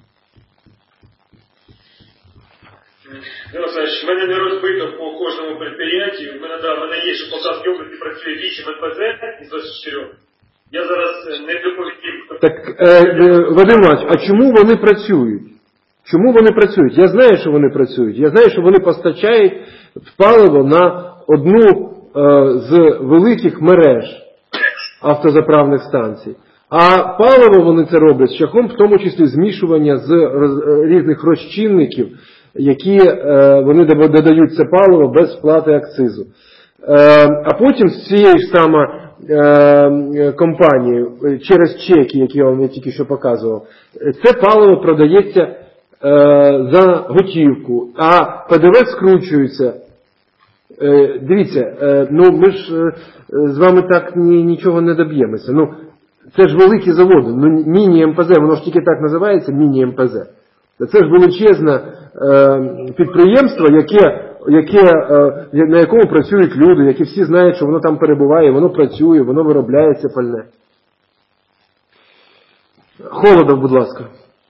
В мене не розбито по кожному підприємстві. В мене, да, в мене є, що в Полтавській області працює вісім ен пе зет із двадцять чотирьох. Я зараз не доповідів. Так, е, Вадим Іванович, а чому вони працюють? Чому вони працюють? Я знаю, що вони працюють. Я знаю, що вони постачають паливо на одну е, з великих мереж автозаправних станцій. А паливо вони це роблять шляхом, в тому числі змішування з роз, різних розчинників, які е, вони додають це паливо без сплати акцизу. Е, а потім з цієї ж саме е, компанії, через чеки, які я вам я тільки що показував, це паливо продається е, за готівку, а пе де ве скручується. Е, дивіться, е, ну ми ж е, з вами так ні, нічого не доб'ємося. Ну, це ж великі заводи, ну, міні-ем пе зет, воно ж тільки так називається, міні-ем пе зет. Це ж величезне е, підприємство, яке, яке, е, на якому працюють люди, які всі знають, що воно там перебуває, воно працює, воно виробляє це пальне. Холодов, будь ласка.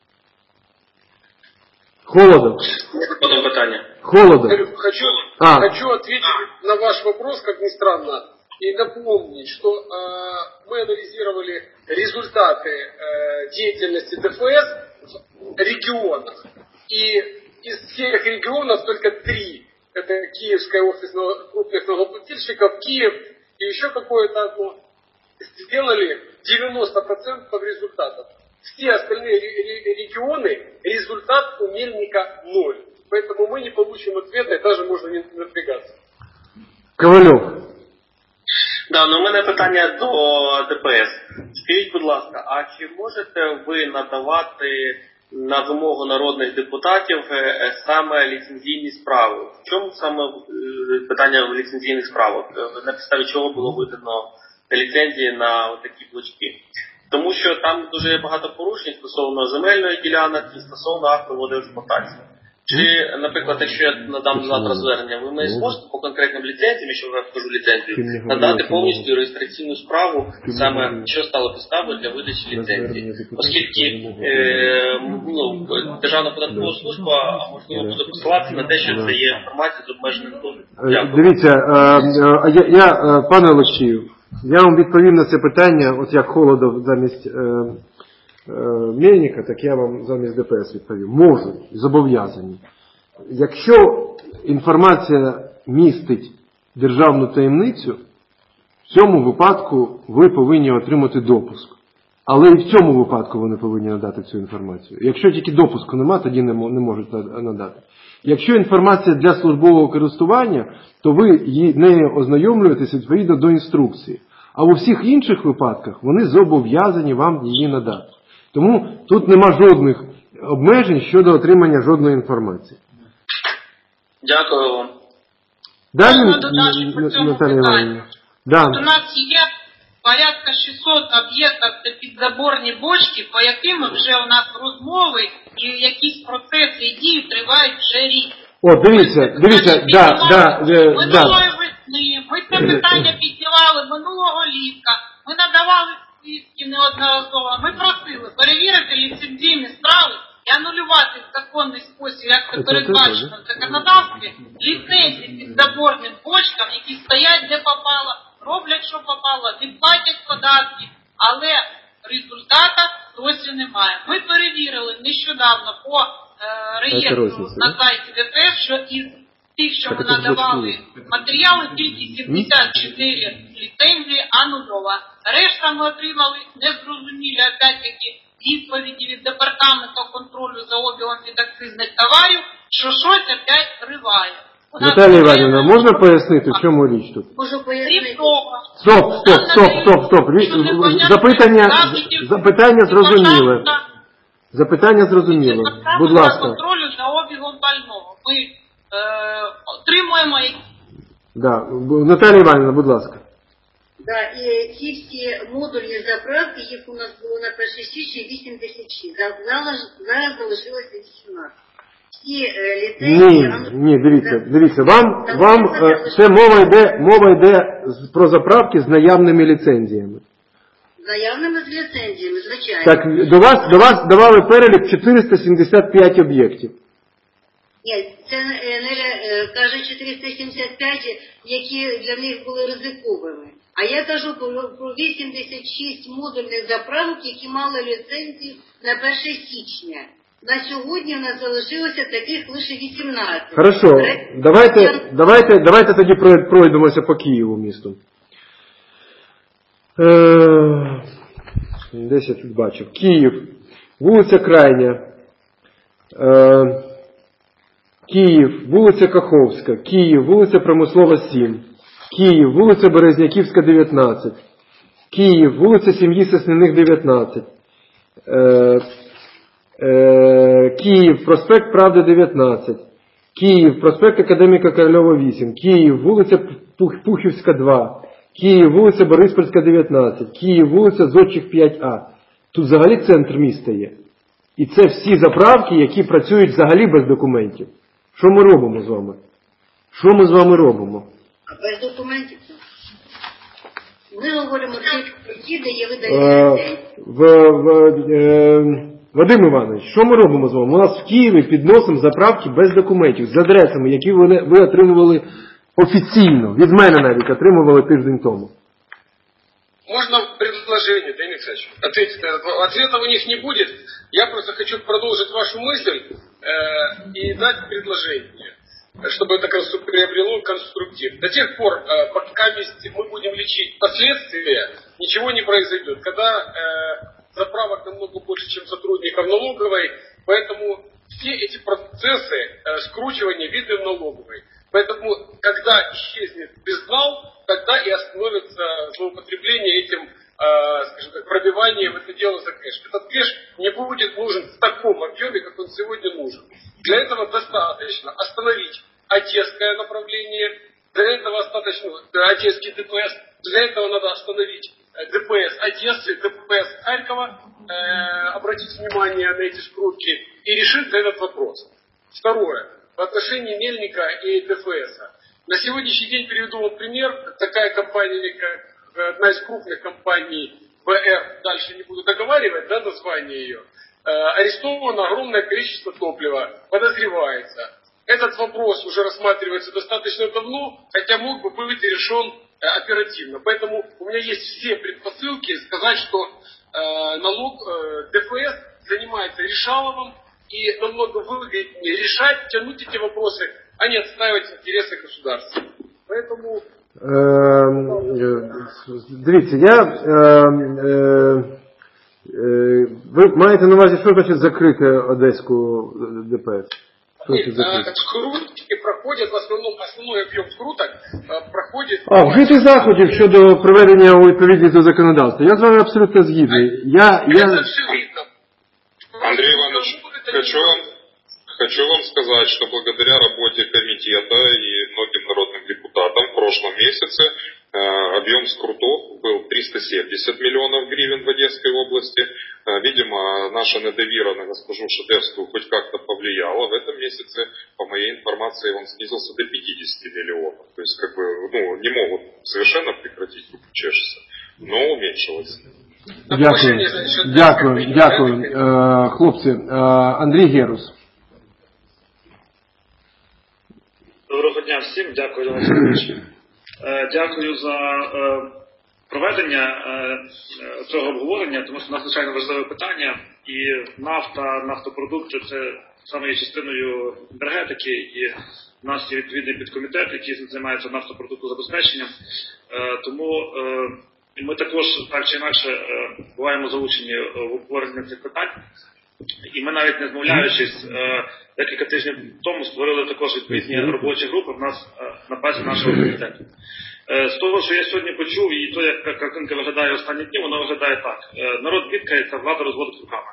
Холодов. Потом питання. Холодов. Хочу, А. хочу ответить на ваш вопрос, как ни странно, и напомнить, что э, мы анализировали результаты э, деятельности ДФС в регионах. И из всех регионов только три. Это Киевская офис крупных налогоплательщиков, Киев и еще какое-то одно. Сделали девяносто процентов результатов. Все остальные регионы результат у Мельника ноль. Поэтому мы не получим ответа и даже можно не напрягаться. Ковальов. Да, ну у мене питання до ДПС. Скажіть, будь ласка, а чи можете ви надавати на вимогу народних депутатів саме ліцензійні справи? В чому саме питання в ліцензійних справах? На підставі чого було видано ліцензії на такі блочки? Тому що там дуже багато порушень стосовно земельної ділянок і стосовно акту водоексплуатації. Чи, наприклад, якщо я надам завтра звернення, ви мені зможете по конкретним ліцензіям, якщо я вкажу ліцензію, надати повністю реєстраційну справу, саме що стало підставою для видачі ліцензії. Оскільки е, ну, Державна податкова служба, а можливо, буде посилатися на те, що це є інформація з обмеженим доступом. Дивіться, е, е, я, я, пане Олексію, я вам відповім на це питання, от як Холодов замість е, е, Мельника, так я вам замість ДПС відповім. Можуть, зобов'язані. Якщо інформація містить державну таємницю, в цьому випадку ви повинні отримати допуск. Але і в цьому випадку вони повинні надати цю інформацію. Якщо тільки допуску немає, тоді не можуть надати. Якщо інформація для службового користування, то ви нею ознайомлюєтесь відповідно до інструкції. А у всіх інших випадках вони зобов'язані вам її надати. Тому тут нема жодних обмежень щодо отримання жодної інформації. Дякую вам. Далі, Наталія Іванівна. Да. У нас є порядка шістсот об'єктів та підзаборні бочки, по яким вже у нас розмови і якісь процеси і дії тривають вже рік. О, дивіться, дивіться, да, да, минулої весни, ми це питання піднімали минулого літа, ми надавали списки неодноразово, ми просили перевірити ліцензійні справи і анулювати в законний спосіб, як це передбачено в законодавстві, ліцензії підзаборним бочкам, які стоять де попало, роблять, що попало, не платять податки, але результата досі немає. Ми перевірили нещодавно по е, реєстру на сайті ДФС, що із тих, що ми надавали матеріали, тільки сімдесят чотири ліцензії анульова. Решта ми отримали незрозумілі, опять-таки, відповіді від Департаменту контролю за обігом підакцизних товарів, що щось опять триває. Наталія Іванівна, можна пояснити, в чому річ тут? Можу пояснити. Стоп, стоп, стоп, стоп, стоп. Запитання, запитання зрозуміле. Запитання зрозуміле. Будь ласка. Контролю за обігом пального. Ми е, отримуємо... Да. Наталія Іванівна, будь ласка. Да, і ці всі модульні заправки, їх у нас було на першого січня вісімдесят шість. Зараз, зараз залишилося вісімнадцять. Всі е, ліцензії... Ні, ні, дивіться, дивіться, вам, вам е, це мова йде, мова йде з- про заправки з наявними ліцензіями. З наявними з ліцензіями, звичайно. Так, до вас, до вас давали перелік чотириста сімдесят п'ять об'єктів. Ні, це е, Неля е, каже чотириста сімдесят п'ять, які для них були ризиковими. А я кажу про, про вісімдесят шість модульних заправок, які мали ліцензію на перше січня. На сьогодні в нас залишилося таких лише вісімнадцять. Хорошо, давайте, давайте, давайте тоді прой- пройдемося по Києву місту. Е, Десь я тут бачив. Київ, вулиця Крайня, е, Київ, вулиця Каховська, Київ, вулиця Промислова сім, Київ, вулиця Березняківська дев'ятнадцять, Київ, вулиця Сім'ї Сосняних дев'ятнадцять, е, е, Київ, проспект Правди дев'ятнадцять, Київ, проспект Академіка Корольова вісім, Київ, вулиця Пух- Пухівська два, Київ, вулиця Бориспільська дев'ятнадцять, Київ, вулиця Зодчих п'ять А. Тут взагалі центр міста є. І це всі заправки, які працюють взагалі без документів. Що ми робимо з вами? Що ми з вами робимо? А без документів? Ми говоримо тільки про ті, де є видалення Е, в, в, е, Вадим Іванович, що ми робимо з вами? У нас в Києві підносимо заправки без документів, з адресами, які ви, ви отримували офіційно. Від мене навіть отримували тиждень тому. Можно предложение, Леонид Александрович, ответить на этот вопрос? Ответа у них не будет. Я просто хочу продолжить вашу мысль э, и дать предложение, чтобы это конструк... приобрело конструктив. До тех пор, э, пока мы будем лечить последствия, ничего не произойдет. Когда э, заправок намного больше, чем сотрудников налоговой, поэтому все эти процессы э, скручивания видны в налоговой. Поэтому, когда исчезнет безнал, тогда и остановится злоупотребление этим, э, скажем так, пробиванием это дело за кэш. Этот кэш не будет нужен в таком объеме, как он сегодня нужен. Для этого достаточно остановить одесское направление, для этого достаточно одесский ДПС, для этого надо остановить ДПС Одессы, ДПС Харькова, э, обратить внимание на эти скрутки и решить этот вопрос. Второе. В отношении Мельника и ДФС. На сегодняшний день приведу вам пример. Такая компания, как одна из крупных компаний ВР, дальше не буду договаривать, да, название ее, э, арестовано огромное количество топлива, подозревается. Этот вопрос уже рассматривается достаточно давно, хотя мог бы быть решен э, оперативно. Поэтому у меня есть все предпосылки сказать, что э, налог э, ДФС занимается решаловым, и намного выгоднее решать, тянуть эти вопросы, а не отстаивать интересы государства. Поэтому... Дивіться, я... Ви маєте на увазі, що значить закрити Одеську ДПС? Скрутки проходять, в основному, основной об'єм скруток проходить... А, вжити заходів щодо приведення у відповідність до законодавства. Я з вами абсолютно згідний. Я... я... Андрей Иванович, хочу вам, хочу вам сказать, что благодаря работе комитета и многим народным депутатам в прошлом месяце э, объем скрутов был триста семьдесят миллионов гривен в Одесской области. Э, видимо, наша недовера на госпожу Шадевскую хоть как-то повлияла. В этом месяце, по моей информации, он снизился до пятидесяти миллионов. То есть, как бы, ну, не могут совершенно прекратить руку чешется, но уменьшилось. Дякую, дякую, дякую. Е, хлопці, е, Андрій Герус. Доброго дня всім, дякую, Олександр. Е, дякую за е, проведення е, цього обговорення, тому що надзвичайно важливе питання. І нафта, нафтопродукти – це саме є частиною енергетики, і в нас є відповідний підкомітет, який займається нафтопродуктозабезпеченням. Е, тому е, ми також, так чи інакше, буваємо залучені в обговорення цих питань. І ми навіть не змовляючись, декілька тижнів тому створили також відповідні робочі групи в нас на базі нашого комітету. З того, що я сьогодні почув, і то, як картинка виглядає останні дні, воно виглядає так. Народ бідкається, влада розводить руками.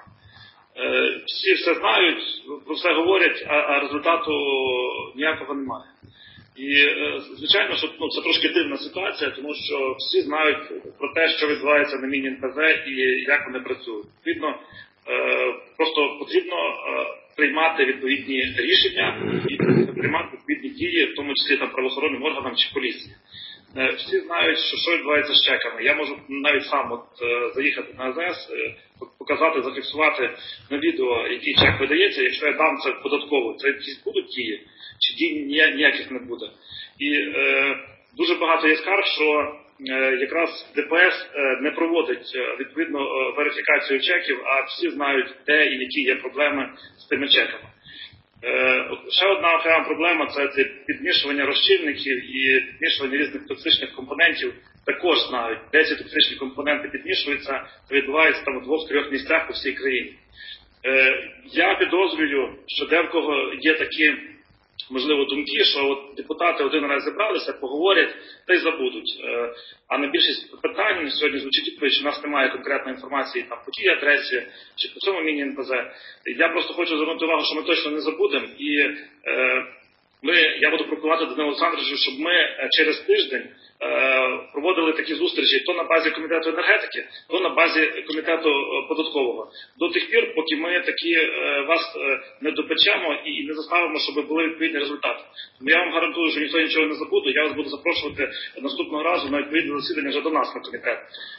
Всі все знають, про все говорять, а результату ніякого немає. І, звичайно, що ну, це трошки дивна ситуація, тому що всі знають про те, що відбувається на Міні-НПЗ і як вони працюють. Відповідно, просто потрібно приймати відповідні рішення і приймати відповідні дії, в тому числі там правоохоронним органам чи поліції. Всі знають, що, що відбувається з чеками. Я можу навіть сам от, заїхати на АЗС, показати, зафіксувати на відео, який чек видається. Якщо я дам це податково, це якісь будуть дії, чи дій ніяких не буде. І е, дуже багато є скарг, що е, якраз ДПС е, не проводить е, відповідно е, верифікацію чеків, а всі знають, де і які є проблеми з тими чеками. Е, ще одна окрема проблема – це, це підмішування розчинників і підмішування різних токсичних компонентів. Також знають, де ці токсичні компоненти підмішуються, це відбувається там у двох-трьох місцях по всій країні. Е, я підозрюю, що де в кого є такі, можливо, думки, що от депутати один раз зібралися, поговорять та й забудуть. А на більшість питань сьогодні звучить відповідь, що у нас немає конкретної інформації там, по тій адресі чи по цьому міні-НПЗ. Я просто хочу звернути увагу, що ми точно не забудемо. І е, ми, я буду пропонувати Данилу Олександровичу, щоб ми через тиждень проводили такі зустрічі то на базі комітету енергетики, то на базі комітету податкового. До тих пір, поки ми такі вас не допечемо і не заставимо, щоб були відповідні результати. Тому я вам гарантую, що ніхто нічого не забуде. Я вас буду запрошувати наступного разу на відповідне засідання вже до нас на комітет.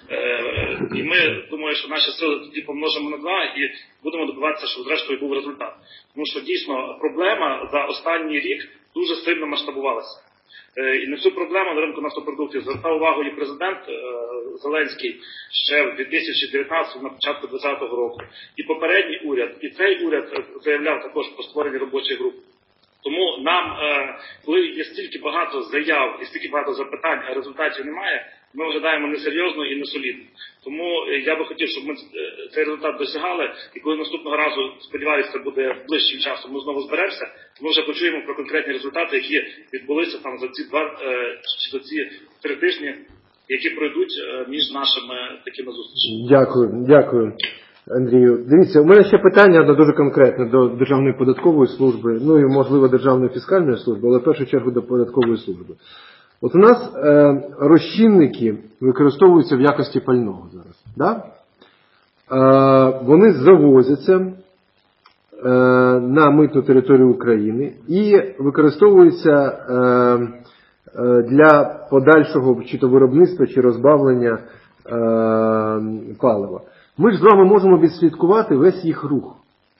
І ми, думаю, що наші сили тоді помножимо на два і будемо добиватися, щоб зрештою був результат. Тому що дійсно проблема за останній рік дуже сильно масштабувалася. І на цю проблему на ринку нафтопродуктів звертав увагу і президент Зеленський ще в дві тисячі дев'ятнадцятому, на початку двадцятого року. І попередній уряд, і цей уряд заявляв також про створення робочих груп. Тому нам, коли є стільки багато заяв і стільки багато запитань, а результатів немає, ми виглядаємо несерйозно і несолідно. Тому я би хотів, щоб ми цей результат досягали, і коли наступного разу, сподіваюся, це буде ближчим часом, ми знову зберемося, ми вже почуємо про конкретні результати, які відбулися там за ці два чи за ці три тижні, які пройдуть між нашими такими зустрічами. Дякую, дякую, Андрію. Дивіться, у мене ще питання одне дуже конкретне до Державної податкової служби, ну і, можливо, Державної фіскальної служби, але в першу чергу до податкової служби. От у нас е, розчинники використовуються в якості пального зараз. Да? Е, вони завозяться е, на митну територію України і використовуються е, е, для подальшого чи то виробництва, чи розбавлення е, палива. Ми ж з вами можемо відслідкувати весь їх рух.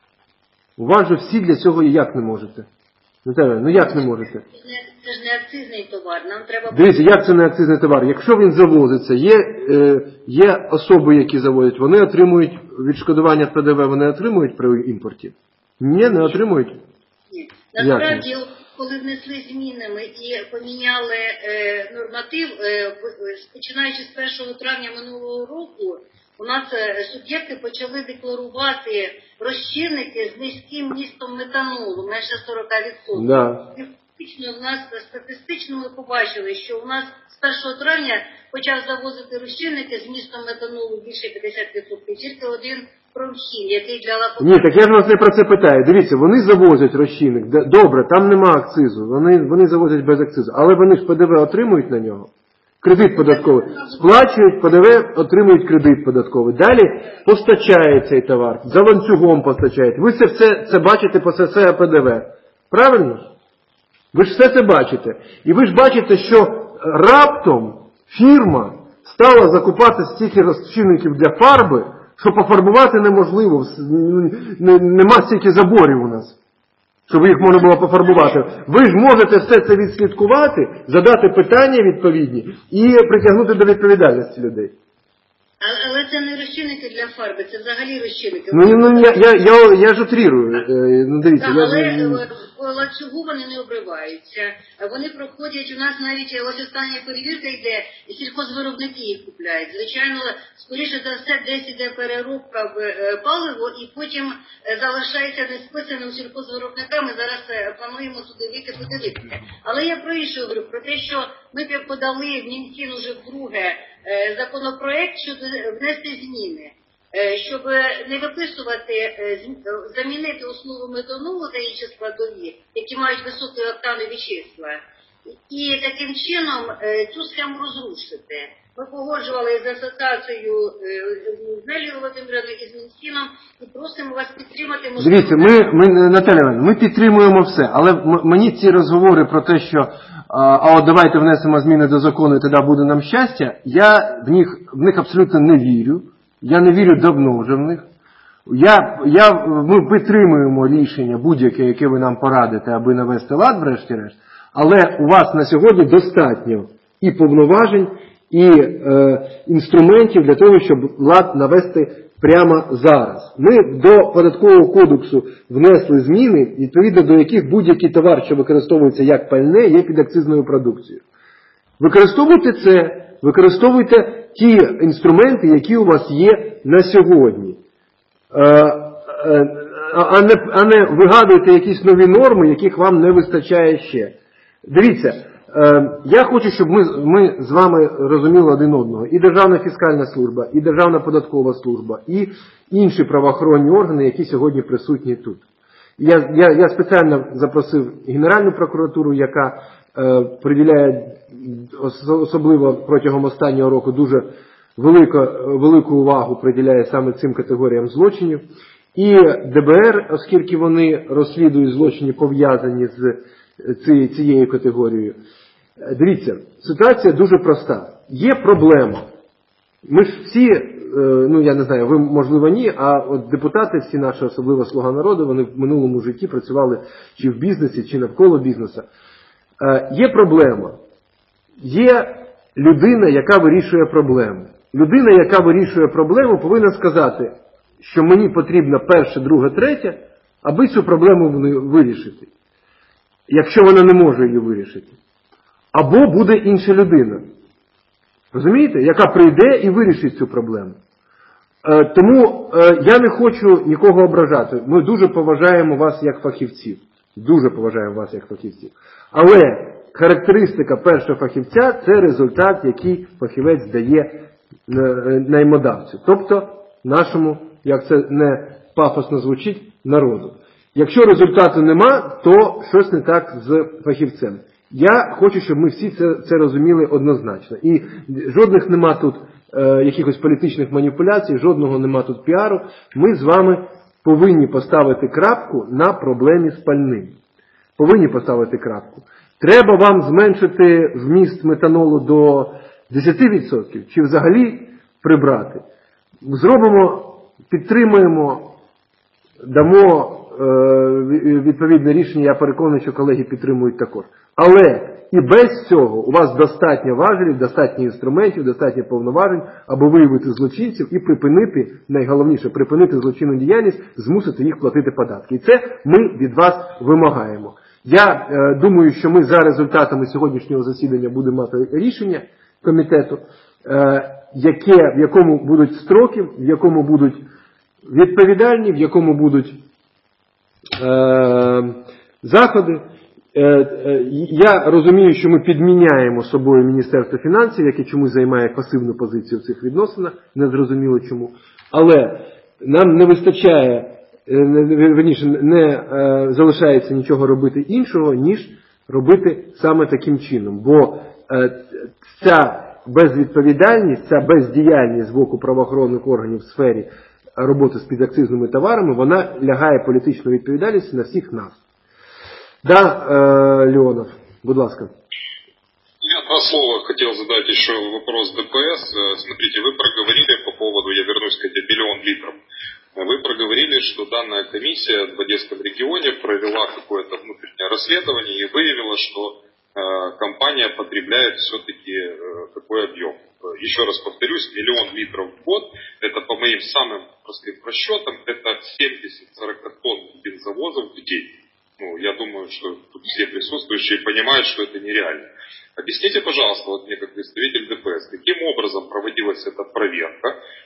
У вас же всі для цього і як не можете. Наталя, ну як не можете? Це ж не акцизний товар, нам треба... Дивіться, як це не акцизний товар? Якщо він завозиться, є, е, є особи, які завозять, вони отримують відшкодування Пе Де Ве, вони отримують при імпорті? Ні, не отримують? Ні. Насправді, коли внесли змінами і поміняли е, норматив, е, починаючи з першого травня минулого року, у нас суб'єкти почали декларувати розчинники з низьким вмістом метанолу, менше сорок відсотків. Да. Фактично, у нас статистично ми побачили, що у нас з першого травня почав завозити розчинники з вмістом метанолу більше п'ятдесят відсотків, тільки один Промхім, який для лапок... Ні, так я ж вас не про це питаю. Дивіться, вони завозять розчинник. Добре, там нема акцизу. Вони, вони завозять без акцизу. Але вони ж Пе Де Ве отримують на нього. Кредит податковий. Сплачують Пе Де Ве, отримують кредит податковий. Далі постачає цей товар. За ланцюгом постачають. Ви це все це бачите по це Пе Де Ве. Правильно? Ви ж все це бачите. І ви ж бачите, що раптом фірма стала закупати стільки розчинників для фарби, що пофарбувати неможливо. Нема стільки заборів у нас, щоб їх можна було пофарбувати. Ви ж можете все це відслідкувати, задати питання відповідні і притягнути до відповідальності людей. Але це не розчинники для фарби, це взагалі розчинники. Ну, ну я, я, я, я ж утрірую. Ну, дивіться, так, я... але по ланцюгу вони не обриваються. Вони проходять, у нас навіть ось остання перевірка йде, і сільхозвиробники їх купляють. Звичайно, скоріше за все, десь іде переробка в паливо, і потім залишається несписаним сільхозвиробниками. Зараз плануємо туди вийти подивитися. Але я про інше говорю, про те, що ми подали в Мінфін уже вдруге законопроект щодо внести зміни, щоб не виписувати, замінити основу метанолу та інші складові, які мають високі октанові числа, і таким чином цю схему розрушити. Ми погоджували з асоціацією з Нелією Володимирівною і з Мінфіном і просимо вас підтримати. Можливо, дивіться, ми, ми, Наталя, ми підтримуємо все, але мені ці розговори про те, що а от давайте внесемо зміни до закону і тоді буде нам щастя, я в них, в них абсолютно не вірю. Я не вірю давно вже в них. Я, я, ми підтримуємо рішення будь-яке, яке ви нам порадите, аби навести лад врешті-решт, але у вас на сьогодні достатньо і повноважень, і е, інструментів для того, щоб лад навести прямо зараз. Ми до Податкового кодексу внесли зміни, відповідно до яких будь-який товар, що використовується як пальне, є підакцизною продукцією. Використовуйте це, використовуйте ті інструменти, які у вас є на сьогодні. А не, а не вигадуйте якісь нові норми, яких вам не вистачає ще. Дивіться, я хочу, щоб ми, ми з вами розуміли один одного. І Державна фіскальна служба, і Державна податкова служба, і інші правоохоронні органи, які сьогодні присутні тут. Я, я, я спеціально запросив Генеральну прокуратуру, яка е, приділяє особливо протягом останнього року дуже велику, велику увагу приділяє саме цим категоріям злочинів. І ДБР, оскільки вони розслідують злочини, пов'язані з цією категорією. Дивіться, ситуація дуже проста. Є проблема. Ми ж всі, ну я не знаю, ви можливо ні, а от депутати, всі наші, особливо «Слуга народу», вони в минулому житті працювали чи в бізнесі, чи навколо бізнесу. Є проблема. Є людина, яка вирішує проблему. Людина, яка вирішує проблему, повинна сказати, що мені потрібно перше, друге, третє, аби цю проблему вирішити. Якщо вона не може її вирішити. Або буде інша людина. Розумієте? Яка прийде і вирішить цю проблему. Е, тому е, я не хочу нікого ображати. Ми дуже поважаємо вас як фахівців. Дуже поважаємо вас як фахівців. Але характеристика першого фахівця – це результат, який фахівець дає наймодавцю. Тобто нашому, як це не пафосно звучить, народу. Якщо результату нема, то щось не так з фахівцем. Я хочу, щоб ми всі це, це розуміли однозначно. І жодних нема тут е, якихось політичних маніпуляцій, жодного нема тут піару. Ми з вами повинні поставити крапку на проблемі з пальним. Повинні поставити крапку. Треба вам зменшити вміст метанолу до десять відсотків чи взагалі прибрати. Зробимо, підтримуємо, дамо е, відповідне рішення. Я переконаний, що колеги підтримують також. Але і без цього у вас достатньо важелів, достатньо інструментів, достатньо повноважень, аби виявити злочинців і припинити, найголовніше, припинити злочинну діяльність, змусити їх платити податки. І це ми від вас вимагаємо. Я е, думаю, що ми за результатами сьогоднішнього засідання будемо мати рішення комітету, е, яке, в якому будуть строки, в якому будуть відповідальні, в якому будуть е, заходи. Я розумію, що ми підміняємо собою Міністерство фінансів, яке чомусь займає пасивну позицію в цих відносинах, не зрозуміло чому. Але нам не вистачає, верніше, не залишається нічого робити іншого, ніж робити саме таким чином. Бо ця безвідповідальність, ця бездіяльність з боку правоохоронних органів в сфері роботи з підакцизними товарами, вона лягає політичну відповідальність на всіх нас. Да, э, Леонов, будь ласка. Я два слова хотел задать еще вопрос ДПС. Смотрите, вы проговорили по поводу, я вернусь к этим миллион литров. Вы проговорили, что данная комиссия в Одесском регионе провела какое-то внутреннее расследование и выявила, что э, компания потребляет все-таки э, такой объем. Еще раз повторюсь, миллион литров в год, это по моим самым простым расчетам, это семьдесят-сорок тонн бензовозов в день. Ну, я думаю, что тут все присутствующие понимают, что это нереально. Объясните, пожалуйста, вот мне как представитель ДПС, каким образом проводилась эта проверка,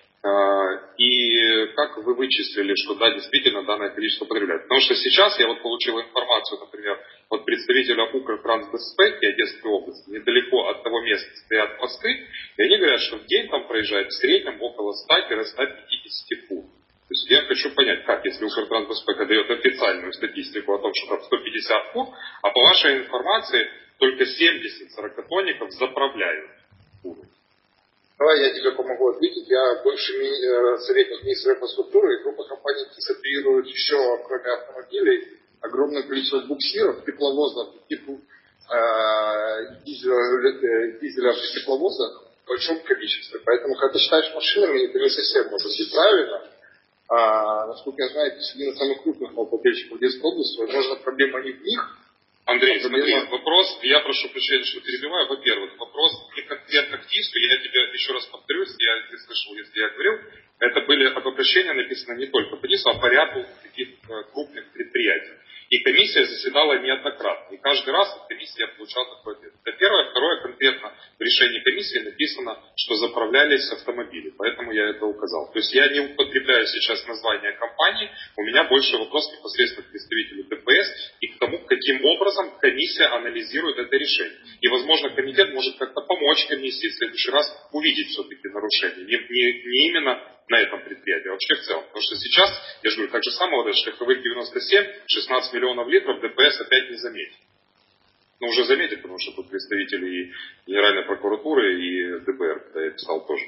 и как вы вычислили, что да, действительно данное количество потребляет. Потому что сейчас я вот получил информацию, например, от представителя Укртрансбезпеки Одесской области, недалеко от того места стоят посты, и они говорят, что в день там проезжает в среднем около ста-ста пятидесяти фур. То есть я хочу понять, как, если Укртрансбезпека дает официальную статистику о том, что там сто пятьдесят фур, а по вашей информации только семьдесят сорокатонников заправляют фуры. Давай я тебе помогу ответить. Я бывший ми- советник министра инфраструктуры, и группа компаний КИС оперирует еще, кроме автомобилей, огромное количество буксиров, тепловозов, типа э, дизеля, дизеля в тепловозах в большом количестве. Поэтому, когда ты считаешь машинами, это не совсем может быть правильно. А, насколько я знаю, это один из самых крупных налогоплательщиков Одесской области. Возможно, проблема не в них. Андрей, проблема... смотри, вопрос, я прошу прощения, что перебиваю. Во-первых, вопрос не конкретно к ТИСу, я тебе еще раз повторюсь, я не слышал, если я говорил, это были обращения написаны не только по ТИСу, а по ряду таких крупных предприятий. И комиссия заседала неоднократно. И каждый раз от комиссии я получал такой ответ. Это первое. Второе, конкретно в решении комиссии написано, что заправлялись автомобили. Поэтому я это указал. То есть я не употребляю сейчас название компании. У меня больше вопрос непосредственно к представителю ДПС и к тому, каким образом образом комиссия анализирует это решение. И, возможно, комитет может как-то помочь комиссии в следующий раз увидеть все-таки нарушения. Не, не, не именно на этом предприятии, а вообще в целом. Потому что сейчас, я же говорю, так же самое, вот шлиховых девяносто семь, шестнадцать миллионов литров, ДПС опять не заметит. Ну, уже заметит, потому что тут представители и Генеральной прокуратуры, и ДБР, да, я писал тоже.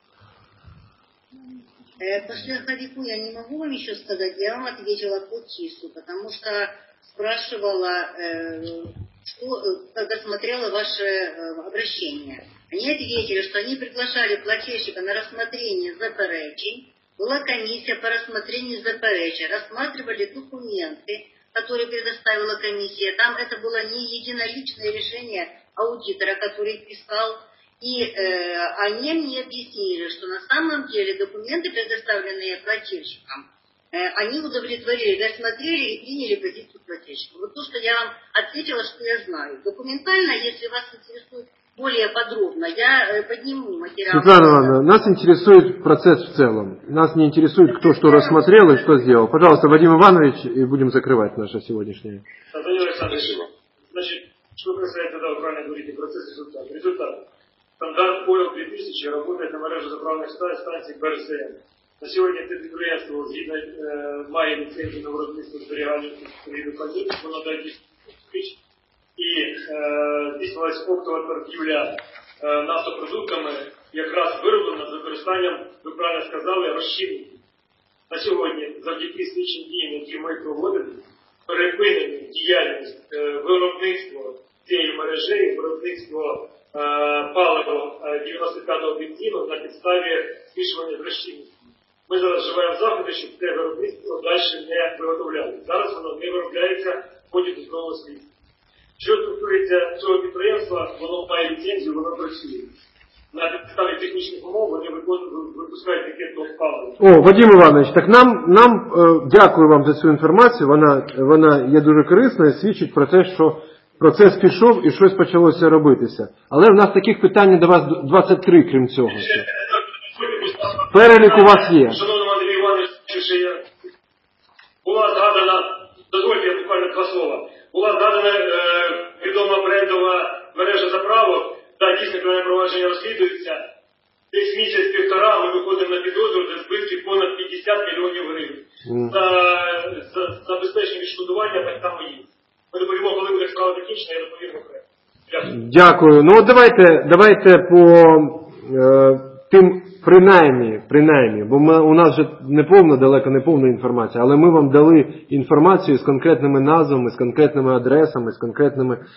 По шляховику я не могу вам еще сказать, я вам ответила по ТИСу, потому что спрашивала, что, когда смотрела ваше обращение. Они ответили, что они приглашали плательщика на рассмотрение заперечень, была комиссия по рассмотрению заперечень, рассматривали документы, которые предоставила комиссия. Там это было не единоличное решение аудитора, который писал. И э, они мне объяснили, что на самом деле документы, предоставленные плательщикам, э, они удовлетворили, рассмотрели и приняли позицию плательщика. Вот то, что я вам ответила, что я знаю. Документально, если вас интересует более подробно, я э, подниму материал. Светлана Ивановна, нас интересует процесс в целом. Нас не интересует, кто что рассмотрел и что сделал. Пожалуйста, Вадим Иванович, и будем закрывать наше сегодняшнее. Анатолий Александрович, значит, что касается, да, вы правильно говорите, процесс результат. Результат. Стандарт Ойл дві тисячі работает на мережі заправних станцій БРСМ. На сьогодні це підприємство згідно е, має ліцензію на виробництво зберігання періоду пальних, воно дає дійсно і е, здійснилась оптова торгівля е, нафтопродуктами, якраз вироблена з використанням, ви правильно сказали, розчинників. На сьогодні, завдяки слідчим діям, які ми проводимо, перепинені діяльність е, виробництва цієї мережі, виробництво паливо дев'яносто п'ятого бензину на підставі змішування з розчинністю. Ми зараз вживаємо заходи, щоб це виробництво далі не виготовляли. Зараз воно не виробляється в ході досудового слідства. Що стосується цього підприємства, воно має ліцензію, воно працює. На підставі технічних умов вони випускають таке паливо. О, Вадим Іванович, так нам, нам е, дякую вам за цю інформацію, вона, вона є дуже корисна і свідчить про те, що процес пішов і щось почалося робитися. Але в нас таких питань до вас двадцять три, крім цього. Перелік у вас є. Шановний Андрій Іванович, ще я була згадана, дозвольте я буквально два слова, була згадана е, відома брендова мережа заправок, та дійсно кримінальне провадження розслідується. Десь місяць-півтора ми виходимо на підозру за збитки понад п'ятдесят мільйонів гривень. Mm. За, за забезпечення відшкодування так само є. Ми доповімо, коли буде справа закінчена, я доповім окремо. Дякую. Дякую. Ну, давайте, давайте по е, тим, принаймні, принаймні, бо ми, у нас же не повна, далеко не повна інформація, але ми вам дали інформацію з конкретними назвами, з конкретними адресами, з конкретними е,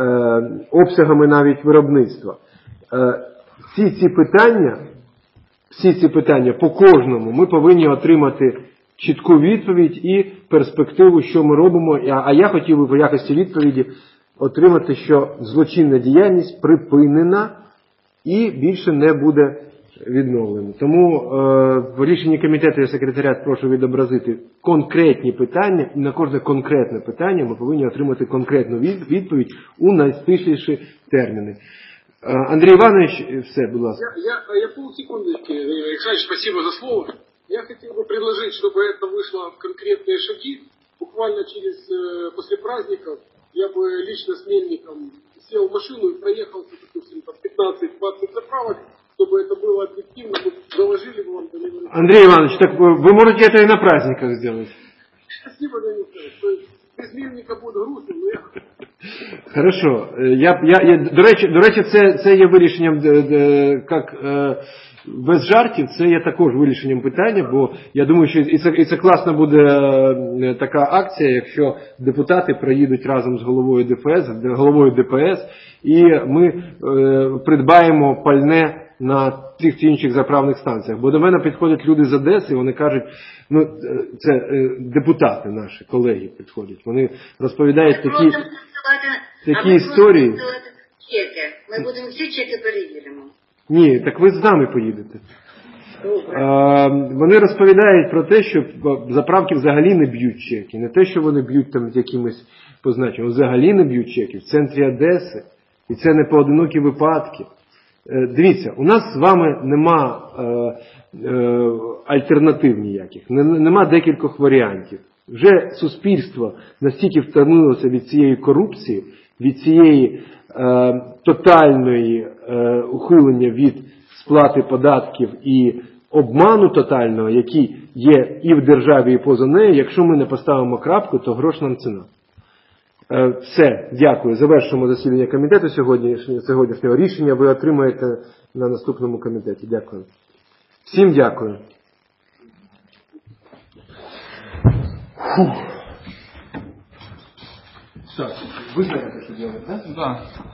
обсягами навіть виробництва. Е, всі ці питання, всі ці питання по кожному ми повинні отримати чітку відповідь і перспективу, що ми робимо. А я хотів би по якості відповіді отримати, що злочинна діяльність припинена і більше не буде відновлена. Тому е, в рішенні комітету я секретаріат прошу відобразити конкретні питання, і на кожне конкретне питання ми повинні отримати конкретну відповідь у найстисліші терміни. Е, Андрій Іванович, все, будь ласка. Я, я, я полсекундочки, Александр, спасибо за слово. Я хотел бы предложить, чтобы это вышло в конкретные шаги. Буквально через, э, после праздников, я бы лично с Мельником сел в машину и проехался, допустим, пятнадцать-двадцать заправок, чтобы это было объективно, мы заложили бы вам... Андрей Иванович, так вы можете это и на праздниках сделать. Спасибо, Леонид Ильич. Без Мельника будет грустно, но я... Хорошо. Я, я, я, до речі, до речі, це, це є вирішенням, де, де, як, е, без жартів, це є також вирішенням питання, бо я думаю, що і це, і це класна буде е, така акція, якщо депутати проїдуть разом з головою ДФС, головою ДПС, і ми е, придбаємо пальне на тих чи інших заправних станціях. Бо до мене підходять люди з Одеси, і вони кажуть, ну, це е, депутати наші, колеги підходять, вони розповідають такі... Такі історії. Чеки. Ми будемо всі чеки перевіримо. Ні, так ви з нами поїдете. А, вони розповідають про те, що заправки взагалі не б'ють чеки. Не те, що вони б'ють там якимось позначенням. Взагалі не б'ють чеки. В центрі Одеси. І це не поодинокі випадки. Дивіться, у нас з вами нема е, е, альтернатив ніяких. Нема декількох варіантів. Вже суспільство настільки втомилося від цієї корупції, від цієї е, тотальної е, ухилення від сплати податків і обману тотального, який є і в державі, і поза нею. Якщо ми не поставимо крапку, то грош нам ціна. Е, все, дякую. Завершуємо засідання комітету сьогодні, сьогоднішнього рішення ви отримаєте на наступному комітеті. Дякую. Всім дякую. Фух. Так, ви знаєте, що робити, так? Так.